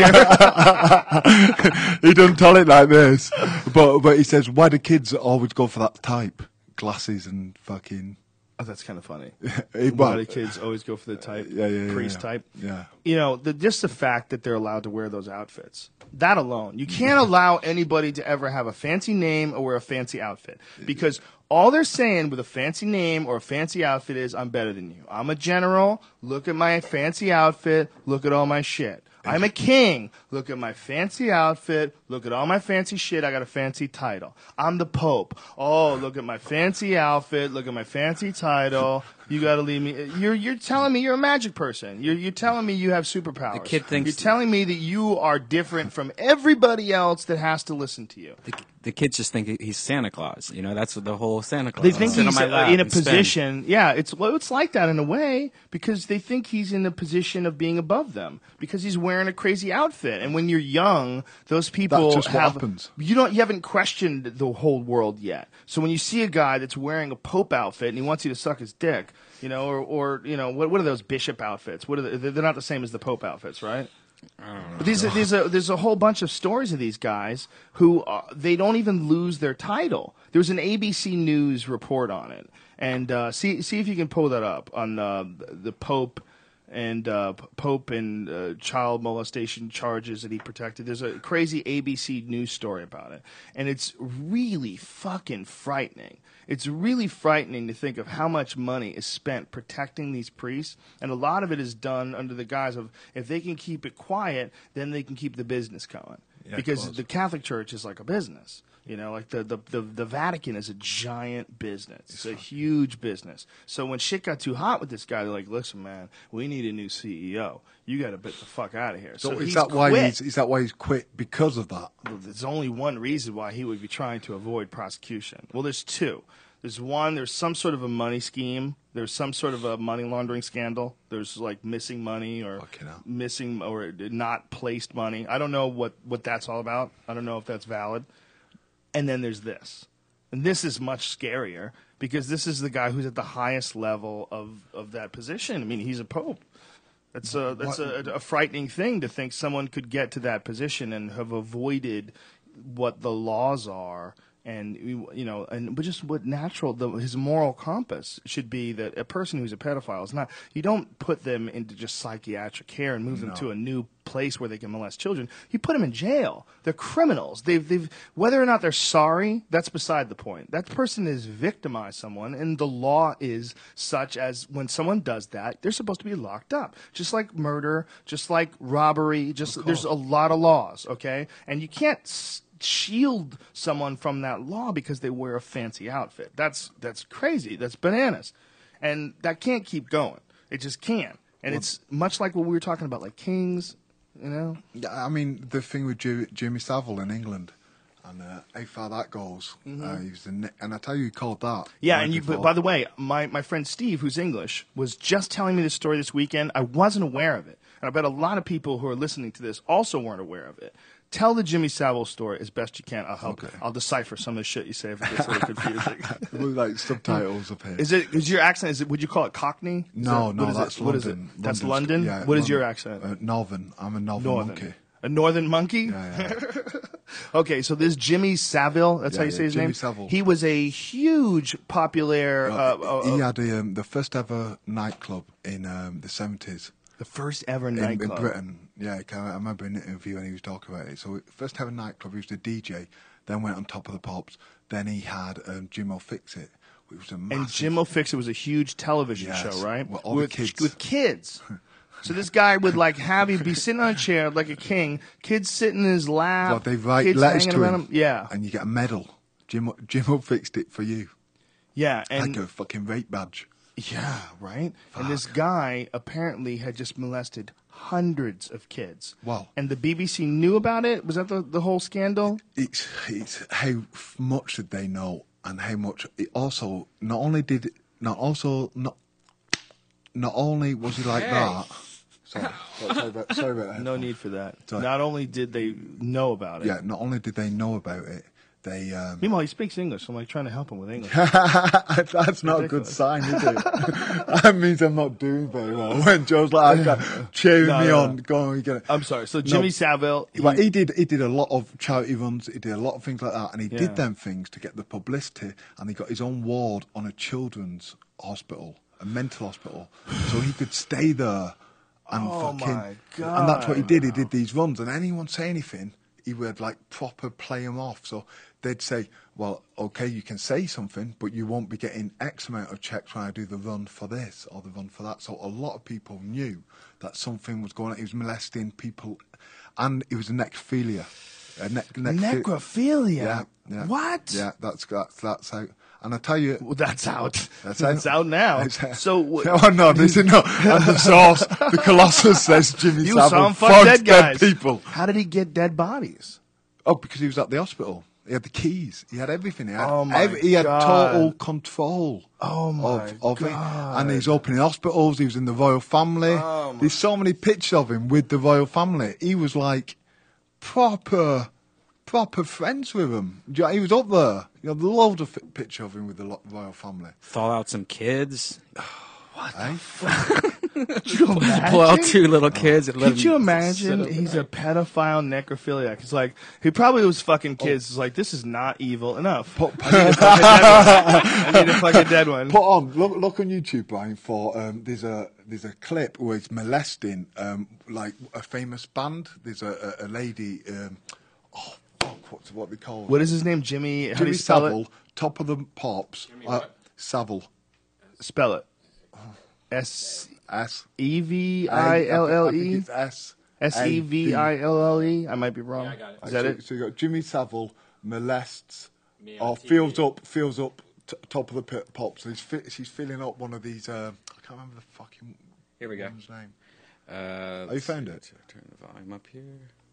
off right here. he doesn't tell it like this, but but he says, why do kids always go for that type? Glasses and fucking. Oh, that's kind of funny. Hey, Why well, do kids always go for the type? Yeah, yeah, yeah, priest yeah. type. Yeah. You know, the, just the fact that they're allowed to wear those outfits. That alone. You can't allow anybody to ever have a fancy name or wear a fancy outfit. Because all they're saying with a fancy name or a fancy outfit is, I'm better than you. I'm a general. Look at my fancy outfit. Look at all my shit. I'm a king. Look at my fancy outfit. Look at all my fancy shit. I got a fancy title. I'm the Pope. Oh, look at my fancy outfit. Look at my fancy title. You got to leave me. You're you're telling me you're a magic person. You're you're telling me you have superpowers. The kid thinks- You're telling me that you are different from everybody else that has to listen to you. The, the kids just think he's Santa Claus. You know, that's what the whole Santa Claus. They think Sit on he's my uh, lap in a and spin. position. Yeah, it's well, it's like that in a way because they think he's in a position of being above them because he's wearing a crazy outfit. And when you're young, those people That's just what have happens. you don't you haven't questioned the whole world yet. So when you see a guy that's wearing a Pope outfit and he wants you to suck his dick, you know, or or you know, what what are those bishop outfits? What are they? They're not the same as the Pope outfits, right? But these are, these are, there's a whole bunch of stories of these guys who uh, they don't even lose their title. There was an A B C News report on it, and uh, see see if you can pull that up on uh, the Pope and uh, P- Pope and uh, child molestation charges that he protected. There's a crazy A B C News story about it, and it's really fucking frightening. It's really frightening to think of how much money is spent protecting these priests, and a lot of it is done under the guise of if they can keep it quiet, then they can keep the business going. Yeah, of because course. the Catholic Church is like a business. You know, like the, the, the, the Vatican is a giant business. It's a huge business. So when shit got too hot with this guy, they're like, listen, man, we need a new C E O. You got to get the fuck out of here. So, So, is he's that why quit. he's is that why he's quit because of that? There's only one reason why he would be trying to avoid prosecution. Well, there's two. There's one, there's some sort of a money scheme. There's some sort of a money laundering scandal. There's like missing money or Fucking hell. missing or not placed money. I don't know what, what that's all about. I don't know if that's valid. And then there's this. And this is much scarier because this is the guy who's at the highest level of, of that position. I mean, he's a pope. That's a that's a, a frightening thing to think someone could get to that position and have avoided what the laws are, and you know, and but just what natural the, his moral compass should be that a person who's a pedophile is not. You don't put them into just psychiatric care and move them to a new place where they can molest children. You put them in jail. They're criminals. They've they've whether or not they're sorry, that's beside the point. That person has victimized someone, and the law is such as when someone does that, they're supposed to be locked up. Just like murder, just like robbery, just there's a lot of laws, okay? And you can't s- shield someone from that law because they wear a fancy outfit. That's that's crazy. That's bananas. And that can't keep going. It just can't. And it's much like what we were talking about, like kings, you know? Yeah, I mean, the thing with Ju- Jimmy Savile in England, and uh, how far that goes. Mm-hmm. Uh, he was the ne- and I tell you, he called that. Yeah, right and you, before. but by the way, my, my friend Steve, who's English, was just telling me this story this weekend. I wasn't aware of it. And I bet a lot of people who are listening to this also weren't aware of it. Tell the Jimmy Savile story as best you can. I'll help. Okay. I'll decipher some of the shit you say if it gets a little confusing. With, like subtitles up here. Is it? Is your accent? Is it? Would you call it Cockney? Is No, that- no, what is that's it? What is London. it? That's London's- London. Yeah, What is your London. accent? Uh, northern. I'm a northern, Northern. monkey. A northern monkey. Yeah, yeah. Okay, so this Jimmy Savile. That's Yeah, how you yeah, say his Jimmy name. Savile. He was a huge, popular. Uh, uh, he uh, had a, um, the first ever nightclub in um, the seventies. the first ever In, in nightclub. Britain, yeah, 'cause I remember in an interview when he was talking about it. So first ever nightclub, he was the D J, then went on Top of the Pops, then he had um, Jim'll Fix It, which was a massive... And Jim'll Fix It was a huge television Yes, show, right? with all the with kids. with kids. So this guy would like have him be sitting on a chair like a king, kids sitting in his lap, Well, they write kids letters hanging to around him, him. Yeah, and you get a medal. Jim, Jim'll fixed it for you, yeah, and like a fucking rape badge. yeah, right. And this guy apparently had just molested hundreds of kids. Wow. And the B B C knew about it. Was that the the whole scandal? It's it's how f- much did they know, and how much it also not only did not also not not only was he like that. Sorry, sorry about, sorry about that. No need for that. Sorry. Not only did they know about it. Yeah, not only did they know about it, they. Um, Meanwhile, he speaks English. So I'm like trying to help him with English. That's not a good Ridiculous. sign, is it? That means I'm not doing very well. When Joe's like cheering No, me no, on, no. going, "Get it." I'm sorry. So Jimmy No. Savile. he- Well, he did. He did a lot of charity runs. He did a lot of things like that, and he Yeah. did them things to get the publicity. And he got his own ward on a children's hospital, a mental hospital, so he could stay there. And Oh, fucking, my and that's what he God. did. He did these runs, and anyone say anything, he would like proper play him off. So they'd say, "Well, okay, you can say something, but you won't be getting X amount of checks when I do the run for this or the run for that." So a lot of people knew that something was going on. He was molesting people, and he was a necrophilia. A ne- necrophi- Necrophilia. Yeah, yeah. What? Yeah, that's that's that's out. And I tell you, Well, that's out. That's That's, out. out now. It's out. So wh- oh no, this is not. And the source, the Colossus says Jimmy you Savile saw him fuck flogged dead guys. people. How did he get dead bodies? Oh, because he was at the hospital. He had the keys. He had everything. He had, Oh, my every- he had God. total control. Oh, my of, of it. God. And he's opening hospitals. He was in the royal family. Oh, my- There's so many pictures of him with the royal family. He was like proper, proper friends with them. Yeah, he was up there. You know, loads of fi- picture of him with the lo- royal family. Thaw out some kids, Eh? Could you imagine? pull out two little kids, and let Could you them imagine? sit up He's there. a pedophile necrophiliac. He's like, he probably was fucking kids. He's like, this is not evil enough. I need to fuck a dead one. I need to fuck a dead one. Put on, look, look on YouTube, Brian. For um, there's a there's a clip where it's molesting um, like a famous band. There's a, a, a lady. Um, oh fuck, what's what they call? What is his name? Jimmy. How do Jimmy you spell Savile, it? top of the pops. Uh, Savile, Spell it. S S E V I L L I think E. it's S S E V I L L E. I might be wrong. Yeah, I got it. Is that so, it? So you got Jimmy Savile molests Me on or T V. feels up, feels up t- top of the pit pop. So he's fi- she's filling up one of these. Uh, I can't remember the fucking. Here we go. woman's name. Uh, Oh, you found it? Turn the volume up here.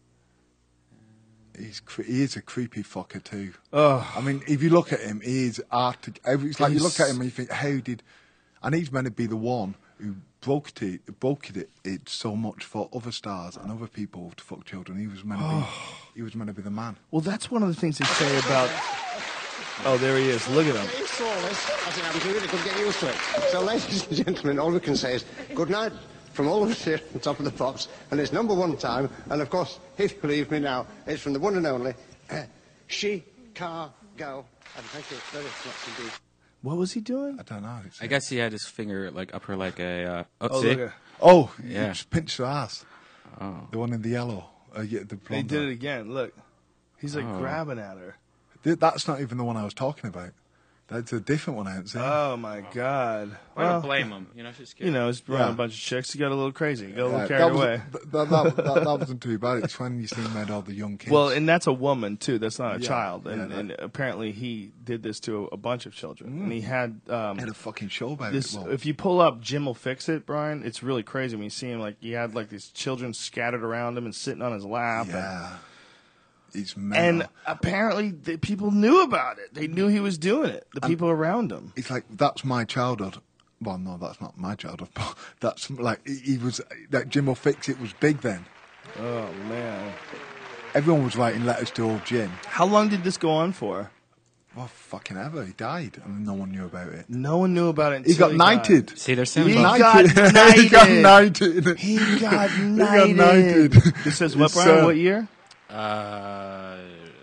He's cre- he is a creepy fucker too. Oh, I mean, if you look at him, he is artic. It's like you look at He's- him and you think, how did? And he's meant to be the one who broke it, broke it, it so much for other stars and other people to fuck children. He was meant to be. He was meant to be the man. well, that's one of the things they say about. Oh, there he is. Look at him. Get used to all this. I think I'm really could get used to it. So, ladies and gentlemen, all we can say is good night from all of us here on Top of the Pops, and it's number one time. And of course, if you believe me now, it's from the one and only uh, Chicago. And thank you very much indeed. What was he doing? I don't know. It's, I guess he had his finger like up her like a. Uh, oh, Oh, see? look at. Oh, Yeah. yeah. Just pinched her ass. Oh. The one in the yellow. Uh, yeah, the They blonde did one. it again. Look, he's like Oh. grabbing at her. Th- That's not even the one I was talking about. That's a different one I haven't seen. Oh my God. I Well, don't blame him. You know, she's you know, he's around Yeah. a bunch of chicks. He got a little crazy. He got a little Yeah, carried that, was, away. th- that, that, that, that wasn't too bad. It's when you see him all the young kids. Well, and that's a woman too. That's not a Yeah, child. yeah, And, that- and apparently he did this to a bunch of children. And he had um, had a fucking show about this. it. Well, If you pull up Jim Will Fix It, Brian, it's really crazy when you see him. Like he had like these children scattered around him and sitting on his lap. And, yeah. He's and mental. apparently the people knew about it. They knew he was doing it. The people around him. It's like, that's my childhood. Well, no, that's not my childhood, but that's like, he, he was, that Jim Will Fix It was big then. Oh man. Everyone was writing letters to old Jim. How long did this go on for? Well, fucking ever. He died and no one knew about it. No one knew about it. He Until got knighted. See, there's He Santa Claus. got Knighted. He got knighted. knighted. He got He knighted. got knighted. It says what, It's, Brian? uh, What year? Uh,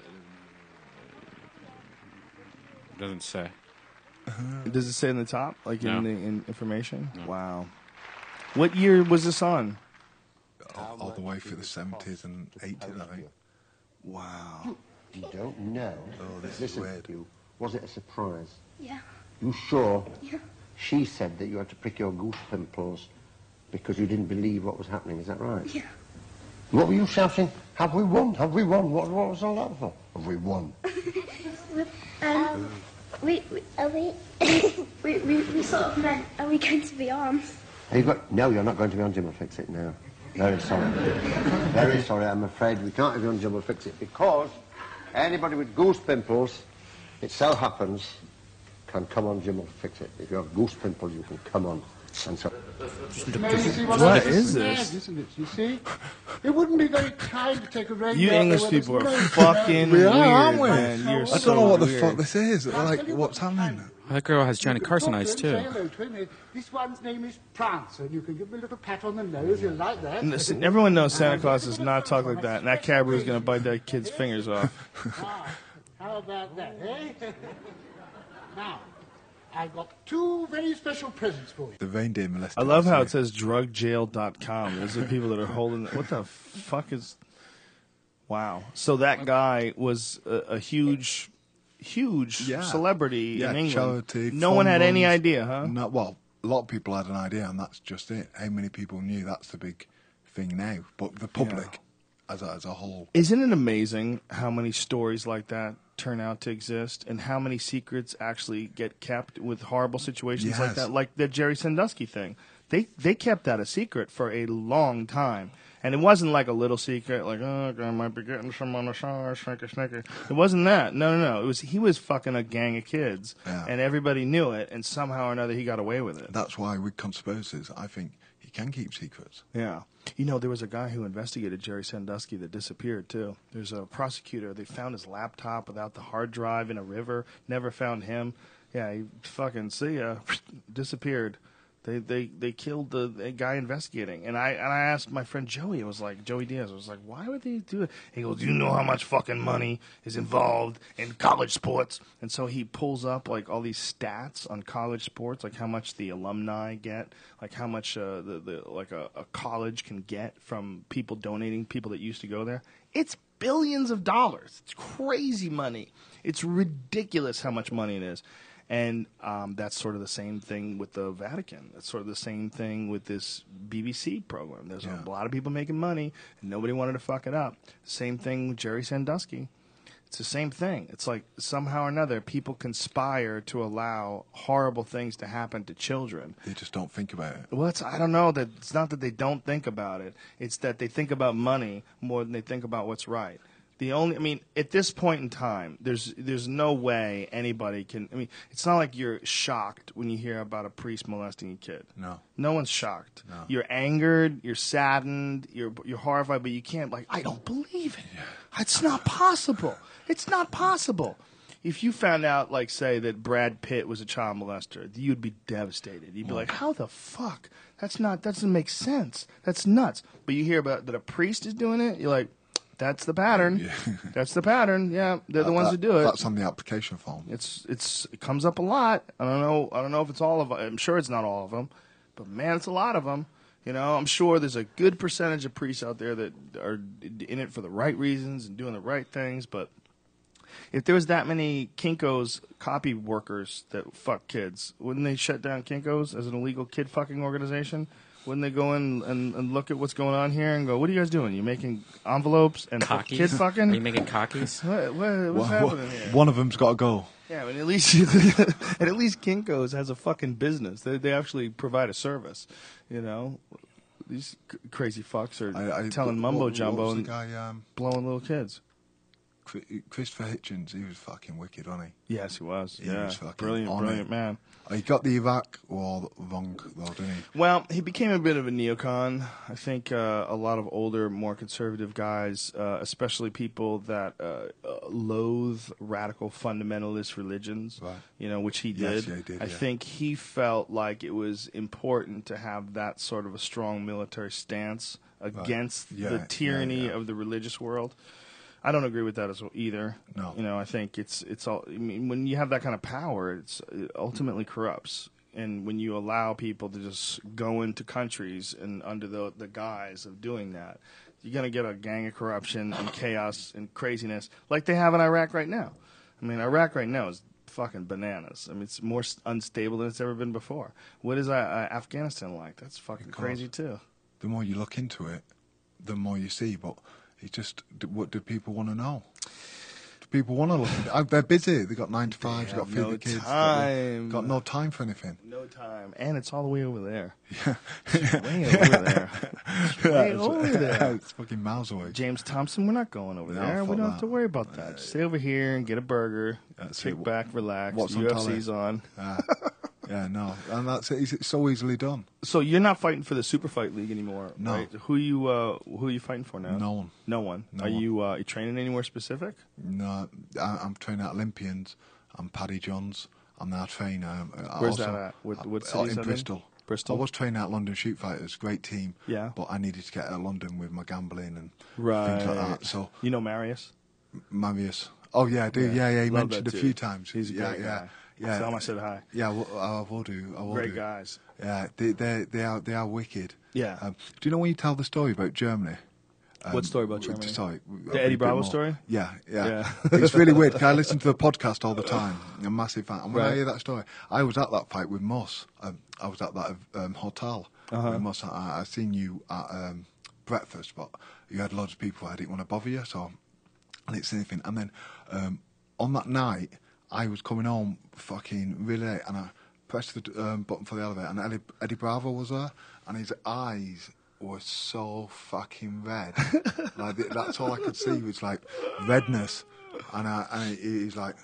doesn't say. Does it say in the top, like No. in the in information? Wow. What year was this on? all, all the way through the seventies and eighties, I think. Wow. You don't know. Oh, this is Listen, weird. You, was it a surprise? Yeah. You sure? Yeah. She said that you had to prick your goose pimples because you didn't believe what was happening. Is that right? Yeah. What were you shouting? Have we won? Have we won? What, what was all that for? Have we won? Um, we, we, are we, we, we, we sort of meant, are we going to be on? Have you got? No, you're not going to be on Jim Will Fix It now. Very sorry. Very sorry. I'm afraid we can't have you on Jim Will Fix It because anybody with goose pimples, it so happens, can come on Jim Will Fix It. If you have goose pimples, you can come on. And so. What is this? Isn't it? You see, it wouldn't be very kind to take a rain. You out English there people where are there's no fucking We weird, are, aren't we? man. You're I so don't know what the weird. fuck this is. Like, what's happening? That girl has Johnny Carson eyes Say too. hello to him. This one's name is Prancer, and you can give him a little pat on the nose. You'll like that. And listen, everyone knows Santa Claus does not talk like that, and that Cadbury is going to bite that kid's fingers off. Ah, how about that, eh? Now, I've got two very special presents for you. The reindeer molested. I love us, how yeah. it says drug jail dot com. Those are people that are holding. What the fuck is. Wow. So that guy was a, a huge, huge Yeah. celebrity Yeah, in England. charity, No one had any fun runs. idea, huh? No, well, a lot of people had an idea, and that's just it. How many people knew? That's the big thing now. But the public, as a, as a whole, Isn't it amazing how many stories like that turn out to exist and how many secrets actually get kept with horrible situations like Yes. that? Like the Jerry Sandusky thing. They they kept that a secret for a long time. And it wasn't like a little secret, like, oh, I might be getting some on the side, snicker, snicker. It wasn't that. No, no, no. It was he was fucking a gang of kids, Yeah. and everybody knew it, and somehow or another he got away with it. that's why with conspiracies, I think he can keep secrets. Yeah. You know, there was a guy who investigated Jerry Sandusky that disappeared, too. There's a prosecutor. They found his laptop without the hard drive in a river. Never found him. Yeah, he fucking, see ya, disappeared. They they they killed the, the guy investigating. And I and I asked my friend Joey, I was like, Joey Diaz, I was like, why would they do it? He goes, you know how much fucking money is involved in college sports? And so he pulls up like all these stats on college sports, like how much the alumni get, like how much uh, the, the like a, a college can get from people donating, people that used to go there. It's billions of dollars. It's crazy money. It's ridiculous how much money it is. And um, that's sort of the same thing with the Vatican. That's sort of the same thing with this B B C program. There's Yeah. a lot of people making money, and nobody wanted to fuck it up. Same thing with Jerry Sandusky. It's the same thing. It's like somehow or another, people conspire to allow horrible things to happen to children. They just don't think about it. Well, it's, I don't know. That it's not that they don't think about it. It's that they think about money more than they think about what's right. The only, I mean, at this point in time, there's there's no way anybody can. I mean, it's not like you're shocked when you hear about a priest molesting a kid. No. No one's shocked. No. You're angered. You're saddened. You're you're horrified, but you can't like. I don't believe it. It's not possible. It's not possible. If you found out, like, say, that Brad Pitt was a child molester, you'd be devastated. You'd be like, how the fuck? That's not, that doesn't make sense. That's nuts. But you hear about that a priest is doing it, you're like, that's the pattern. Yeah. That's the pattern. Yeah, they're the That- ones that- who do it. That's on the application form. It's it's it comes up a lot. I don't know. I don't know if it's all of them. I'm sure it's not all of them, but man, it's a lot of them. You know, I'm sure there's a good percentage of priests out there that are in it for the right reasons and doing the right things. But if there was that many Kinko's copy workers that fuck kids, wouldn't they shut down Kinko's as an illegal kid fucking organization? Wouldn't they go in and, and look at what's going on here and go, what are you guys doing? You making envelopes and Cockies? kid fucking? Are you making cockies? What, what, what's One- happening here? One of them's got to go. Yeah, and at least and at least Kinko's has a fucking business. They they actually provide a service. You know, these c- crazy fucks are I, I, telling what- mumbo what jumbo was the and guy, um, blowing little kids. Chri- Christopher Hitchens, he was fucking wicked, wasn't he? Yes, he was. He yeah, was fucking brilliant, on brilliant it. man. He got the Iraq war wrong, though, didn't he? Well, he became a bit of a neocon. I think uh, a lot of older, more conservative guys, uh, especially people that uh, uh, loathe radical fundamentalist religions, Right. you know, which he Yes, did. yeah, he did, I yeah. think he felt like it was important to have that sort of a strong military stance against Yeah, the yeah, tyranny yeah. of the religious world. I don't agree with that as well either. No. You know, I think it's it's all. I mean, when you have that kind of power, it's it ultimately corrupts. And when you allow people to just go into countries and under the the guise of doing that, you're gonna get a gang of corruption and chaos and craziness like they have in Iraq right now. I mean, Iraq right now is fucking bananas. I mean, it's more s- unstable than it's ever been before. What is uh, uh, Afghanistan like? That's fucking God. crazy too. The more you look into it, the more you see. But it's just, d- what do people want to know? Do people want to look into it? They're busy. They've got nine to fives, they've got have feed no the kids. time. Got no time for anything. No time, and it's all the way over there. Yeah. Way over there. It's way over there. It's fucking miles away. James Thompson, we're not going over No, there. We fuck don't that. have to worry about that. Just stay over here and get a burger, That's kick it. back, relax. What's the on U F C's telly? on. Ah, yeah, no. And that's it. It's so easily done. So you're not fighting for the Super Fight League anymore, No. right? Who you uh, who are you fighting for now? No one. No one. No are one. you uh, you training anywhere specific? No, I, I'm training at Olympians. I'm Paddy Johns. I'm now training. Um, I Where's also, that at? What- what uh, city is in that in? Bristol. Bristol? I was training at London Shoot Fighters. Great team. Yeah. But I needed to get out of London with my gambling and Right. things like that. So You know Marius? Marius. Oh yeah, I do. Yeah, yeah. He Love mentioned that a dude. few times. He's a yeah, great yeah, guy. yeah. Tell him I said hi. Yeah, well, I will do. I will Great do. guys. Yeah, they they they are they are wicked. Yeah. Um, do you know when you tell the story about Germany? What story about w- Germany? Sorry, The Eddie Bravo story? Yeah, yeah. Yeah. It's really weird. 'Cause I listen to the podcast all the time. I'm a massive fan. And when I Right. hear that story, I was at that fight with Moss. Um, I was at that um, hotel Uh-huh. with Moss. I, I seen you at um, breakfast, but you had loads of people. I didn't want to bother you, so I didn't say anything. And then um, on that night, I was coming home fucking really late, and I pressed the um, button for the elevator, and Eddie, Eddie Bravo was there, and his eyes were so fucking red. Like th- that's all I could see was like redness, and I, and he- he's like,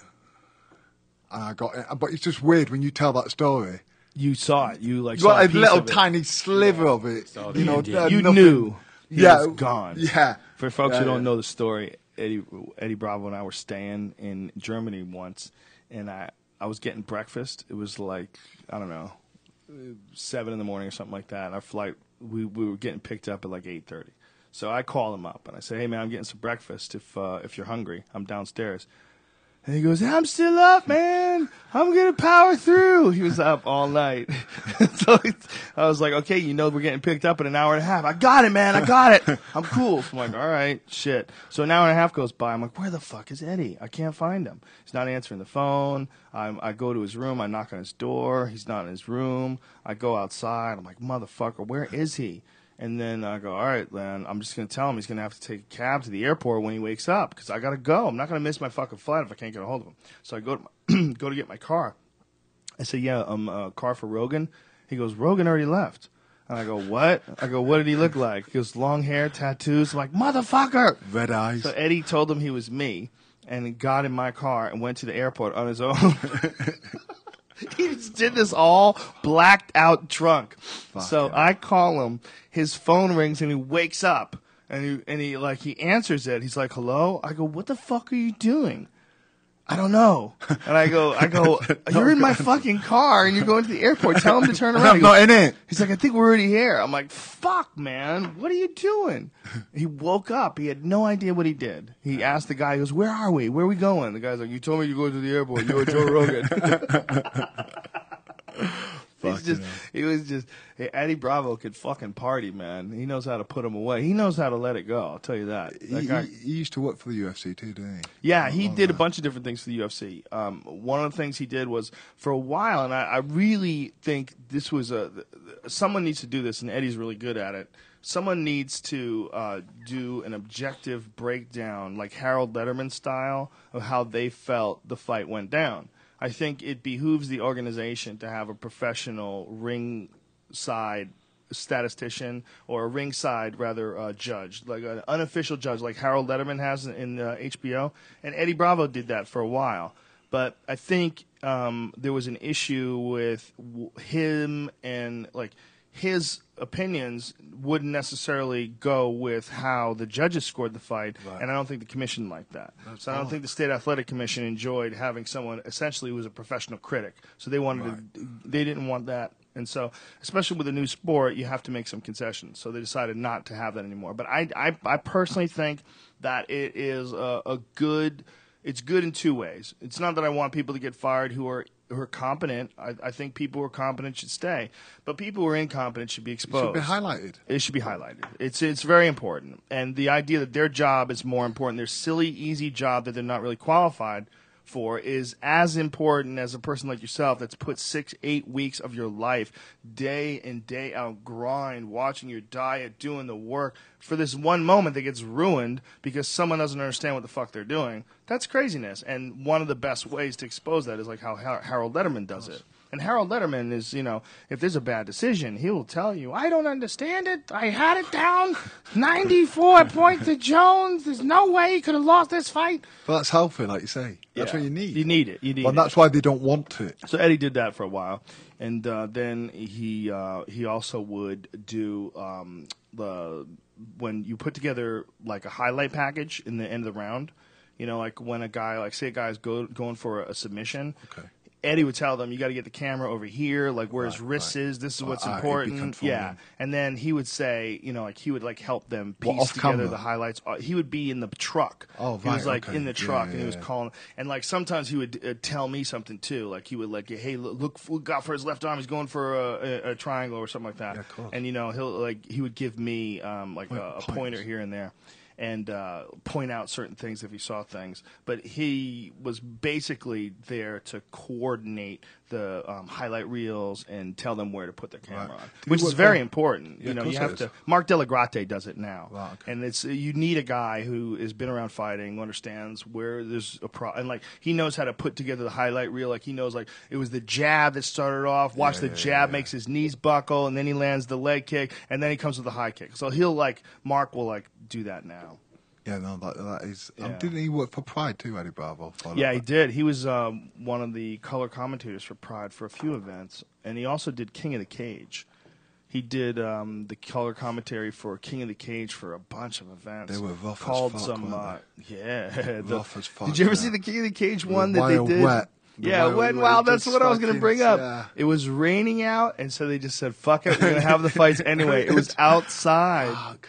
and I got it. But it's just weird when you tell that story. You saw it. You like You saw got a piece little of it. tiny sliver of it. Saw You the know, Indian. uh, You nothing- knew he yeah, was gone. Yeah. For folks Yeah, who don't yeah. know the story, Eddie Eddie Bravo and I were staying in Germany once, and I I was getting breakfast. It was like I don't know, seven in the morning or something like that. And our flight we we were getting picked up at like eight thirty. So I call him up and I say, hey man, I'm getting some breakfast. If uh, if you're hungry, I'm downstairs. And he goes, I'm still up, man. I'm going to power through. He was up all night. So I was like, okay, you know we're getting picked up in an hour and a half. I got it, man. I got it. I'm cool. So I'm like, all right, shit. So an hour and a half goes by. I'm like, where the fuck is Eddie? I can't find him. He's not answering the phone. I'm, I go to his room. I knock on his door. He's not in his room. I go outside. I'm like, motherfucker, where is he? And then I go, all right, then I'm just going to tell him he's going to have to take a cab to the airport when he wakes up because I got to go. I'm not going to miss my fucking flight if I can't get a hold of him. So I go to my, go to get my car. I say, yeah, um, a car for Rogan. He goes, Rogan already left. And I go, what? I go, what did he look like? He goes, long hair, tattoos. I'm like, motherfucker. Red eyes. So Eddie told him he was me and he got in my car and went to the airport on his own. He just did this all blacked out drunk. Fuck so yeah. I call him. His phone rings and he wakes up and he and he like he answers it. He's like, "Hello." I go, "What the fuck are you doing?" I don't know. And I go, I go, you're in my fucking car and you're going to the airport. Tell him to turn around. I'm He not goes- in it. He's like, I think we're already here. I'm like, fuck, man. What are you doing? He woke up. He had no idea what he did. He asked the guy, he goes, where are we? Where are we going? The guy's like, you told me you're going to the airport. You're Joe Rogan. He's just, he was just, Eddie Bravo could fucking party, man. He knows how to put him away. He knows how to let it go. I'll tell you that. That He, guy- he, he used to work for the U F C too, didn't he? yeah, he Love did a that. bunch of different things for the U F C. Um, one of the things he did was for a while, and I, I really think this was a someone needs to do this, and Eddie's really good at it. Someone needs to uh, do an objective breakdown, like Harold Letterman style, of how they felt the fight went down. I think it behooves the organization to have a professional ringside statistician or a ringside rather uh, judge, like an unofficial judge, like Harold Letterman has in uh, H B O, and Eddie Bravo did that for a while. But I think um, there was an issue with w- him and like his opinions wouldn't necessarily go with how the judges scored the fight, Right. and I don't think the commission liked that. That's so I don't odd. think the State Athletic Commission enjoyed having someone essentially who was a professional critic. So they wanted to, they didn't want that. And so, especially with a new sport, you have to make some concessions. So they decided not to have that anymore. But I, I, I personally think that it is a, a good. It's good in two ways. It's not that I want people to get fired who are who are competent. I, I think people who are competent should stay, but people who are incompetent should be It should exposed. be highlighted. It should be highlighted. It's it's very important. And the idea that their job is more important, their silly, easy job that they're not really qualified for, is as important as a person like yourself that's put six, eight weeks of your life, day in, day out, grind, watching your diet, doing the work, for this one moment that gets ruined because someone doesn't understand what the fuck they're doing. That's craziness. And one of the best ways to expose that is like how Har- Harold Letterman does it. And Harold Letterman is, you know, if there's a bad decision, he will tell you, I don't understand it. I had it down ninety-four points to Jones. There's no way he could have lost this fight. But that's healthy, like you say. That's Yeah. what you need. You need it. You need Well, it. that's why they don't want it. So Eddie did that for a while, and uh, then he uh, he also would do um, the when you put together like a highlight package in the end of the round. You know, like when a guy, like say a guy's go, going for a submission. Okay. Eddie would tell them, you got to get the camera over here, like where his Right, wrist right. is. This is Uh, what's uh, it'd be important. controlling. Yeah. And then he would say, you know, like he would like help them What, piece off together camera? the highlights. Uh, He would be in the truck. Oh, He was right, like okay. in the Yeah, truck, yeah, and he was yeah. calling. And like sometimes he would uh, tell me something too. Like he would like, hey, look, look, look out for his left arm. He's going for a, a, a triangle or something like that. Yeah, of course. And you know, he'll like he would give me um, like Point- a, a points. pointer here and there. And uh, point out certain things if he saw things, but he was basically there to coordinate the um, highlight reels and tell them where to put their camera Right. on, Did which he is work very for- important. Yeah, you of know, course you it have is. to. Mark Delagrate does it now, Right, okay. and it's you need a guy who has been around fighting, who understands where there's a pro, and like he knows how to put together the highlight reel. Like he knows, like it was the jab that started off. Watch Yeah, the yeah, jab yeah. makes his knees buckle, and then he lands the leg kick, and then he comes with the high kick. So he'll like Mark will like do that now. Yeah, no, that, that is. Um, Yeah. didn't he work for Pride too, Eddie Bravo? For Yeah, that? he did. He was um, one of the color commentators for Pride for a few events, and he also did King of the Cage. He did um, the color commentary for King of the Cage for a bunch of events. They were rough as called fuck, some, weren't uh, yeah. the- Rough as fuck, Did you ever yeah. see the King of the Cage The one that Wild they did? Wet. The Yeah, Wild Wet and Wet, Wild. That's just what I was going to fucking- bring up. yeah. It was raining out, and so they just said, "Fuck it, we're going to have the fights anyway." It was outside. Fuck.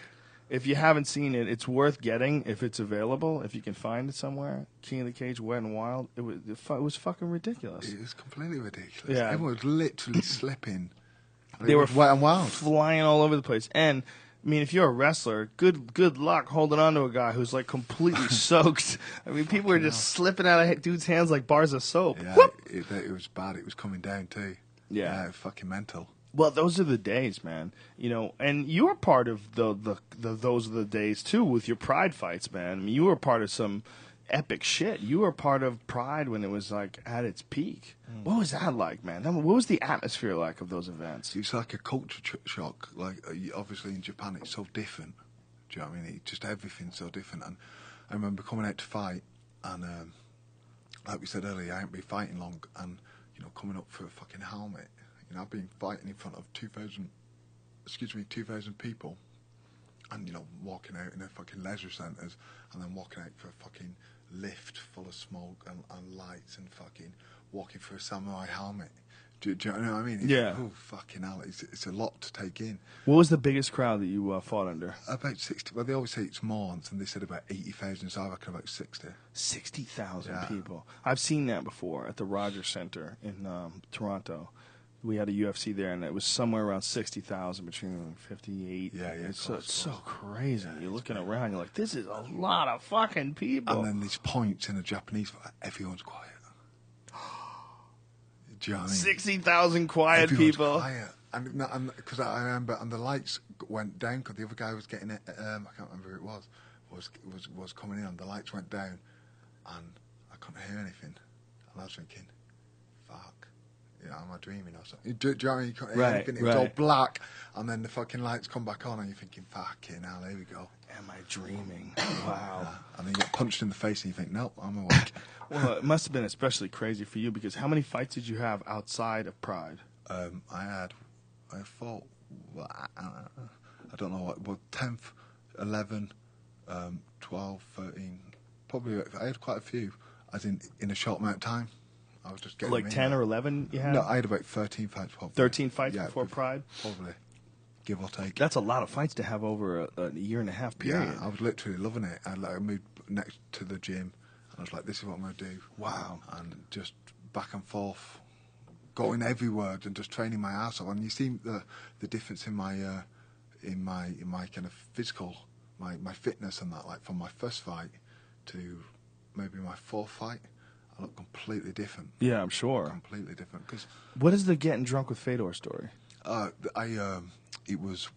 If you haven't seen it, it's worth getting if it's available. If you can find it somewhere, King of the Cage, Wet and Wild. It was it, fu- it was fucking ridiculous. It was completely ridiculous. Yeah. Everyone was literally slipping. They It were was Wet and Wild. flying all over the place. And I mean, if you're a wrestler, good good luck holding on to a guy who's like completely soaked. I mean, people were just slipping out of dudes' hands like bars of soap. Yeah, Whoop! it, it, it was bad. It was coming down too. Yeah. it was fucking mental. Well, those are the days, man. You know, and you were part of the, the the those are the days too with your Pride fights, man. I mean, you were part of some epic shit. You were part of Pride when it was like at its peak. Mm. What was that like, man? That- What was the atmosphere like of those events? It's like a culture ch- shock. Like uh, you- obviously in Japan, it's so different. Do you know what I mean? It, just everything's so different. And I remember coming out to fight, and um, like we said earlier, I ain't been fighting long, and you know, coming up for a fucking helmet. You know, I've been fighting in front of two thousand, excuse me, two thousand people, and you know, walking out in their fucking leisure centres, and then walking out for a fucking lift full of smoke and, and lights, and fucking walking through a samurai helmet. Do, do you know what I mean? It's, Yeah. Oh, fucking hell, it's, it's a lot to take in. What was the biggest crowd that you uh, fought under? About sixty. Well, they always say it's more, and they said about eighty thousand. So I reckon about sixty. Sixty thousand Yeah. people. I've seen that before at the Rogers Center in um, Toronto. We had a U F C there, and it was somewhere around sixty thousand, between fifty-eight. Yeah, yeah, It's of so, course, it's so of crazy. You're looking around, you're like, this is a lot of fucking people. And then these points in a Japanese fight, everyone's quiet. Do you know what I mean? sixty thousand quiet Everyone's people. quiet. And because I remember, and the lights went down because the other guy was getting it. Um, I can't remember who it was. Was was was coming in, and the lights went down, and I couldn't hear anything. And I was thinking, "Fuck, you know, am I dreaming or something?" Do, do you know what I mean? You couldn't hear Right, anything. It was all right. black, and then the fucking lights come back on, and you're thinking, "Fucking hell, here we go." Am I dreaming? Wow. And then you get punched in the face, and you think, "Nope, I'm awake." Well, it must have been especially crazy for you because how many fights did you have outside of Pride? Um, I had, I fought, well, I, I don't know what, well, tenth, eleven, um, twelve, thirteen, probably, I had quite a few, as in, in a short amount of time. I was just getting Like them in ten there. or eleven you had? No, I had about thirteen fights. Probably. thirteen fights Yeah, before bef- Pride? Probably, give or take. That's a lot of fights to have over a, a year and a half period. Yeah, I was literally loving it. I, like, I moved next to the gym, and I was like, this is what I'm going to do. Wow. And just back and forth, going everywhere and just training my ass off. And you see the the difference in my uh, in my in my kind of physical, my, my fitness and that, like from my first fight to maybe my fourth fight, I look completely different. Yeah, I'm sure. Completely different. Because What is the getting drunk with Fedor story? uh, I um, it was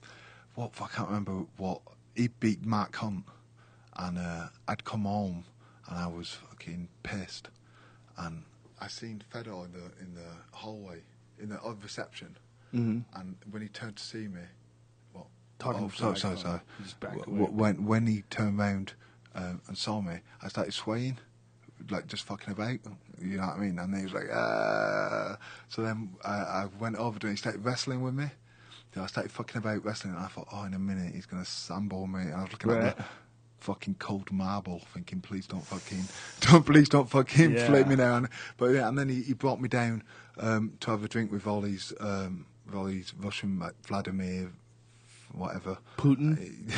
what I can't remember what he beat Mark Hunt, and uh, I'd come home and I was fucking pissed, and I seen Fedor in the in the hallway in the of reception, Mhm. and when he turned to see me, what? Talking oh, to sorry, the sorry, microphone. sorry. Just back W- away. when when he turned round um, and saw me, I started swaying, like just fucking about. You know what I mean? And he was like, ah. So then I, I went over to him. He started wrestling with me. Then I started fucking about wrestling, and I thought, oh, in a minute he's gonna sambo me. And I was looking Right. at the fucking cold marble, thinking, please don't fucking, don't please don't fucking Yeah. flip me now. And, but yeah, and then he, he brought me down um, to have a drink with all these um, with all these Russian, like Vladimir, whatever. Putin?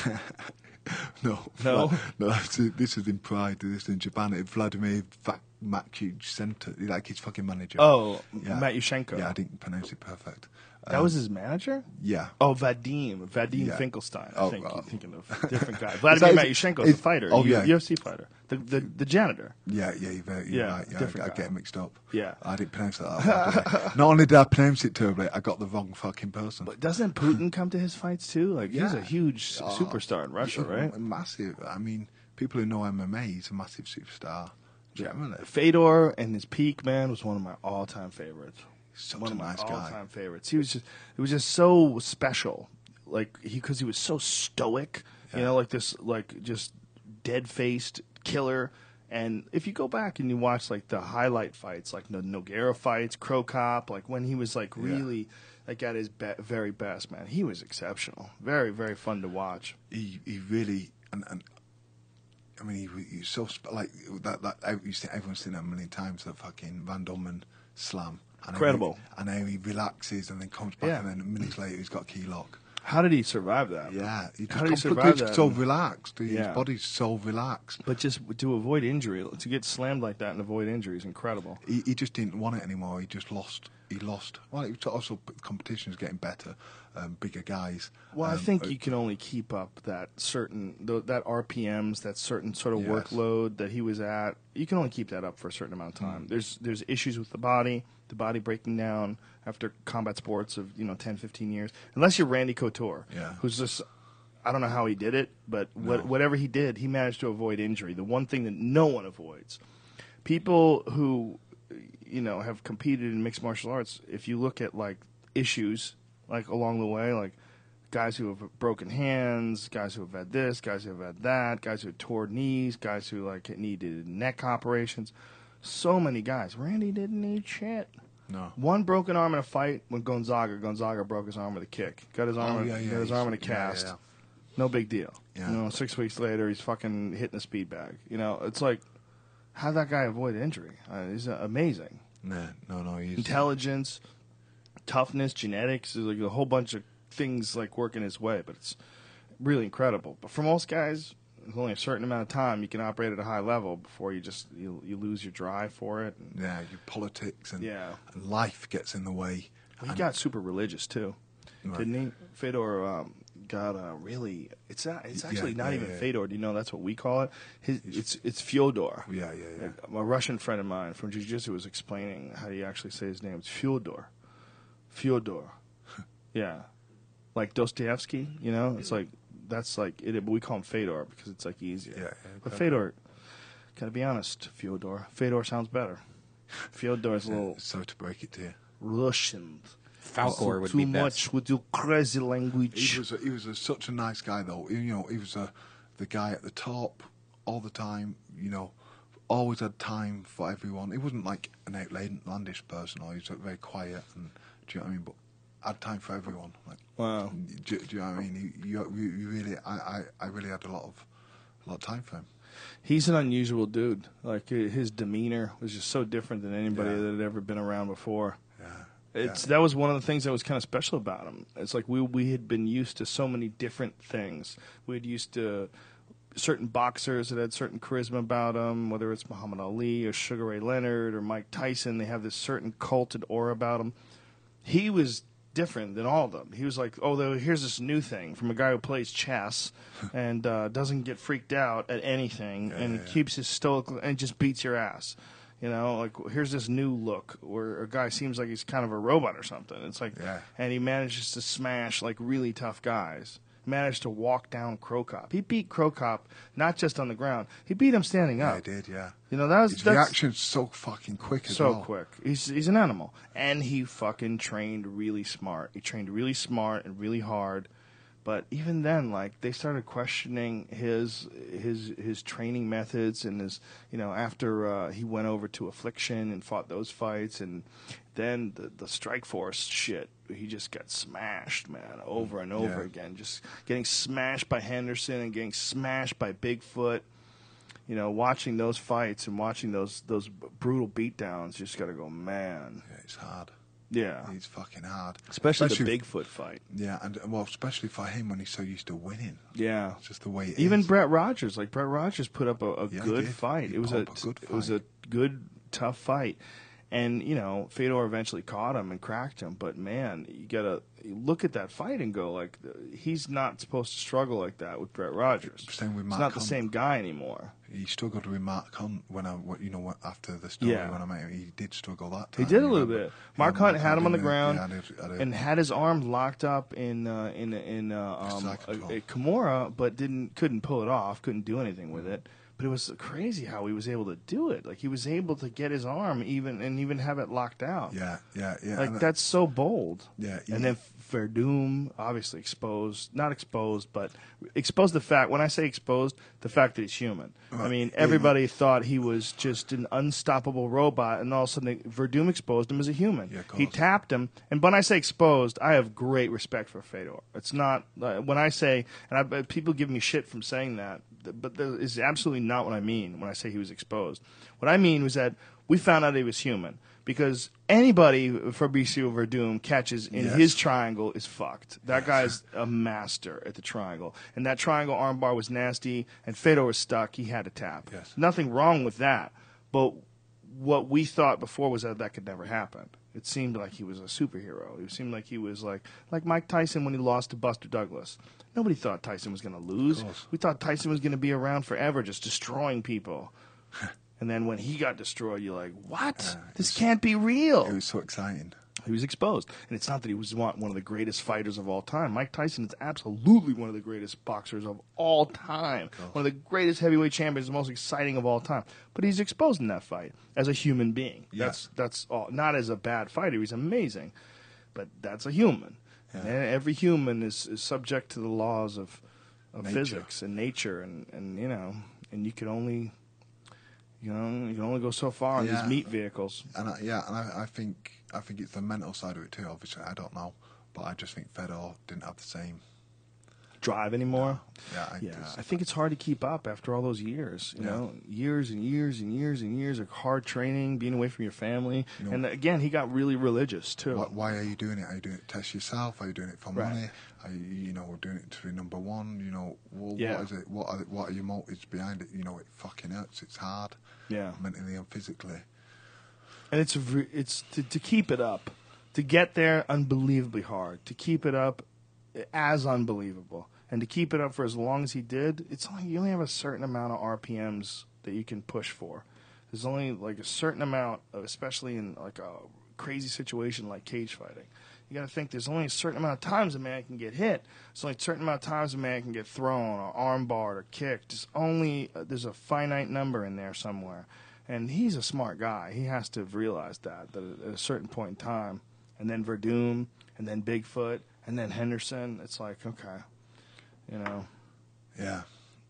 no, No? Vla- no. This is, this is in Pride. This is in Japan. It's Vladimir Matchuch Center, like his fucking manager. Oh, Matyushenko. Yeah, I didn't pronounce it perfect. That Um, was his manager? Yeah. Oh, Vadim. Vadim Yeah. Finkelstein. I Oh, think oh. you're thinking of a different guy. Vladimir Is that- Matyushenko is a is- fighter. oh, U- yeah. UFC fighter. The, the the janitor. Yeah, yeah, you're, very, you're Yeah, right. Yeah, different I, I guy. get it mixed up. Yeah. I didn't pronounce that. That Not only did I pronounce it terribly, I got the wrong fucking person. But doesn't Putin come to his fights too? Like he's Yeah. a huge s- Oh, superstar in Russia, yeah, right? Massive. I mean, people who know M M A, he's a massive superstar. Generally. Fedor and his peak, man, was one of my all-time favorites. Such one a of my nice guy. all-time favorites. He was just, it was just so special. Like he, because he was so stoic, you Yeah. know, like this, like just dead-faced killer. And if you go back and you watch like the highlight fights, like the Nogueira fights, Crow Cop, like when he was like Yeah. really like at his be- very best, man, he was exceptional. Very, very fun to watch. He he really and, and I mean he, was- he was so sp- like that that out you see everyone's seen that a million times, that fucking Van Dormen slam. And how Incredible. he- and how he relaxes and then comes back, Yeah. and then minutes later he's got a key lock. How did he survive that? Yeah, he just How did he survive completely that? so And- relaxed. His Yeah. body's so relaxed. But just to avoid injury, to get slammed like that and avoid injury is incredible. He, he just didn't want it anymore. He just lost. He lost. Well, it was also the competition is getting better, um, bigger guys. Well, I Um, think uh, you can only keep up that certain th- that R P Ms, that certain sort of Yes. workload that he was at. You can only keep that up for a certain amount of time. There's there's issues with the body, the body breaking down after combat sports of you know ten, fifteen years. Unless you're Randy Couture, Yeah. who's just I don't know how he did it, but what, whatever he did, he managed to avoid injury. The one thing that no one avoids. People who you know have competed in mixed martial arts, if you look at like issues like along the way, like guys who have broken hands, guys who have had this, guys who have had that, guys who have torn knees, guys who like needed neck operations. So many guys. Randy didn't need shit. No. One broken arm in a fight when Gonzaga. Gonzaga broke his arm with a kick. Got his arm. Oh, in- yeah, yeah, got his he's- arm in a yeah, yeah, cast. yeah. No big deal. Yeah. You know, six weeks later, he's fucking hitting a speed bag. You know, it's like, how'd that guy avoid injury? Uh, he's uh, amazing. No, no, no. He's Intelligence, toughness, genetics. There's like a whole bunch of things like working his way, but it's really incredible. But for most guys, there's only a certain amount of time you can operate at a high level before you just you, you lose your drive for it. And, yeah, your politics and, Yeah. and life gets in the way. he And- got super religious too, Right. didn't he? Fedor um, got uh, really. It's not. It's Yeah, actually not yeah, even yeah. Fedor. Do you know that's what we call it? His, it's it's Fyodor. Yeah, yeah, yeah. A Russian friend of mine from jiu-jitsu was explaining how you actually say his name. It's Fyodor. Fyodor. Yeah. Like Dostoevsky, you know? It's like, that's like, it, but we call him Fedor because it's like easier. Yeah, yeah, But okay. Fedor, gotta be honest, Fyodor. Fedor sounds better. Fyodor's a little So to break it to you, Russian. Falcor would Too be much best. with your crazy language. he was a, he was a, such a nice guy though. You know, he was a, the guy at the top all the time. You know, always had time for everyone. He wasn't like an outlandish person, or he was very quiet and do you know what I mean? But had time for everyone. Like, Wow. Do, do you know what I mean? You, you, you really, I, I, I really had a lot of, a lot of time for him. He's an unusual dude. Like, his demeanor was just so different than anybody Yeah. that had ever been around before. Yeah. It's yeah. that was one of the things that was kind of special about him. It's like we we had been used to so many different things. We'd used to certain boxers that had certain charisma about them, whether it's Muhammad Ali or Sugar Ray Leonard or Mike Tyson. They have this certain culted aura about them. He was different than all of them. He was like, oh, though, here's this new thing from a guy who plays chess and uh, doesn't get freaked out at anything and yeah, yeah. keeps his stoic and just beats your ass. You know, like here's this new look where a guy seems like he's kind of a robot or something. It's like, Yeah. and he manages to smash like really tough guys. He managed to walk down Crow Cop. He beat Crow Cop not just on the ground. He beat him standing Yeah, up. I did, yeah. You know, that was His that's reaction's so fucking quick as so well. quick. He's he's an animal, and he fucking trained really smart. He trained really smart and really hard. But even then, like they started questioning his his his training methods and his you know after uh, he went over to Affliction and fought those fights, and then the the Strike Force shit. He just got smashed, man, over and over Yeah. again. Just getting smashed by Henderson and getting smashed by Bigfoot. You know, watching those fights and watching those those brutal beatdowns, you just got to go, man. Yeah, it's hard. Yeah. He's fucking hard. Especially, Especially- the Bigfoot fight. Yeah, and well, especially for him when he's so used to winning. Yeah. It's just the way it Even is. Brett Rogers, like Brett Rogers put up a, a Yeah, he good did. fight. He It was put a, up a good it was a good tough fight. And, you know, Fedor eventually caught him and cracked him, but man, you got to look at that fight and go like he's not supposed to struggle like that with Brett Rogers. Same with He's Mark not the Hunt. same guy anymore. He struggled with Mark Hunt when I, when- you know, when- after the story Yeah. when I met him. He did struggle that He time. did a you little remember? bit. Mark Hunt had him on the didn't he? ground Yeah, I did- I did. and had his arms locked up in uh, in in uh, um, Like a a, twelve. a Kimura, but didn't couldn't pull it off, couldn't do anything with it. But it was crazy how he was able to do it. Like he was able to get his arm even and even have it locked out. Yeah, yeah, yeah. Like and, uh, that's so bold. Yeah, And he- then Verdum obviously exposed, not exposed, but exposed the fact. When I say exposed, the fact that he's human. I Right. mean, Yeah, everybody thought he was just an unstoppable robot, and all of a sudden Verdum exposed him as a human. Yeah, of he course. tapped him, and when I say exposed, I have great respect for Fedor. It's not uh, when I say, and I, people give me shit from saying that, th- but that is absolutely not what I mean when I say he was exposed. What I mean was that we found out he was human. Because anybody Fabricio Verdum catches in Yes. his triangle is fucked. That guy's a master at the triangle. And that triangle armbar was nasty, and Fedor was stuck. He had to tap. Yes. Nothing wrong with that. But what we thought before was that that could never happen. It seemed like he was a superhero. It seemed like he was like like Mike Tyson when he lost to Buster Douglas. Nobody thought Tyson was going to lose. We thought Tyson was going to be around forever, just destroying people. And then when he got destroyed, you're like, what? Uh, this can't be real. It was so exciting. He was exposed. And it's not that he was one one of the greatest fighters of all time. Mike Tyson is absolutely one of the greatest boxers of all time. One of the greatest heavyweight champions, the most exciting of all time. But he's exposed in that fight as a human being. Yeah. That's that's all. Not as a bad fighter. He's amazing. But that's a human. Yeah. And every human is, is subject to the laws of, of Nature. physics and nature. And, and, you know, and you can only... You know, you can only go so far in Yeah. these meat vehicles. And I, yeah, and I, I think I think it's the mental side of it too. Obviously, I don't know, but I just think Fedor didn't have the same Drive anymore? Yeah, I yeah. just- I think it's hard to keep up after all those years. You Yeah. know, years and years and years and years of hard training, being away from your family, You know- and again, he got really religious too. Why, why are you doing it? Are you doing it to test yourself? Are you doing it for Right. money? Are you, you know, doing it to be number one? You know, well, Yeah. what is it? What are, what are your motives behind it? You know, it fucking hurts. It's hard, Yeah. mentally and physically. And it's re- it's to, to keep it up, to get there, unbelievably hard. To keep it up, as unbelievable, and to keep it up for as long as he did, it's only you only have a certain amount of R P Ms that you can push for. There's only like a certain amount, of, especially in like a crazy situation like cage fighting. You got to think there's only a certain amount of times a man can get hit. There's only a certain amount of times a man can get thrown or armbarred or kicked. There's only uh, there's a finite number in there somewhere. And he's a smart guy. He has to have realized that, that at a certain point in time. And then Verdum, and then Bigfoot, and then Henderson. It's like, okay, you know. Yeah.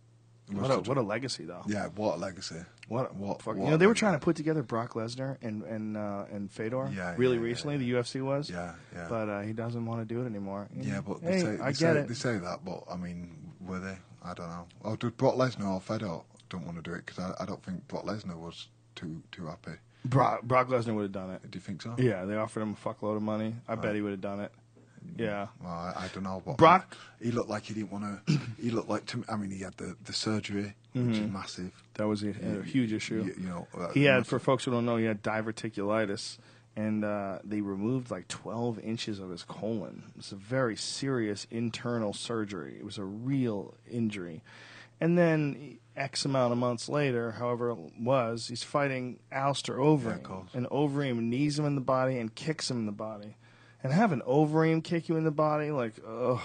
It was What a, such what a legacy, though. Yeah, what a legacy. What, What- fuck, what you know, they were legacy. trying to put together Brock Lesnar and and uh, and Fedor Yeah, really yeah, yeah, recently. yeah. The U F C was, Yeah, yeah. but uh, he doesn't want to do it anymore. Yeah, but they hey, say, they, I get say, it. they say that, but I mean, were they? I don't know. Oh, did Brock Lesnar or Fedor don't want to do it? Because I, I don't think Brock Lesnar was too too happy. Brock, Brock Lesnar would have done it. Do you think so? Yeah, they offered him a fuckload of money. I bet he would have done it. Yeah. Well, I, I don't know. But Brock- he looked like he didn't want to. He looked like to me. I mean, he had the, the surgery, which is massive. That was a, a huge issue. You, you know, uh, He had, massive. for folks who don't know, he had diverticulitis, and uh, they removed like twelve inches of his colon. It was a very serious internal surgery. It was a real injury. And then X amount of months later, however it was, he's fighting Alistair Overeem. course. And Overeem knees him in the body and kicks him in the body. And have an Overeem kick you in the body, like, ugh.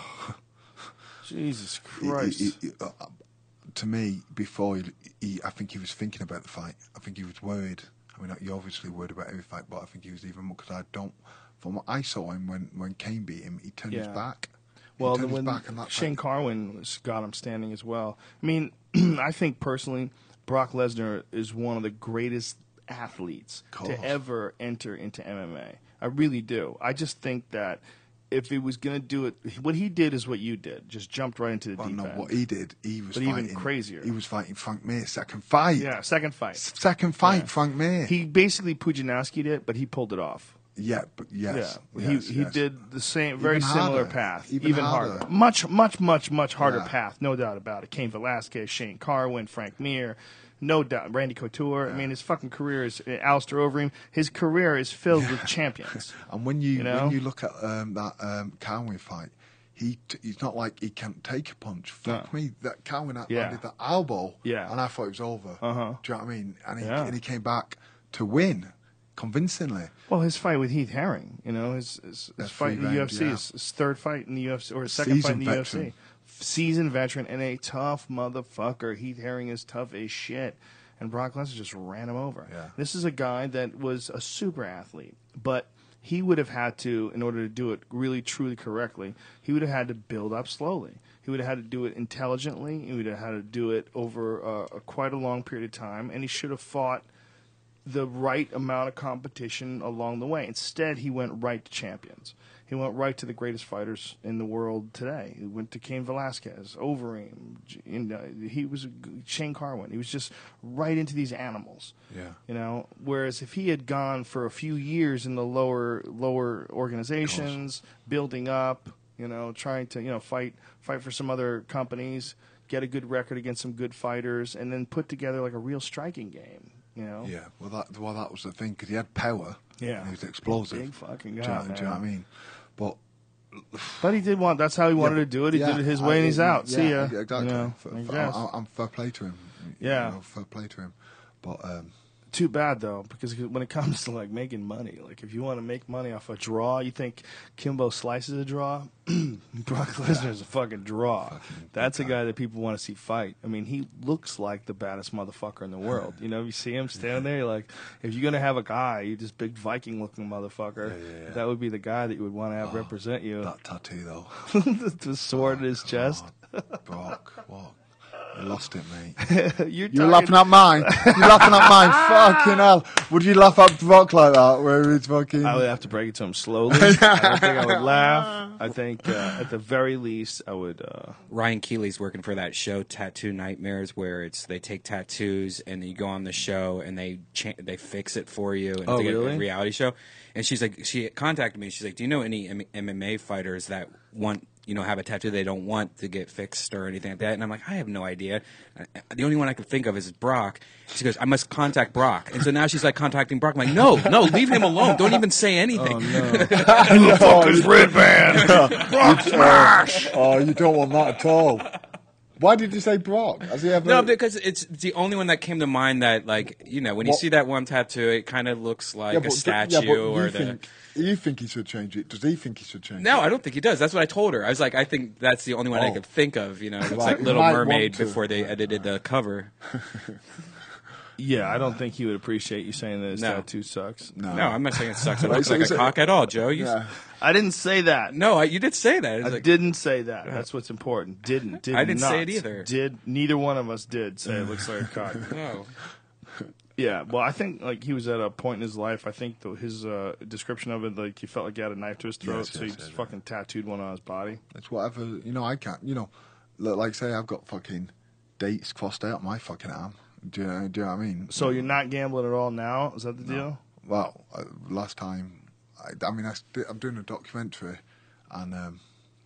Jesus He- he- Christ. he- he- uh, uh, to me, before he, he, I think he was thinking about the fight. I think he was worried. I mean, you're obviously worried about every fight, but I think he was even more because I don't. From what I saw him when when Kane beat him, he turned his Yeah. back. He Well, turned then his when back and that Shane fight- Carwin was- got him standing as well. I mean, I think personally, Brock Lesnar is one of the greatest athletes Course. to ever enter into M M A. I really do. I just think that if he was going to do it, what he did is what you did. Just jumped right into the Well, deep no, end. what he did, he was But even fighting, crazier. He was fighting Frank Mir, second fight. Yeah, second fight. Second fight, Yeah. Frank Mir. He basically Pujanowski'd it, but he pulled it off. yeah, but yes, yeah, yes, he he yes. did the same, very Even similar harder. path, Even even, harder. harder. much, much, much, much harder Yeah. path, no doubt about it. Cain Velasquez, Shane Carwin, Frank Mir, no doubt, Randy Couture. I mean, his fucking career is uh, Alistair Overeem. His career is filled with champions. And when you, You know? when you look at um, that um, Cowan fight, he t- he's not like he can't take a punch. Fuck No. me, that Cowan had Yeah. landed that elbow, Yeah. and I thought it was over. Uh-huh. Do you know what I mean? And he, Yeah. and he came back to win convincingly. Well, his fight with Heath Herring, you know, his his, his That fight in the three U F round, C, yeah. his, his third fight in the U F C, or his second Seasoned fight in the veteran. U F C. Seasoned veteran and a tough motherfucker. Heath Herring is tough as shit. And Brock Lesnar just ran him over. Yeah. This is a guy that was a super athlete, but he would have had to, in order to do it really, truly correctly, he would have had to build up slowly. He would have had to do it intelligently. He would have had to do it over uh, a quite a long period of time, and he should have fought the right amount of competition along the way. Instead, he went right to champions. He went right to the greatest fighters in the world today. He went to Cain Velasquez, Overeem. You know, he was Shane Carwin. He was just right into these animals. Yeah. You know, whereas if he had gone for a few years in the lower lower organizations, building up, you know, trying to you know fight fight for some other companies, get a good record against some good fighters, and then put together like a real striking game. You know. Yeah. Well, that well that was the thing because he had power. Yeah. And he was explosive. Big fucking Do guy. you, know, do you know what I mean? But But he did want. That's how he wanted yeah, to do it. He yeah, did it his I- way, and he's out. Yeah, See ya. Exactly. You know, For- I for- guess. I, I'm fair play to him. Yeah. You know, fair play to him. But um, Too bad though, because when it comes to like making money, like if you want to make money off a draw, you think Kimbo Slice is a draw? Brock Lesnar is a fucking draw. Fucking That's a big guy that people want to see fight. I mean, he looks like the baddest motherfucker in the world. You know, you see him standing there, you're like, if you're gonna have a guy, you just big Viking-looking motherfucker, Yeah, yeah, yeah. that would be the guy that you would want to have Oh, represent you. that tattoo though. the, the sword in his chest. God, Brock, what? You lost it, mate. you're You're talking- laughing at mine. You're laughing at mine. Fucking hell. Would you laugh at Brock like that? Where he's fucking. I would have to break it to him slowly. I don't think I would laugh. I think, uh, at the very least, I would. Uh, Ryan Keeley's working for that show Tattoo Nightmares, where it's they take tattoos and then you go on the show and they cha- they fix it for you. And Oh, it's like really? a reality show. And she's like, she contacted me. She's like, do you know any M- MMA fighters that want, you know, have a tattoo they don't want to get fixed or anything like that? And I'm like, I have no idea. Uh, The only one I can think of is Brock. She goes, I must contact Brock. And so now she's like contacting Brock. I'm like, no, no, leave him alone. Don't even say anything. oh no! the fuck is Red Band? Brock Smash! Oh, you don't want that at all. Why did you say Brock? Has he ever? No, because it's the only one that came to mind that, like, you know, when you What- see that one tattoo, it kind of looks like Yeah, a but- statue yeah, but you or the. think, you think he should change it? Does he think he should change it? No, I don't think he does. That's what I told her. I was like, I think that's the only one I Oh. could think of. You know, it's Right, like you Little might Mermaid want to. before they edited the cover. Yeah, I don't think he would appreciate you saying that his No. tattoo sucks. No. No, I'm not saying it sucks. It Right, looks so- like a so- cock at all, Joe. You, Yeah. I didn't say that. No, I, you did say that. It's I like, didn't say that. That's what's important. Didn't. Did I didn't not. say it either. Did neither one of us did say it looks like a cock. No. Yeah. Well, I think like he was at a point in his life. I think the, his uh, description of it, like he felt like he had a knife to his throat, Yes, so he yes, just yes, fucking tattooed one on his body. It's whatever. You know, I can't. You know, look, like say I've got fucking dates crossed out my fucking arm. Do you, know, do you know what I mean? So you're not gambling at all now? Is that the No. deal? Well, uh, last time, I, I mean, I st- I'm doing a documentary, and um,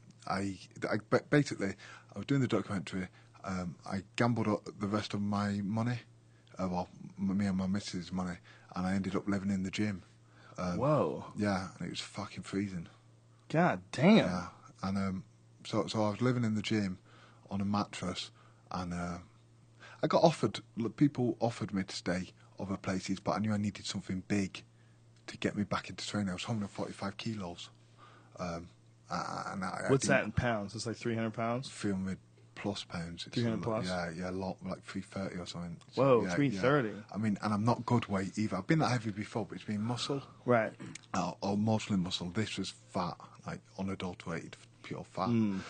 I, I ba- basically I was doing the documentary. Um, I gambled up the rest of my money, uh, well, m- me and my missus' money, and I ended up living in the gym. Um, Whoa. Yeah, and it was fucking freezing. God damn. Yeah, and um, so so I was living in the gym on a mattress, and uh, I got offered. look, People offered me to stay other places, but I knew I needed something big to get me back into training. I was one hundred forty-five kilos. Um, and I, I What's that didn't- in pounds? It's like three hundred pounds. three hundred plus pounds. It's three hundred a plus? lot- Yeah, yeah, a lot, like three thirty or something. Whoa, yeah, three thirty. yeah. I mean, and I'm not good weight either. I've been that heavy before, but it's been muscle. Right. Uh, or mostly muscle. This was fat, like unadulterated, pure fat. Mm.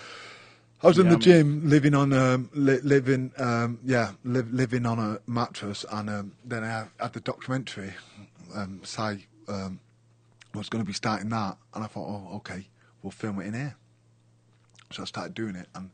I was in the Yummy. gym, living on, um, li- living, um, yeah, li- living on a mattress, and um, then I had the documentary. Um, Sai um, was going to be starting that, and I thought, oh, okay, we'll film it in here. So I started doing it, and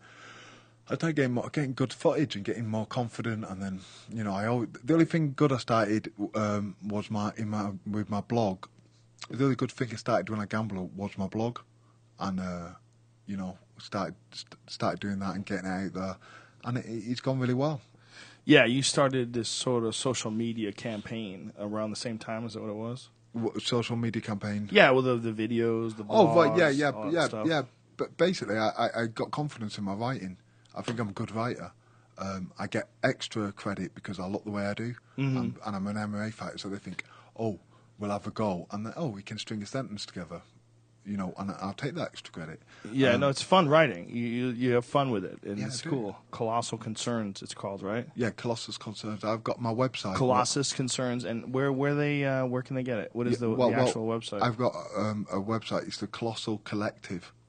I started getting more, getting good footage and getting more confident. And then, you know, I always, the only thing good I started um, was my in my with my blog. The only good thing I started when I gambled was my blog, and uh, you know, started st- started doing that and getting it out there, and it, it's gone really well. Yeah, you started this sort of social media campaign around the same time. Is that what it was? W- social media campaign. Yeah, well, the, the videos, the blogs, Oh, right, yeah, yeah, all that yeah, stuff. yeah. But basically, I, I, I got confidence in my writing. I think I'm a good writer. Um, I get extra credit because I look the way I do, Mm-hmm. and, and I'm an M M A fighter. So they think, oh, we'll have a go, and then, oh, we can string a sentence together, you know, and I'll take that extra credit. Yeah, Um, no, it's fun writing. You, you you have fun with it, and Yeah, it's I do. cool. Colossal Concerns, it's called, right? Yeah, Colossus Concerns. I've got my website. Colossus Concerns, and where where they uh, where can they get it? What is Yeah, the, well, the well, actual website? I've got um, a website. It's the colossal collective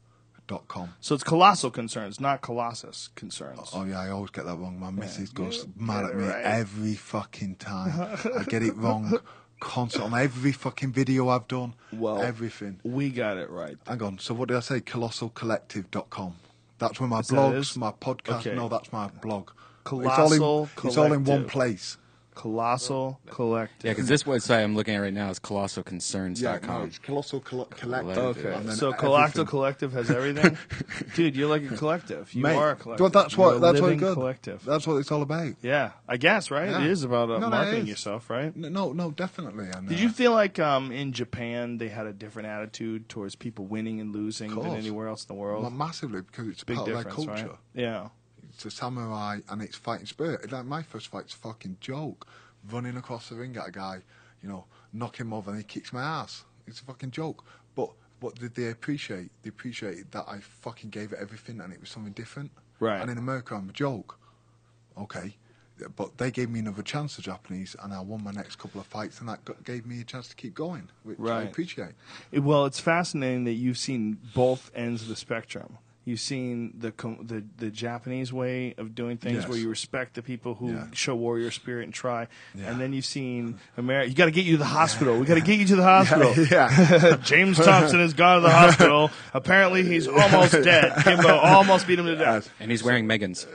dot com. So it's colossal concerns, not Colossus concerns. Oh yeah, I always get that wrong. My missus goes mad Get at it me right. every fucking time. I get it wrong constant on every fucking video I've done. Well, everything. We got it right. Hang on. So what did I say? colossal collective dot com. That's where my Is that it is? blogs, my podcast. Okay. No, that's my blog. Colossal it's all in, it's all in one Collective. place. Colossal Collective. Yeah, because this website I'm looking at right now is colossal concerns Yeah, dot com. no, it's colossal coll- collective. Okay. and then So everything. Collective Collective has everything? Dude, you're like a collective. You Mate, are a collective. well, that's You're what a that's what living good. collective. That's what it's all about. Yeah, I guess, right? Yeah. It is about uh, No, no, it marketing is. yourself, right? No, no, no definitely. And, Did uh, you feel like um, in Japan they had a different attitude towards people winning and losing Of than course. anywhere else in the world? well, massively because it's Big part of their difference, culture. right? Yeah. It's a samurai and it's fighting spirit. Like my first fight's a fucking joke. Running across the ring at a guy, you know, knock him over and he kicks my ass. It's a fucking joke. But what did they appreciate? They appreciated that I fucking gave it everything and it was something different. Right. And in America, I'm a joke. Okay. But they gave me another chance, the Japanese, and I won my next couple of fights, and that got, gave me a chance to keep going, which I Right. appreciate. It- well, it's fascinating that you've seen both ends of the spectrum. You've seen the com- the the Japanese way of doing things, Yes. where you respect the people who Yeah. show warrior spirit and try, Yeah. and then you've seen America. You got to get you to the hospital. We got to get you to the hospital. Yeah. James Thompson has gone to the hospital. Apparently, he's almost dead. Kimbo almost beat him to death. And he's wearing Megan's.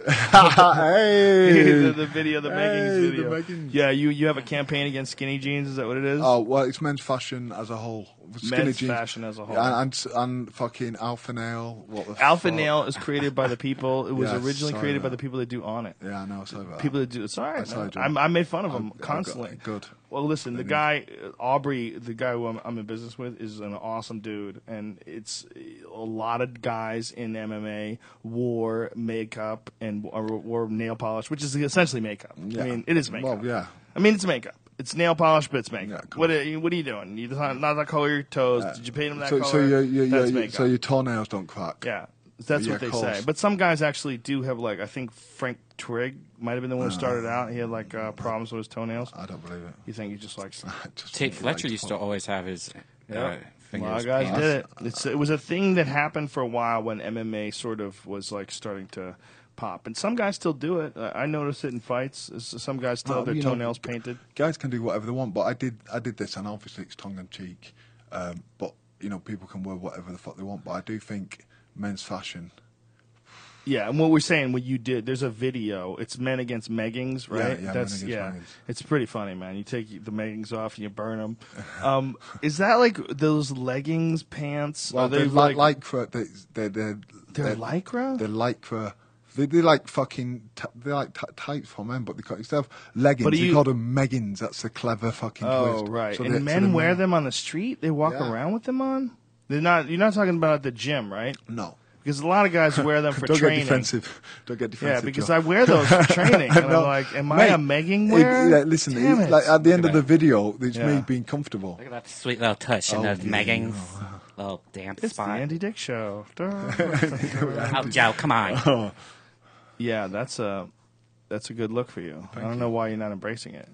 Hey! the, the video, the Hey, Meggings the video. Meggings. Yeah, you you have a campaign against skinny jeans. Is that what it is? Oh, well, it's men's fashion as a whole. Skinny Men's jeans. fashion as a whole. And, and, and fucking Alpha Nail. What the Alpha fuck? Nail is created by the people. It was Yeah, originally sorry created by about the people that do On It. Yeah, I know. Sorry about People that. that do it's all right. That's man. how I do I'm- it. I made fun of I've- them I've got- constantly. good. Well, listen, the They guy uh, Aubrey, the guy who I'm, I'm in business with, is an awesome dude, and it's a lot of guys in M M A wore makeup and or wore nail polish, which is essentially makeup. Yeah. I mean, it is makeup. Well, yeah. I mean, it's makeup. It's nail polish, but it's makeup. Yeah, of what, are you, what are you doing? You not, not that color your toes? Did you paint them that so, color? so your, your, That's your, makeup. so your toenails don't crack. Yeah, that's Yeah, what they of course. say. But some guys actually do have, like, I think Frank Trigg might have been the one who started out. He had like uh, problems with his toenails. I don't believe it. You think he just likes? Just Tate like Fletcher to used to fuck. always have his uh, Yeah. A fingers lot of guys painted. did it. It's, it was a thing that happened for a while when M M A sort of was like starting to pop, and some guys still do it. I I notice it in fights. S- Some guys still Well, have their you know, toenails painted. Guys can do whatever they want, but I did I did this, and obviously it's tongue in cheek. Um, but you know, people can wear whatever the fuck they want. But I do think men's fashion. Yeah, and what we're saying, what you did, there's a video. It's men against meggings, Yeah, right? yeah, men That's against yeah. meggings. It's pretty funny, man. You take the meggings off and you burn them. Um, is that like those leggings pants? Well, Are they they're like, like lycra. They, they're they're they're lycra? They're lycra. They they like fucking. T- they're like t- tights for men, but they call, instead of leggings, But do they you- call them meggings. That's the clever fucking Oh, twist. right. So and they- so men they're wear men- them on the street. They walk Yeah. around with them on. They're not. You're not talking about at the gym, right? No. Because a lot of guys wear them for Don't training. get defensive. Don't get defensive. Yeah, because Joe. I wear those for training, and No. I'm like, am I Mate, a megging it- wearer? yeah, listen, Damn it- it. like at the end Look of at the video, it's Yeah. me being comfortable. Look at that sweet little touch in Oh, those yeah, meggings. yeah. Little damp It's the spot. Andy Dick Show. Oh, Joe, come on. Yeah, that's a that's a good look for you. I don't know why you're not embracing it.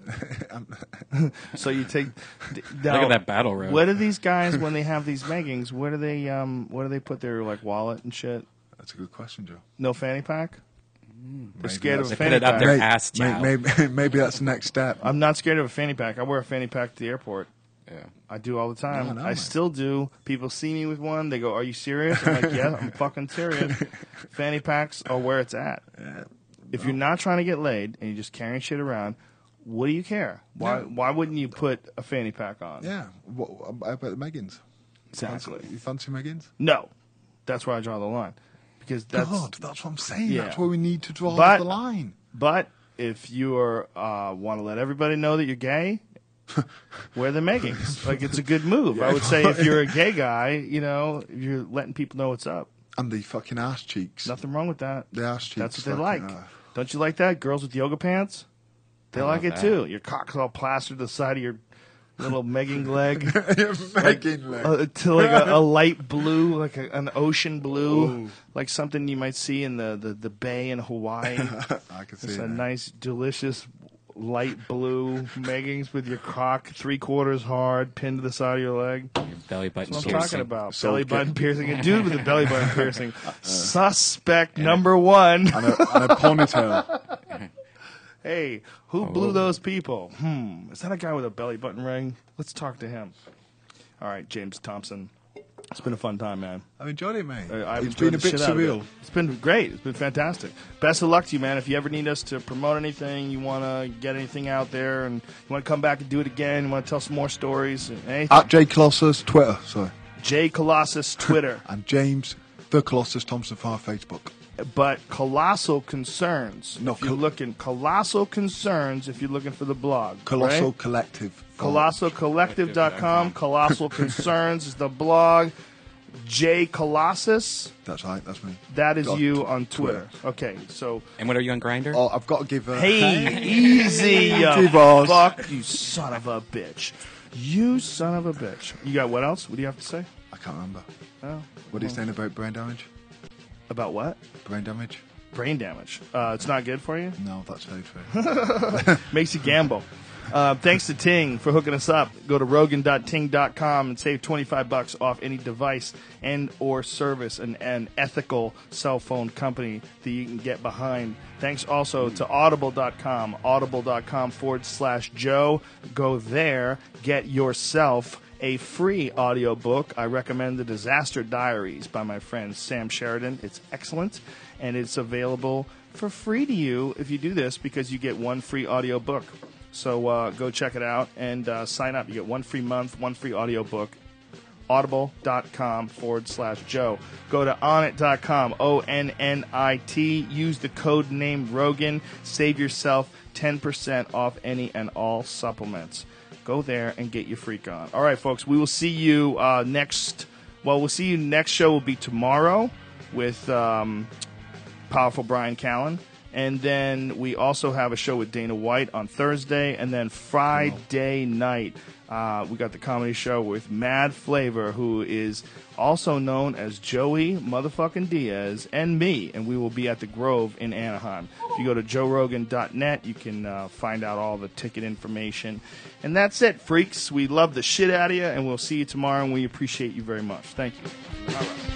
So you take d- now, Look at that battle road. What do these guys when they have these meggings? Where do they um? Where do they put their like wallet and shit? That's a good question, Joe. No fanny pack. They're Maybe scared of that's- a They put fanny it up pack. their May- ass, may- Joe. Maybe, maybe that's the next step. I'm not scared of a fanny pack. I wear a fanny pack to the airport. Yeah. I do all the time. No, no, I man. still do. People see me with one. They go, "Are you serious?" I'm like, "Yeah, I'm fucking serious." Fanny packs are where it's at. Yeah. If you're not trying to get laid and you're just carrying shit around, what do you care? Why Yeah. Why wouldn't you put a fanny pack on? Yeah. What what about the Meggins? Exactly. You fancy Meggins? No, that's where I draw the line, because that's. God, that's what I'm saying. Yeah. That's where we need to draw But- the line. But if you are uh, want to let everybody know that you're gay, wear the meggings. Like, it's a good move. I would say if you're a gay guy, you know, you're letting people know what's up. And the fucking ass cheeks. Nothing wrong with that. The ass cheeks. That's what they fucking, like. uh, Don't you like that? Girls with yoga pants? They I like love it that. too. Your cock's all plastered to the side of your little megging leg. Megging leg. Uh, to like a, a light blue, like a, an ocean blue, like something you might see in the, the, the bay in Hawaii. I can see It's a that. nice, delicious light blue leggings with your cock three quarters hard pinned to the side of your leg. Your belly button That's what I'm piercing. talking about. So belly get- button piercing. A dude with a belly button piercing. Suspect number one. And a, and a ponytail. Hey, who blew those people? Hmm. Is that a guy with a belly button ring? Let's talk to him. All right, James Thompson. It's been a fun time, man. I've enjoyed it, mate. I- I've It's enjoyed been a the bit shit out of surreal. it. It's been great. It's been fantastic. Best of luck to you, man. If you ever need us to promote anything, you want to get anything out there, and you want to come back and do it again, you want to tell some more stories, anything. At J Colossus, Twitter, sorry. J Colossus Twitter. And James, the Colossus Thompson Farr, Facebook. But Colossal Concerns. No, if you're col- looking Colossal Concerns, if you're looking for the blog. Colossal right? Collective. Colossal Collective dot com. Colossal Concerns is the blog. J Colossus. That's right, that's me. That is Got you t- on Twitter. Okay, so And what are you on Grindr? Oh, I've got to give a... hey, easy, you Easy, boss. fuck, you son of a bitch. You son of a bitch. You got what else? What do you have to say? I can't remember. Oh, What are you saying about brain damage? about what? Brain damage? Brain damage. Uh, it's not good for you. No, that's very true. Makes you gamble. Uh, thanks to Ting for hooking us up. Go to rogan dot ting dot com and save twenty-five bucks off any device and or service, an, an ethical cell phone company that you can get behind. Thanks also to audible dot com, audible dot com forward slash Joe. Go there, get yourself a free audiobook. I recommend The Disaster Diaries by my friend Sam Sheridan. It's excellent, and it's available for free to you if you do this because you get one free audiobook. So uh, go check it out and uh, sign up. You get one free month, one free audiobook. audible dot com forward slash Joe. Go to onnit dot com, O N N I T. Use the code name Rogan. Save yourself ten percent off any and all supplements. Go there and get your freak on. All right, folks, we will see you uh, next. Well, we'll see you next show will be tomorrow with um, Powerful Brian Callen. And then we also have a show with Dana White on Thursday. And then Friday night, uh, we got the comedy show with Mad Flavor, who is also known as Joey motherfucking Diaz, and me. And we will be at the Grove in Anaheim. If you go to joe rogan dot net, you can uh, find out all the ticket information. And that's it, freaks. We love the shit out of you, and we'll see you tomorrow, and we appreciate you very much. Thank you. All right.